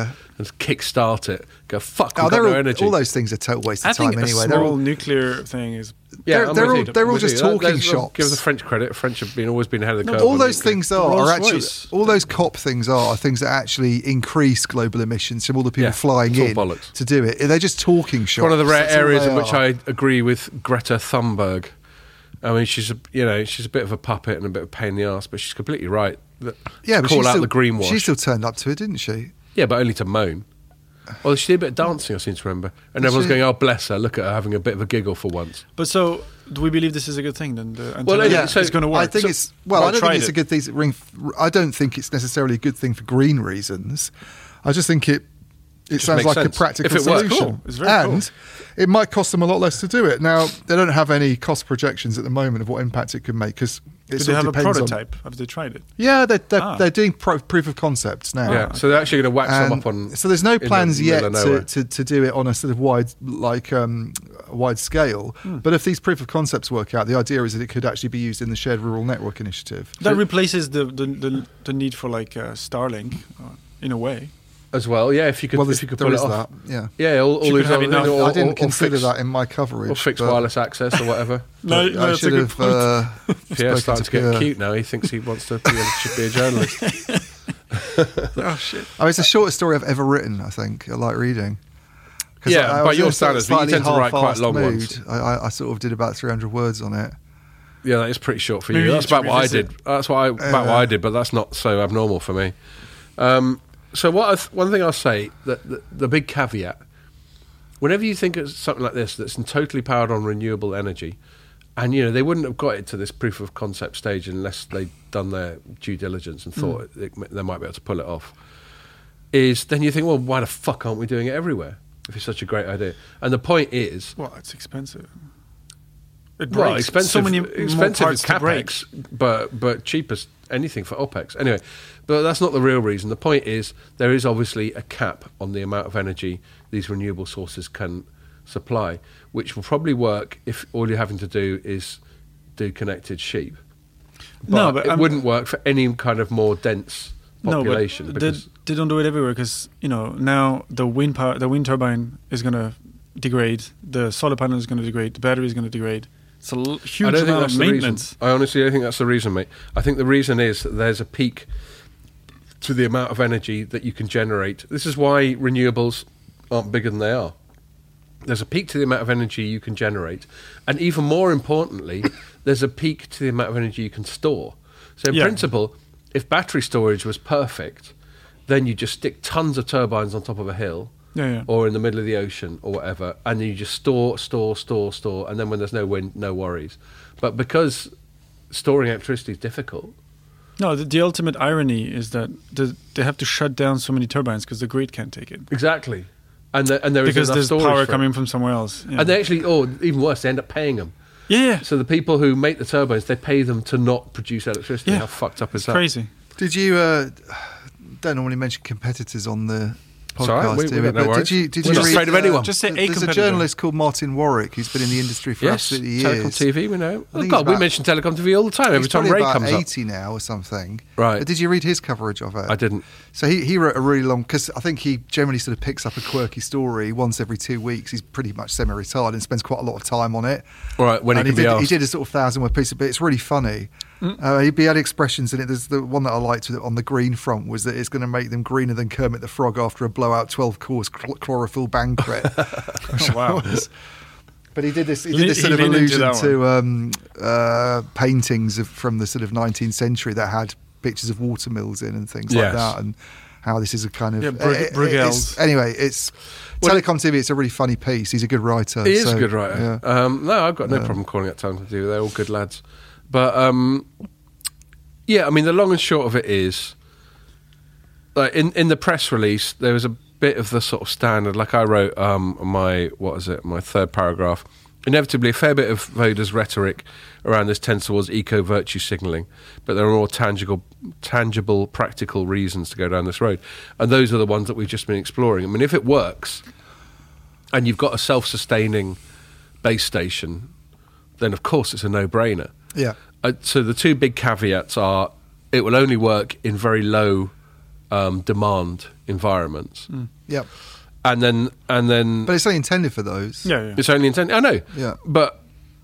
S2: and kick-start it. Go, fuck,
S1: Oh,
S2: we've got
S1: they're
S2: no
S1: all,
S2: energy.
S1: all those things are total waste
S3: I
S1: of time
S3: think
S1: anyway.
S3: a
S1: They're
S3: small
S1: all,
S3: nuclear thing is.
S2: Yeah,
S1: they're-
S2: I'm
S1: they're
S2: with
S1: all-
S2: you.
S1: they're all
S2: With
S1: just
S2: you.
S1: talking
S2: Let's- let's
S1: shops.
S2: Give the French credit. French have been always been ahead of the
S3: No,
S2: curve.
S1: all
S2: on
S1: those
S2: nuclear.
S1: things are, are
S3: Rolls
S1: actually
S3: Royce.
S1: all those COP things are things that actually increase global emissions from all the people
S2: Yeah,
S1: flying
S2: it's all
S1: in
S2: bollocks.
S1: to do it. They're just talking shops.
S2: One of the rare
S1: That's all
S2: areas
S1: they
S2: in which
S1: are.
S2: I agree with Greta Thunberg. I mean, she's a, you know she's a bit of a puppet and a bit of a pain in the ass, but she's completely right. That-
S1: yeah,
S2: to
S1: but
S2: call
S1: she
S2: out
S1: still,
S2: the greenwash.
S1: She still turned up to it, didn't she?
S2: Yeah, but only to moan. Well, she did a bit of dancing, I seem to remember. And
S1: Did
S2: everyone's
S1: she?
S2: going, oh, bless her, look at her having a bit of a giggle for once.
S3: But so, do we believe this is a good thing then? The antenna
S2: Well, yeah,
S3: is
S2: so
S3: going to work.
S1: I think
S3: So-
S1: it's well.
S3: Well,
S1: I don't
S3: tried
S1: think it's a
S3: it.
S1: good thing. Ring. I don't think it's necessarily a good thing for green reasons. I just think it. It
S2: Just
S1: sounds
S2: makes
S1: like
S2: sense.
S1: a practical
S2: If it works,
S1: solution,
S3: cool. It's very
S1: and
S3: cool.
S1: it might cost them a lot less to do it. Now they don't have any cost projections at the moment of what impact it could make because it
S3: Do they
S1: sort
S3: have
S1: of
S3: a
S1: depends on-
S3: prototype? Have they tried it?
S1: Yeah, they're they're,
S3: Ah.
S1: they're doing pro- proof of concepts now.
S2: Yeah, so they're actually going to wax them
S1: And
S2: up on.
S1: so there's no
S2: in the
S1: plans
S2: middle
S1: yet
S2: of
S1: to,
S2: nowhere.
S1: to, to do it on a sort of wide like um, wide scale.
S2: Hmm.
S1: But if these proof of concepts work out, the idea is that it could actually be used in the Shared Rural Network Initiative.
S3: That
S2: So-
S3: replaces the, the, the, the need for like uh, Starlink, uh, in a way.
S2: As well, yeah, if you could,
S1: well,
S2: if
S1: there's-
S2: you could
S1: there
S2: pull it
S1: is
S2: off.
S1: that. Yeah,
S2: Yeah, all, all
S3: You
S2: these
S3: could have
S2: other-
S3: enough-
S2: or-
S1: I didn't
S2: or- or
S1: consider
S2: fixed-
S1: that in my coverage.
S2: Or fixed
S1: but-
S2: wireless access or whatever.
S3: No,
S1: but
S3: no,
S1: I
S3: that's a
S1: should
S3: good
S1: have.
S3: point.
S1: Uh,
S2: Pierre's
S1: spoken
S2: starting to
S1: to
S2: get
S1: Pierre.
S2: cute now. He thinks he wants to be a, should be a journalist.
S3: Oh shit!
S1: I mean, it's the shortest story I've ever written. I think I like reading. 'Cause
S2: Yeah,
S1: I- I
S2: by
S1: was
S2: your
S1: in a sort of
S2: standards, but you
S1: slightly
S2: tend to write quite
S1: half-assed
S2: long
S1: mood.
S2: ones.
S1: I, I, I sort of did about three hundred words on it.
S2: Yeah, that is pretty short for
S3: Maybe
S2: you.
S3: you
S2: That's
S3: need to
S2: about what I
S3: revisit.
S2: did. That's what I, about what
S1: Uh,
S2: I did, but that's not so abnormal for me. Um, so what? I th- one thing I'll say that the, the big caveat: whenever you think of something like this that's totally powered on renewable energy, and you know they wouldn't have got it to this proof of concept stage unless they'd done their due diligence and thought
S1: Hmm.
S2: it, they might be able to pull it off. Is then you think, well, why the fuck aren't we doing it everywhere if it's such a great idea? And the point is,
S3: Well, it's expensive. It
S2: well,
S3: breaks.
S2: expensive,
S3: So many more
S2: expensive
S3: parts
S2: is
S3: to break.
S2: capex, but but cheapest anything for opex. Anyway, but that's not the real reason. The point is there is obviously a cap on the amount of energy these renewable sources can supply, which will probably work if all you're having to do is do connected sheep. But,
S3: No, but
S2: it
S3: I'm-
S2: wouldn't work for any kind of more dense population.
S3: No, but
S2: because
S3: they, they don't do it everywhere because you know now the wind power, the wind turbine is going to degrade, the solar panel is going to degrade, the battery is going to degrade. It's a l- huge
S2: I don't think
S3: amount
S2: that's
S3: of
S2: the
S3: maintenance.
S2: reason. I honestly don't think that's the reason, mate. I think the reason is that there's a peak to the amount of energy that you can generate. This is why renewables aren't bigger than they are. There's a peak to the amount of energy you can generate, and even more importantly, there's a peak to the amount of energy you can store. So in
S3: Yeah.
S2: principle, if battery storage was perfect, then you just stick tons of turbines on top of a hill,
S3: Yeah, yeah.
S2: or in the middle of the ocean or whatever, and then you just store, store, store, store, and then when there's no wind, no worries. But because storing electricity is difficult,
S3: No, the, the ultimate irony is that the, they have to shut down so many turbines because the grid can't take it.
S2: exactly, and the, and there is
S3: Because
S2: enough
S3: there's
S2: storage
S3: power
S2: for it.
S3: coming from somewhere else. Yeah.
S2: And they actually, or even worse, they end up paying them.
S3: yeah, yeah.
S2: So the people who make the turbines, they pay them to not produce electricity.
S3: Yeah.
S2: How fucked up is
S3: It's
S2: that?
S3: crazy.
S1: Did you? Uh, don't normally mention competitors on the
S2: It's all right,
S1: podcast,
S2: we-
S1: do
S2: we
S1: we?
S2: got no
S1: But
S2: worries.
S1: did you? Did
S2: We're
S1: you
S2: not
S1: read?
S2: afraid of
S1: uh,
S2: anyone.
S3: Just say a
S1: There's a
S3: competitor.
S1: journalist called Martin Warwick who's been in the industry for
S2: Yes,
S1: absolutely years.
S2: Telecom T V, we know. Oh,
S1: think
S2: God,
S1: he's
S2: we
S1: about-
S2: mention Telecom T V all the time. Every
S1: He's
S2: time
S1: probably
S2: Ray
S1: about
S2: comes up.
S1: eighty now or something.
S2: Right.
S1: But did you read his coverage of it?
S2: I didn't.
S1: So he, he wrote a really long, because I think he generally sort of picks up a quirky story once every two weeks. He's pretty much semi-retired and spends quite a lot of time on it.
S2: All right, when
S1: and
S2: he
S1: he
S2: can be
S1: did, he
S2: asked.
S1: did a sort of thousand word piece, but it's really funny. Uh, he, he had expressions in it. There's the one that I liked on the green front was that it's going to make them greener than Kermit the Frog after a blowout twelve course chl- chlorophyll banquet.
S3: Oh, wow.
S1: But he did this. He
S3: Le-
S1: did this sort
S3: he
S1: of
S3: leaned into
S1: allusion
S3: that
S1: to um, uh, paintings of, from the sort of nineteenth century that had pictures of watermills in and things like
S2: Yes.
S1: that, and how this is a kind of
S3: Yeah, Brug-
S1: it- it-
S3: Bruegels.
S1: it's- anyway. It's
S2: Well,
S1: Telecom T V. It's a really funny piece. He's a good writer.
S2: He is
S1: so,
S2: a good writer.
S1: yeah.
S2: Um, no, I've got no
S1: Yeah.
S2: problem calling it Telecom T V. They're all good lads. But um, yeah, I mean, the long and short of it is, like in in the press release, there was a bit of the sort of standard. Like I wrote um, my what is it? My third paragraph. Inevitably, a fair bit of Voda's rhetoric around this tends towards eco-virtue signalling, but there are more tangible, tangible, practical reasons to go down this road, and those are the ones that we've just been exploring. I mean, if it works, and you've got a self-sustaining base station, then of course it's a no-brainer.
S1: Yeah.
S2: Uh, so the two big caveats are it will only work in very low um, demand environments.
S1: Yeah, Yep.
S2: and then and then
S1: But it's only intended for those.
S3: Yeah, yeah.
S2: it's only intended. I know,
S1: Yeah.
S2: but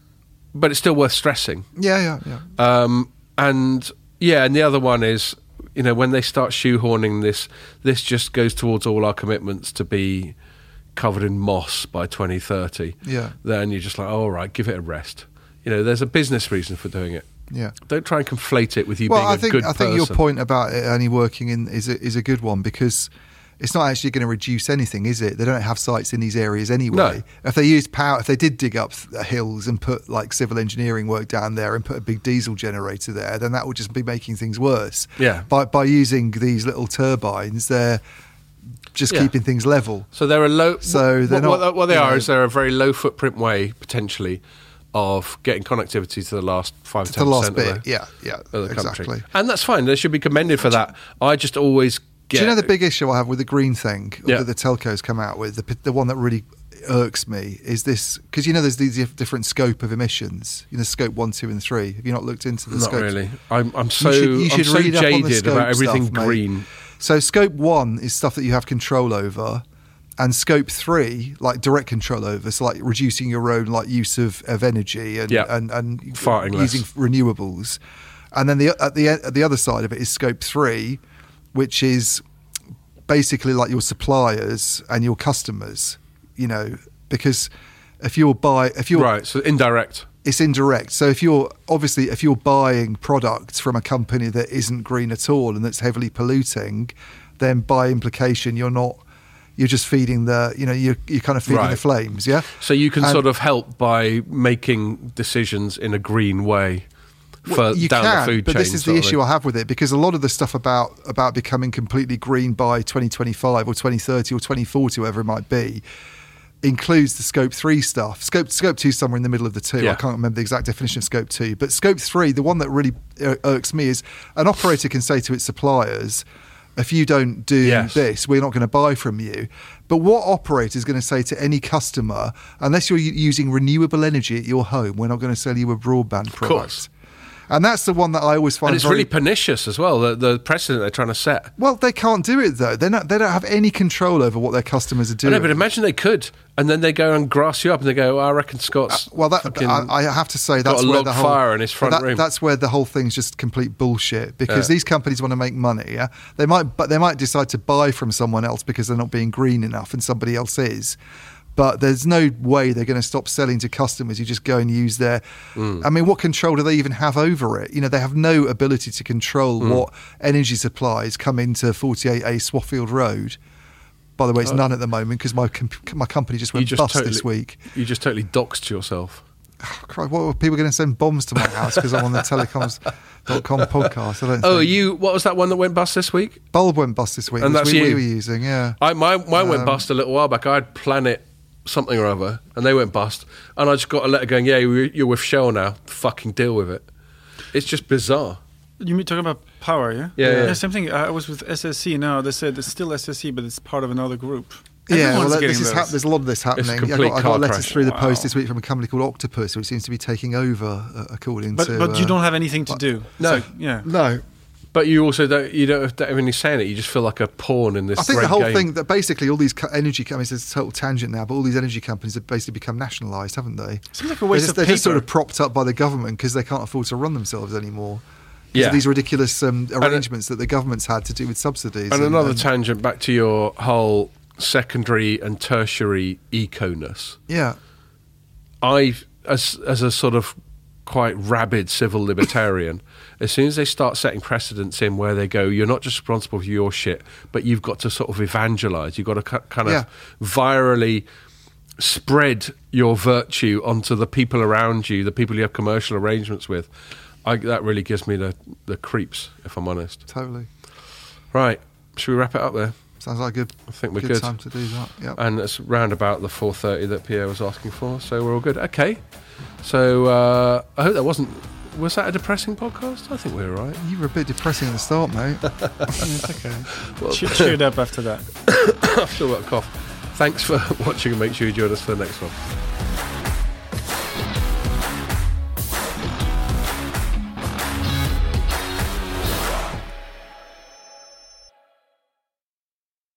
S2: but it's still worth stressing.
S1: Yeah, yeah, yeah.
S2: Um, and yeah, and the other one is, you know, when they start shoehorning this, this just goes towards all our commitments to be covered in moss by twenty thirty.
S1: Yeah.
S2: Then you're just like, oh, all right, give it a rest. You know, there's a business reason for doing it.
S1: Yeah.
S2: Don't try and conflate it with you
S1: Well,
S2: being
S1: I
S2: a
S1: think
S2: good
S1: I think your
S2: person.
S1: point about it only working in is a, is a good one, because it's not actually going to reduce anything, is it? They don't have sites in these areas anyway.
S2: No.
S1: If they used power, if they did dig up the hills and put like civil engineering work down there and put a big diesel generator there, then that would just be making things worse.
S2: Yeah.
S1: By by using these little turbines, they're just
S2: Yeah.
S1: keeping things level.
S2: So they're a low.
S1: So
S2: what,
S1: they're
S2: what,
S1: not,
S2: what they
S1: you
S2: are
S1: know-
S2: is they're a very low footprint way potentially of getting connectivity to the last five
S1: The
S2: ten
S1: last
S2: percent
S1: bit,
S2: of the,
S1: yeah, yeah,
S2: of the
S1: exactly.
S2: country, and that's fine. They should be commended for that. I just always get.
S1: Do you know the big issue I have with the green thing
S2: Yeah.
S1: that the telcos come out with? The, the one that really irks me is this, because you know there's these dif- different scope of emissions. You know, scope one, two, and three. Have you not looked into the
S2: Not
S1: scopes?
S2: really. I'm, I'm so
S1: should- you
S2: I'm
S1: should
S2: so
S1: read up on the
S2: jaded
S1: scope
S2: about everything
S1: stuff, mate.
S2: green.
S1: So scope one is stuff that you have control over, and scope three, like direct control over, so like reducing your own like use of, of energy and
S2: Yeah.
S1: and, and
S2: Farting less.
S1: using renewables. And then the at the at the other side of it is scope three, which is basically like your suppliers and your customers. You know, because if you're buy if you're
S2: Right. So indirect.
S1: it's indirect. So if you're obviously if you're buying products from a company that isn't green at all and that's heavily polluting, then by implication you're not. You're just feeding the, you know, you're, you're kind of feeding
S2: Right.
S1: the flames, yeah?
S2: So you can
S1: And-
S2: sort of help by making decisions in a green way for
S1: Well, you
S2: down
S1: can,
S2: the food
S1: but
S2: chain.
S1: this is
S2: sort
S1: the
S2: of
S1: issue
S2: thing.
S1: I have with it, because a lot of the stuff about about becoming completely green by twenty twenty-five or twenty thirty or twenty forty, whatever it might be, includes the scope three stuff. Scope scope two is somewhere in the middle of the two.
S2: Yeah.
S1: I can't remember the exact definition of scope two, but scope three, the one that really ir- irks me is an operator can say to its suppliers, if you don't do
S2: Yes.
S1: this, we're not going to buy from you. But what operator is going to say to any customer, unless you're u- using renewable energy at your home, we're not going to sell you a broadband product?
S2: course.
S1: And that's the one that I always find
S2: And it's
S1: very
S2: really pernicious as well, the, the precedent they're trying to set.
S1: well. They can't do it though. They're not. They don't have any control over what their customers are
S2: I
S1: doing.
S2: know, but imagine they could, and then they go and grass you up, and they go, oh, "I reckon Scott's."
S1: Uh, Well, that
S2: fucking
S1: I, I have to say
S2: got
S1: that's
S2: a
S1: where
S2: log
S1: the whole
S2: fire in his front
S1: that-
S2: room.
S1: That's where the whole thing's just complete bullshit. Because
S2: Yeah.
S1: these companies want to make money. Yeah, they might, but they might decide to buy from someone else because they're not being green enough, and somebody else is. But there's no way they're going to stop selling to customers who just go and use their.
S2: Mm.
S1: I mean, what control do they even have over it? You know, they have no ability to control
S2: Mm.
S1: what energy supplies come into forty-eight A Swaffield Road. By the way, it's
S2: Oh.
S1: none at the moment because my com- my company just
S2: You
S1: went
S2: just
S1: bust
S2: totally,
S1: this week.
S2: You just totally doxed yourself.
S1: Christ, what were people going to send bombs to my house because I'm on the telecoms dot com podcast? I don't
S2: Oh,
S1: think.
S2: you? What was that one that went bust this week?
S1: Bulb went bust this week,
S2: And
S1: which
S2: that's
S1: we, we
S2: you?
S1: were using, yeah.
S2: I my mine went
S1: Um,
S2: bust a little while back. I had Planet something or other, and they went bust, and I just got a letter going, "Yeah, you're you're with Shell now. Fucking deal with it." It's just bizarre.
S3: You mean talking about power, yeah?
S2: Yeah, yeah.
S3: Same thing. I was with S S C now. They said it's still S S C, but it's part of another group.
S1: Yeah, well,
S3: Everyone's
S1: that- this
S3: getting
S1: is hap-
S3: those.
S1: there's a lot of this happening. Yeah, I
S2: complete
S1: got, I
S2: car
S1: got letters
S2: crash.
S1: through the
S3: Wow.
S1: post this week from a company called Octopus, who seems to be taking over, uh, according
S3: But
S1: to.
S3: but you
S1: uh,
S3: don't have anything to
S1: what-
S3: do.
S2: No.
S3: It's like, yeah.
S1: No,
S2: But you also don't. You don't have to have any saying it. You just feel like a pawn in this.
S1: I think
S2: great
S1: the whole
S2: game.
S1: thing that basically all these co- energy companies, it's a total tangent now, but all these energy companies have basically become nationalised, haven't they?
S3: Seems like a
S1: They're
S3: waste
S1: just,
S3: of
S1: they're
S3: paper.
S1: just sort of propped up by the government because they can't afford to run themselves anymore. Because
S2: Yeah.
S1: of these ridiculous um,
S2: it-
S1: arrangements that the government's had to do with subsidies.
S2: And another
S1: and-
S2: tangent back to your whole secondary and tertiary eco-ness.
S1: Yeah.
S2: I, as as a sort of quite rabid civil libertarian, as soon as they start setting precedents in where they go, you're not just responsible for your shit, but you've got to sort of evangelise. You've got to ki- kind of
S1: Yeah.
S2: virally spread your virtue onto the people around you, the people you have commercial arrangements with. I, that really gives me the, the creeps, if I'm honest.
S1: Totally.
S2: Right, should we wrap it up there?
S1: Sounds like a good,
S2: I think we're
S1: good
S2: good.
S1: time to do that. Yep.
S2: And it's round about the four thirty that Pierre was asking for, so we're all good. Okay, so uh, I hope that wasn't. Was that a depressing podcast? I think we were all right.
S1: You were a bit depressing at the start, mate.
S3: It's okay.
S2: Well,
S3: Che- cheered up after that.
S2: I've still got a cough. Thanks for watching, and make sure you join us for the next one.